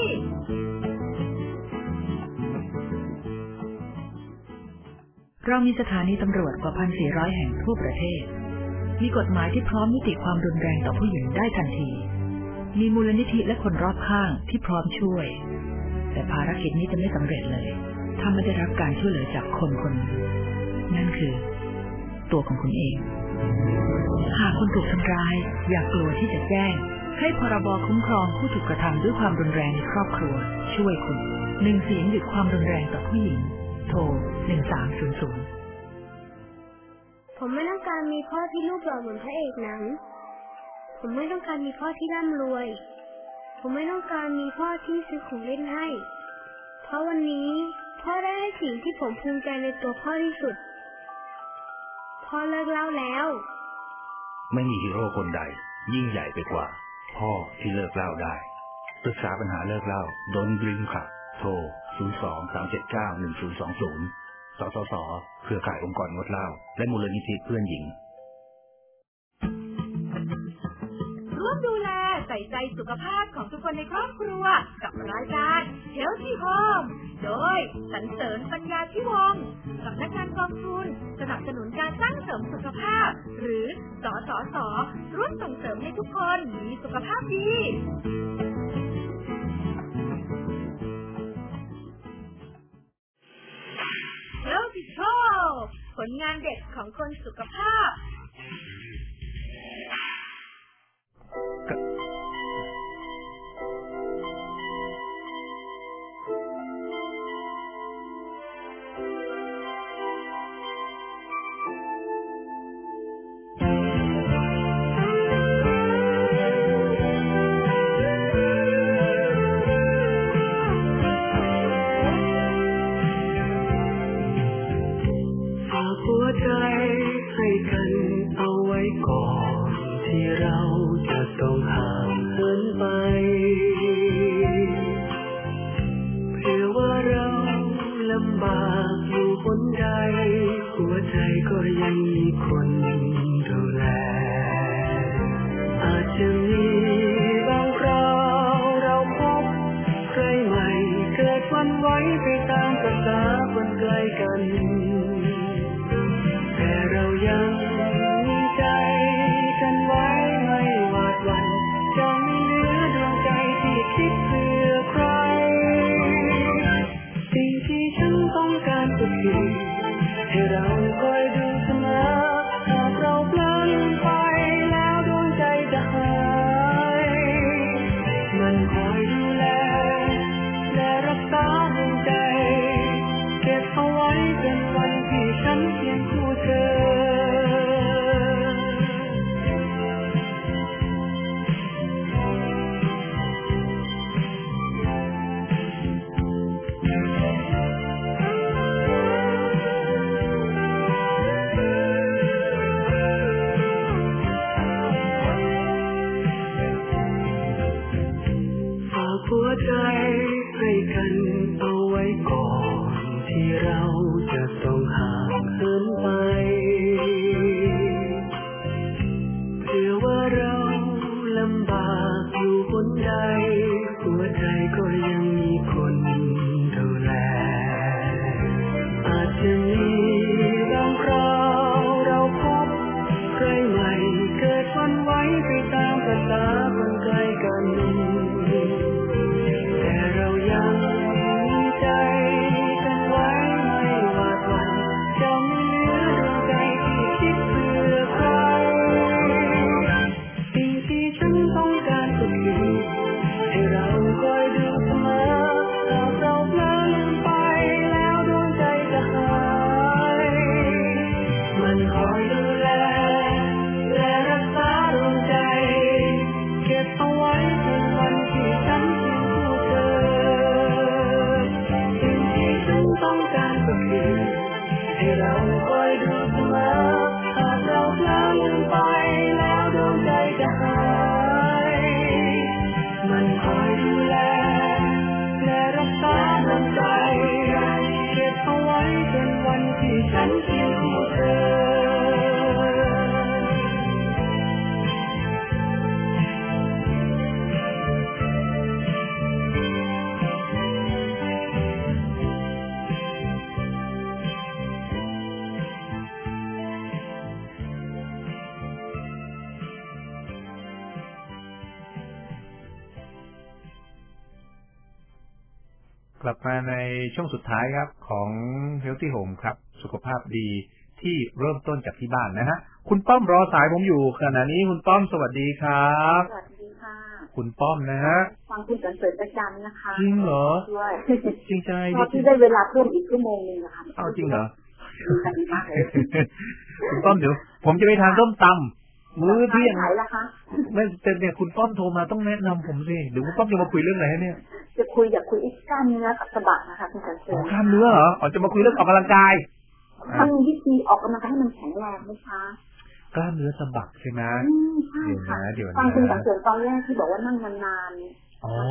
เรามีสถานีตำรวจกว่า 1,400 แห่งทั่วประเทศมีกฎหมายที่พร้อมยุติความรุนแรงต่อผู้หญิงได้ทันทีมีมูลนิธิและคนรอบข้างที่พร้อมช่วยแต่ภารกิจนี้จะไม่สำเร็จเลยถ้าไม่ได้รับการช่วยเหลือจากคนคนนึงนั่นคือตัวของคุณเองหากคุณถูกทำร้ายอย่ากลัวที่จะแจ้งให้พรบคุ้มครองผู้ถูกกระทำด้วยความรุนแรงในครอบครัวช่วยคุณ1 เสียงหยุดความรุนแรงต่อผู้หญิงโทร1300 ผมไม่ต้องการมีพ่อที่รูปหล่อเหมือนพระเอกหนังผมไม่ต้องการมีพ่อที่ร่ำรวยผมไม่ต้องการมีพ่อที่ซื้อของเล่นให้เพราะวันนี้พ่อได้ให้สิ่งที่ผมภูมิใจในตัวพ่อที่สุดพ่อเลิกเล่าแล้วไม่มีฮีโร่คนใดยิ่งใหญ่ไปกว่าพ่อที่เลิกเล่าได้ปรึกษาปัญหาเลิกเล่าDon't Drink ค่ะโทร 023791020 สสส.เครือข่ายองค์กรงดเหล้าและมูลนิธิเพื่อนหญิงร่วมดูแลใใส่ใจสุขภาพของทุกคนในครอบครัวกับรายการ Healthy Home โดยสรรเสริญปัญญาธิวงศ์สำนักงานกองทุนสนับสนุนการสร้างเสริมสุขภาพหรือสสส.ร่วมส่งเสริมให้ทุกคนมีสุขภาพดีHealthy Home ผลงานเด็กของคนสุขภาพกลับมาในช่วงสุดท้ายครับของ Healthy Home ครับสุขภาพดีที่เริ่มต้นจากที่บ้านนะฮะคุณป้อมรอสายผมอยู่ขณะนี้คุณป้อมสวัสดีครับสวัสดีค่ะคุณป้อมนะฮะฟังคุณสรรเสริญประจำนะคะจริงเหรอจริงใจที่ได้เวลาเพิ่มอีกชั่วโมงนึงนะคะเอาจริงเหรอคุณป้อมเดี๋ยวผมจะไปทานส้มตำมื้อเที่ยงไหนล่ะคะไม่แต่เนี่ยคุณป้อมโทรมาต้องแนะนำผมสิเดี๋ยวคุณป้อมจะมาคุยเรื่องอะไรเนี่ยอยากคุยกล้ามเนื้อกับสะบักนะคะคุณสันเสริญกล้ามเนื้อเหรออ๋อจะมาคุยเรื่องออกกำลังกายทำวิธีออกกำลังกายให้มันแข็งแรงไหมคะกล้ามเนื้อสะบักใช่ไหมเดี๋ยวนะฟังคุณสันเสริญตอนแรกที่บอกว่านั่งนานๆอ๋อ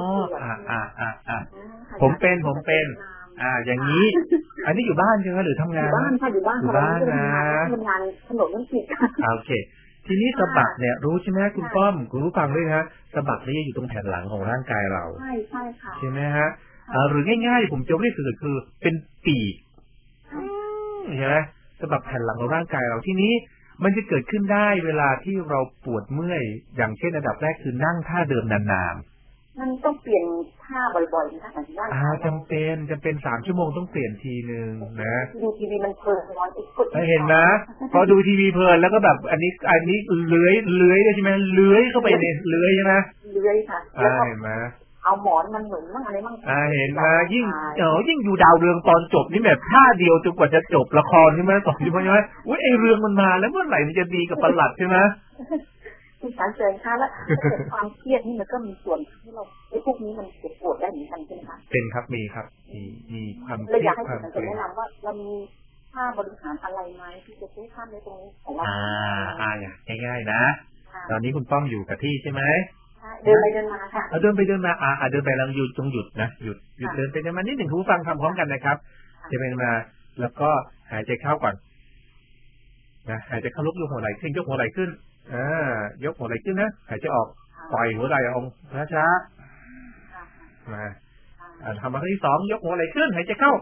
ผมเป็นอย่างนี้อันนี้อยู่บ้านใช่ไหมหรือทำงานอยู่บ้านค่ะอยู่บ้านนะทำงานถนนต้องติดโอเคทีนี้สะบักเนี่ยรู้ใช่ไหมคุณป้อมคุณผู้ฟังด้วยนะสะบักนี่อยู่ตรงแผ่นหลังของร่างกายเราใช่ใช่ค่ะใช่ไหมฮะหรือง่ายๆผมจะเรียกคือเป็นปีกใช่ไหมสะบักแผ่นหลังของร่างกายเราที่นี้มันจะเกิดขึ้นได้เวลาที่เราปวดเมื่อยอย่างเช่นอันดับแรกคือนั่งท่าเดิมนานๆมันต้องเปลี่ยนท่าบ่อยๆนะคะถึงได้จำเป็น3 ชั่วโมงต้องเปลี่ยนทีนึงนะดูทีวีมันเพลินนอนอีกเห็นนะพอดูทีวีเพลินแล้วก็แบบอันนี้เลื้อยใช่ไหมเลื้อยเข้าไปในเลื้อยใช่ไหมเลื้อยค่ะเห็นไหมเอาหมอนมันหนุนมั่งอะไรมั่งเห็นนะยิ่งอยู่ดาวเรืองตอนจบนี่แบบท่าเดียวจนกว่าจะจบละครใช่ไหม2 ชั่วโมงใช่ไหมอุ้ยไอเรืองมันมาแล้วเมื่อไหร่มันจะดีกับประหลัดใช่ไหมคุณสารเสริญค่ะแล้วความเครียดนี่มันก็มีส่วนที่เราไอ้พวกนี้มันเจ็บปวดได้เหมือนกันใช่ไหมคะเป็นครับมีครับมีความเครียดอยากให้คุณสารเสริญแนะนำว่าเรามีท่าบริหารอะไรไหมที่จะช่วยท่าในตรงนี้ของเราง่ายๆนะตอนนี้คุณป้อมอยู่กับที่ใช่ไหมเดินไปเดินมาค่ะเดินไปเดินมาเดินไปแล้วหยุดจงหยุดนะหยุดเดินไปเดินมานิดหนึ่งผู้ฟังทำพร้อมกันนะครับจะเป็นมาแล้วก็หายใจเข้าก่อนนะหายใจเข้าลุกยกหัวไหล่ขึ้นยกหัวไหล่ขึ้นยกหัวไหล่ขึ้นนะหายใจออกปล่อยหัวไหล่ออกช้าๆมาทำมาที่2ยกหัวไหล่ขึ้นหายใจเข้า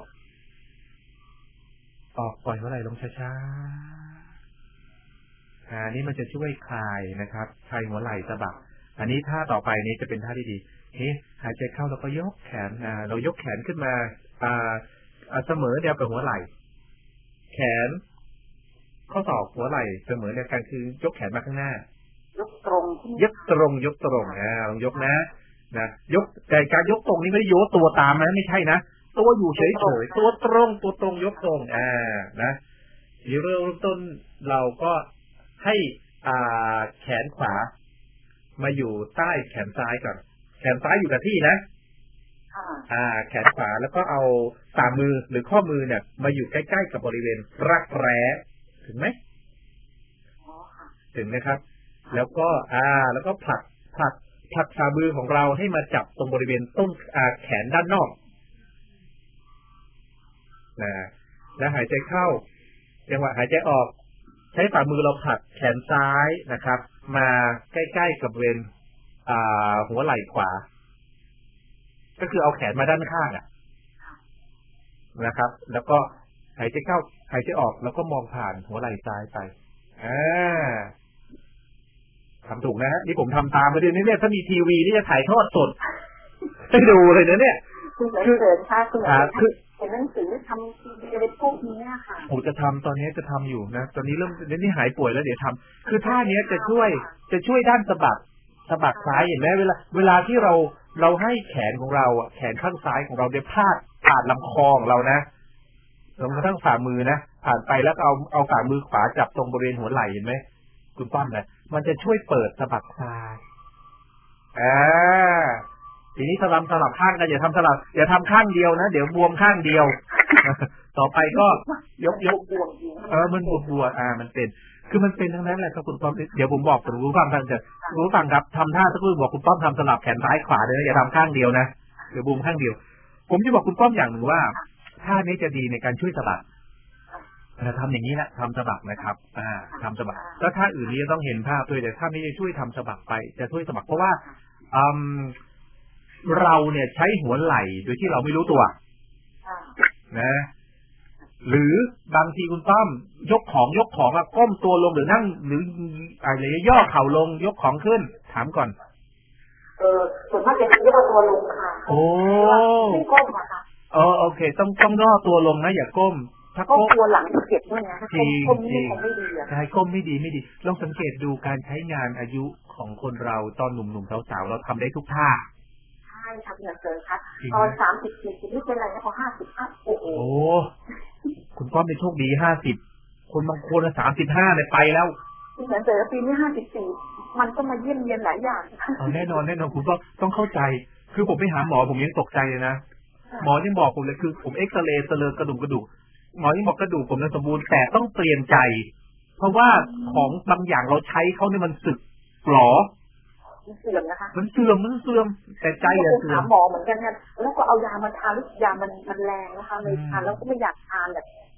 ออกปล่อยหัวไหล่ลงช้าๆนี่มันจะช่วยคลายนะครับคลายหัวไหล่สะบักอันนี้ท่าต่อไปนี้จะเป็นท่าที่ดีหายใจเข้าแล้วก็ยกแขนเรายกแขนขึ้นมาเสมอเดียวกับหัวไหล่แขนข้อศอกหัวไหล่เสมอเดียวกันคือยกแขนมาข้างหน้ายกตรงลองยกนะยกแต่การยกตรงนี้ไม่ได้โยกตัวตามนะไม่ใช่นะตัวอยู่เฉยๆตัวตรงยกตรงนะเริ่มต้นเราก็ให้แขนขวามาอยู่ใต้แขนซ้ายก่อนแขนซ้ายอยู่กับที่นะแขนขวาแล้วก็เอาฝ่ามือหรือข้อมือเนี่ยมาอยู่ใกล้ๆกับบริเวณรักแร้ถึงไหมถึงนะครับแล้วก็ผลักฝ่ามือของเราให้มาจับตรงบริเวณต้นแขนด้านนอกแล้วหายใจเข้าจังหวะหายใจออกใช้ฝ่ามือเราผลักแขนซ้ายนะครับมาใกล้ๆกับบริเวณหัวไหล่ขวาก็คือเอาแขนมาด้านข้างนะครับแล้วก็หายใจเข้าหายใจออกแล้วก็มองผ่านหัวไหล่ซ้ายไปทำถูกนะฮะนี่ผมทำตามไปด้วยนี่เนี่ยถ้ามีทีวีนี่จะถ่ายทอดสดให้ดูเลยนะเนี่ยคุณเสริญค่ะคุณเห็นหนังสือทำทีวีอะไรพวกนี้ค่ะผมจะทำตอนนี้จะทำอยู่นะตอนนี้เริ่มนี่หายป่วยแล้วเดี๋ยวทำคือท่านี้จะช่วยด้านสะบักซ้ายเห็นไหมเวลาที่เราให้แขนของเราแขนข้างซ้ายของเราได้พาดผ่านลำคอของเรานะลงกระทั่งฝ่ามือนะผ่านไปแล้วเอาฝ่ามือขวาจับตรงบริเวณหัวไหล่เห็นไหมคุณป้อมนะมันจะช่วยเปิดสะบักซ้ายทีนี้สลับข้างกันอย่าทำข้างเดียวนะเดี๋ยวบวมข้างเดียวต่อไปก็ยกมันบวมมันเป็นคือมันเป็นทั้งนั้นแหละครับคุณป้อมเดี๋ยวผมบอกคุณผู้ฟังครับทำท่าสักครู่บอกคุณป้อมทำสลับแขนซ้ายขวาเลยนะอย่าทำข้างเดียวนะเดี๋ยวบวมข้างเดียวผมจะบอกคุณป้อมอย่างหนึ่งว่าท่านี้จะดีในการช่วยสะบักทำอย่างนี้แหละทำสะบักนะครับทำสะบักแล้วท่าอื่นนี้ต้องเห็นภาพด้วยแต่ท่านี้จะช่วยทำสะบักไปจะช่วยสะบักเพราะว่าเราเนี่ยใช้หัวไหล่โดยที่เราไม่รู้ตัวนะหรือบางทีคุณป้อมยกของก้มตัวลงหรือนั่งหรืออะไรย่อเข่าลงยกของขึ้นถามก่อนส่วนมากจะยกตัวลงค่ะไม่ก้มค่ะโอเคต้องย่อตัวลงนะอย่าก้มถ้าก้มตัวหลังเจ็บด้วยนะก้มนี่ไม่ดีใช่ก้มไม่ดีลองสังเกตดูการใช้งานอายุของคนเราตอนหนุ่มๆสาวๆเราทำได้ทุกท่าใช่ครับเนี่ยเจอครับตอน30-40นี่เป็นไรนะพอ50โอ้โหคุณป้อมเป็นโชคดี50คนบางคน35เนี่ยไปแล้วคุณเหมือนเจอปีนี้54มันก็มาเยี่ยมเยียนหลายอย่างแน่นอนคุณป้อมต้องเข้าใจคือผมไปหาหมอผมยังตกใจเลยนะหมอยังบอกผมเลยคือผมเอ็กซเรย์เสลอกระดูกหมอยังบอกกระดูกผมสมบูรณ์แต่ต้องเปลี่ยนใจเพราะว่าของบางอย่างเราใช้เขาเนี่ยมันสึกหรอเสื่อมนะคะมันเสื่อมแต่ใจเสื่อมหมอเหมือนกันนะแล้วก็เอายามาทานแล้วยามันแรงนะคะเลยทานแล้วก็ไม่อยากทานแบบ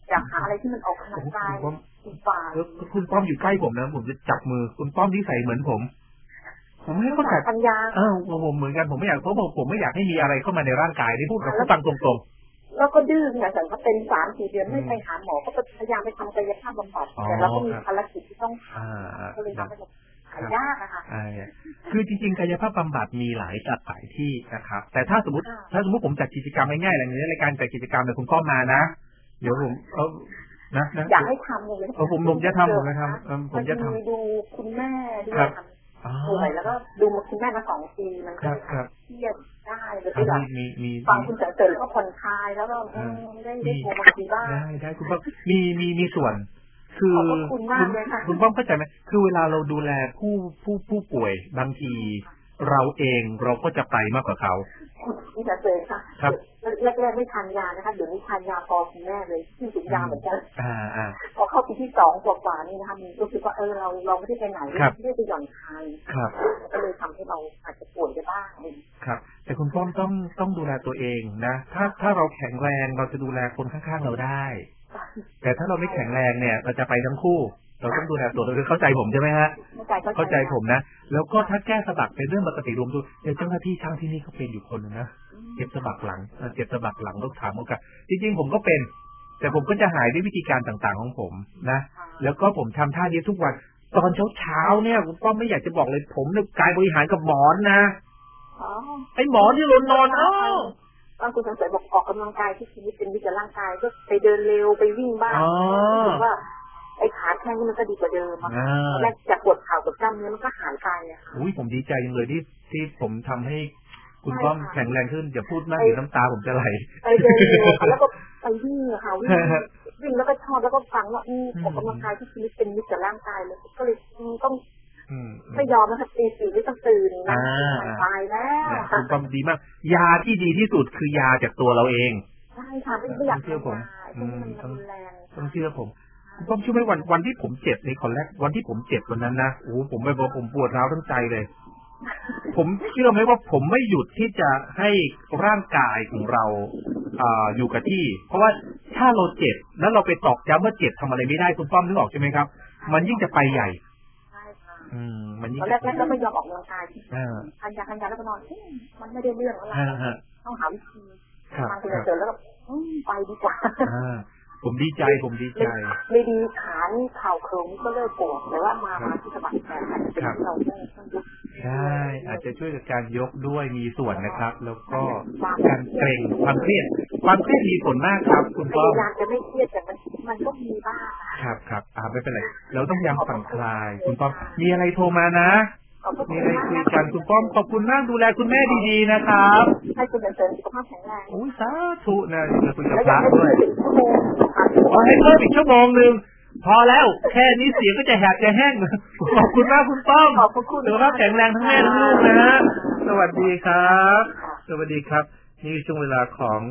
อยากหาอะไรที่มันออกกำลังกายฝ่าคุณป้อมอยู่ใกล้ผมนะผมจะจับมือคุณป้อมที่ใส่เหมือนผมไม่เข้าใจปัญญาผมเหมือนกันผมไม่อยากเพราะผมไม่อยากให้มีอะไรเข้ามาในร่างกายนี่พูดกับผู้ฟังตรงๆแล้วก็ดื้อเนี่ยแต่ก็เป็น 3-4 เดือนไม่ไปหาหมอก็พยายามไปทำกายภาพบำบัดแต่เราก็มีภารกิจที่ต้องก็เลยทำให้ยากนะคะคือจริงๆกายภาพบำบัดมีหลายที่นะครับแต่ถ้าสมมติผมจัดกิจกรรมง่ายๆอะไรในรายการจัดกิจกรรมเนี่ยคุณป้อมมานะเดี๋ยวผมนะอยากให้ทำเลยผมจะทำดูคุณแม่ด้วยป่วยแล้วก็ดูคุณแม่มา2 ปีมันก็เครียดได้เลยก็อยากฟังคุณเสริญแล้วก็ผ่อนคลายแล้วก็ได้โทรมาคุยบ้างได้คุณป้อมมีส่วนคือคุณป้อมเข้าใจไหมคือเวลาเราดูแลผู้ป่วยบางทีเราเองเราก็จะไปมากกว่าเขานี่จะเจอค่ะครับแรกๆไม่ทานยานะคะเดี๋ยวนี้ทานยาพอคุณแม่เลยที่สูบยาเหมือนกันพอเข้าปีที่2กว่านี่นะคะมีรู้สึกว่าเราไม่ได้ไปไหนไม่ได้ไปหย่อนคลายก็เลยทำให้เราอาจจะป่วยได้บ้างครับแต่คุณป้อมต้องดูแลตัวเองนะถ้าเราแข็งแรงเราจะดูแลคนข้างๆเราได้แต่ถ้าเราไม่แข็งแรงเนี่ยเราจะไปทั้งคู่เราต้องดูแลตัวเราเข้าใจผมใช่ไหมฮะเข้าใจผมนะแล้วก็ถ้าแก้สะบักเป็นเรื่องปกติรวมตัวเจ้าหน้าที่ช่างที่นี่เขาเป็นอยู่คนนึงนะเจ็บสะบักหลังต้องถามเขากันจริงๆผมก็เป็นแต่ผมก็จะหายด้วยวิธีการต่างๆของผมนะแล้วก็ผมทำท่านี้ทุกวันตอนเช้าเนี่ยผมก็ไม่อยากจะบอกเลยผมเนี่ยกายบริหารกับหมอนนะไอ้หมอนที่นอนบางคนสงสัยบอกออกกำลังกายที่ชีวิตเป็นวิถีร่างกายก็ไปเดินเร็วไปวิ่งบ้างหรือว่าไอ้ขาแข้งนี่มันก็ดีกว่าเดิมแรกจากปวดเข่าปวดกล้ามเนื้อมันก็หายไปผมดีใจจังเลยที่ผมทำให้คุณป้อมแข็งแรงขึ้นอย่าพูดมากเดี๋ยวน้ำตาผมจะไหลไปเดินเร็วแล้วก็ไปวิ่งค่ะวิ่งแล้วก็ชอบแล้วก็ฟังว่าออกกำลังกายที่ชีวิตเป็นวิถีร่างกายเลยก็เลยต้องไม่ยอมนะคะตี 4ไม่ต้องตื่นนะตายแล้วคุณป้อมดีมากยาที่ดีที่สุดคือยาจากตัวเราเองใช่ค่ะไม่อยากเชื่อผมต้องเชื่อผมคุณป้อมเชื่อไหมวันที่ผมเจ็บในคนแรกวันที่ผมเจ็บวันนั้นนะผมไม่บอกผมปวดร้าวทั้งใจเลยผมเชื่อไหมว่าผมไม่หยุดที่จะให้ร่างกายของเราอยู่กับที่เพราะว่าถ้าเราเจ็บแล้วเราไปตอกย้ำว่าเจ็บทำอะไรไม่ได้คุณป้อมนึกออกใช่ไหมครับมันยิ่งจะไปใหญ่มันยิ่งแรกๆก็ไม่ยอมออกกำลังกายทานยาแล้วก็นอนมันไม่ได้เรื่องอะไรต้องหาวิธีทางคุณเสริญแล้วก็ไปดีกว่าผมดีใจไม่ดีขานี่เข่าโครงนี่ก็เริ่มปวดแต่ว่ามาที่สะบักแขนเราต้องยกใช่อาจจะช่วยกับการยกด้วยมีส่วนนะครับแล้วก็การเกร็งความเครียดมีผลมากครับคุณป้อมอยากจะไม่เครียดแต่มันก็มีบ้างครับไม่เป็นไรเราต้องยังผ่อนคลายคุณป้อมมีอะไรโทรมานะมีอะไรคุยกันคุณป้อมขอบคุณมากดูแลคุณแม่ดีๆนะครับให้คุณเสริมสุขภาพแข็งแรงสาธุนะจะคุยกับพระด้วยให้เพิ่มอีกชั่วโมงนึงพอแล้วแค่นี้เสียงก็จะแหบจะแห้งขอบคุณมากคุณป้อมสุขภาพแข็งแรงทั้งแม่ทั้งลูกนะฮะสวัสดีครับนี่ช่วงเวลาของ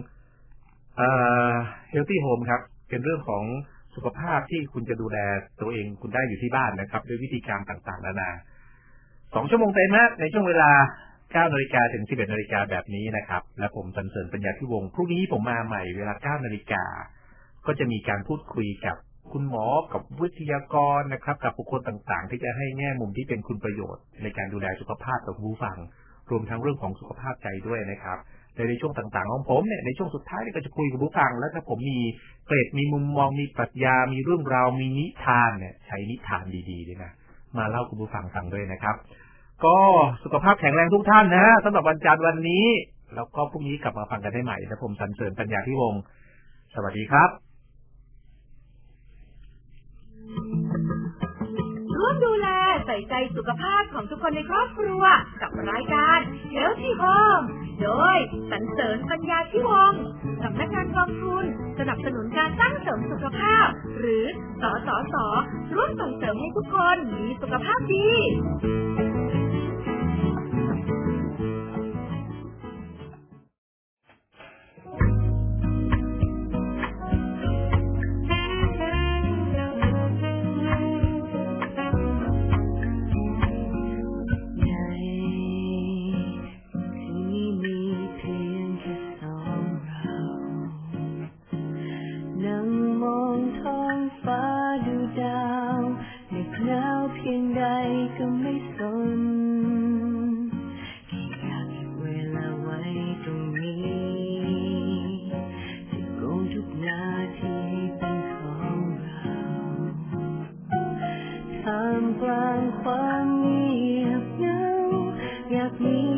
Healthy Home ครับเป็นเรื่องของสุขภาพที่คุณจะดูแลตัวเองคุณได้อยู่ที่บ้านนะครับด้วยวิธีการต่างๆนานา2 ชั่วโมงเต็มนะในช่วงเวลา 9 นาฬิกาถึง 11 นาฬิกาแบบนี้นะครับและผมสรรเสริญปัญญาที่วงพรุ่งนี้ผมมาใหม่เวลา 9 นาฬิกาก็จะมีการพูดคุยกับคุณหมอกับวิทยากรนะครับกับบุคคลต่างๆที่จะให้แง่มุมที่เป็นคุณประโยชน์ในการดูแลสุขภาพของผู้ฟังรวมทั้งเรื่องของสุขภาพใจด้วยนะครับในช่วงต่างๆของผมเนี่ยในช่วงสุดท้ายก็จะคุยกับผู้ฟังแล้วถ้าผมมีเกร็ดมีมุมมองมีปรัชญามีเรื่องราวมีนิทานเนี่ยใช้นิทานดีๆด้วยนะมาเล่าคุณผู้ฟังฟังด้วยนะครับก็สุขภาพแข็งแรงทุกท่านนะสำหรับวันจันทร์วันนี้แล้วก็พรุ่งนี้กลับมาฟังกันได้ใหม่และผมสรรเสริญปัญญาที่วงสวัสดีครับร่วมดูแลใส่ใจสุขภาพของทุกคนในครอบครัวกับรายการ Healthy Home โดยสรรเสริญปัญญาที่วงสำนักงานกองทุนสนับสนุนการสร้างเสริมสุขภาพหรือสสส.ร่วมส่งเสริมให้ทุกคนมีสุขภาพดีมองนแค่อยากเก็บเวลาไว้ตรงนี้จะโกงทุกนาทีเป็นของเราท่ามกลางความเงียบเหงาอยากมี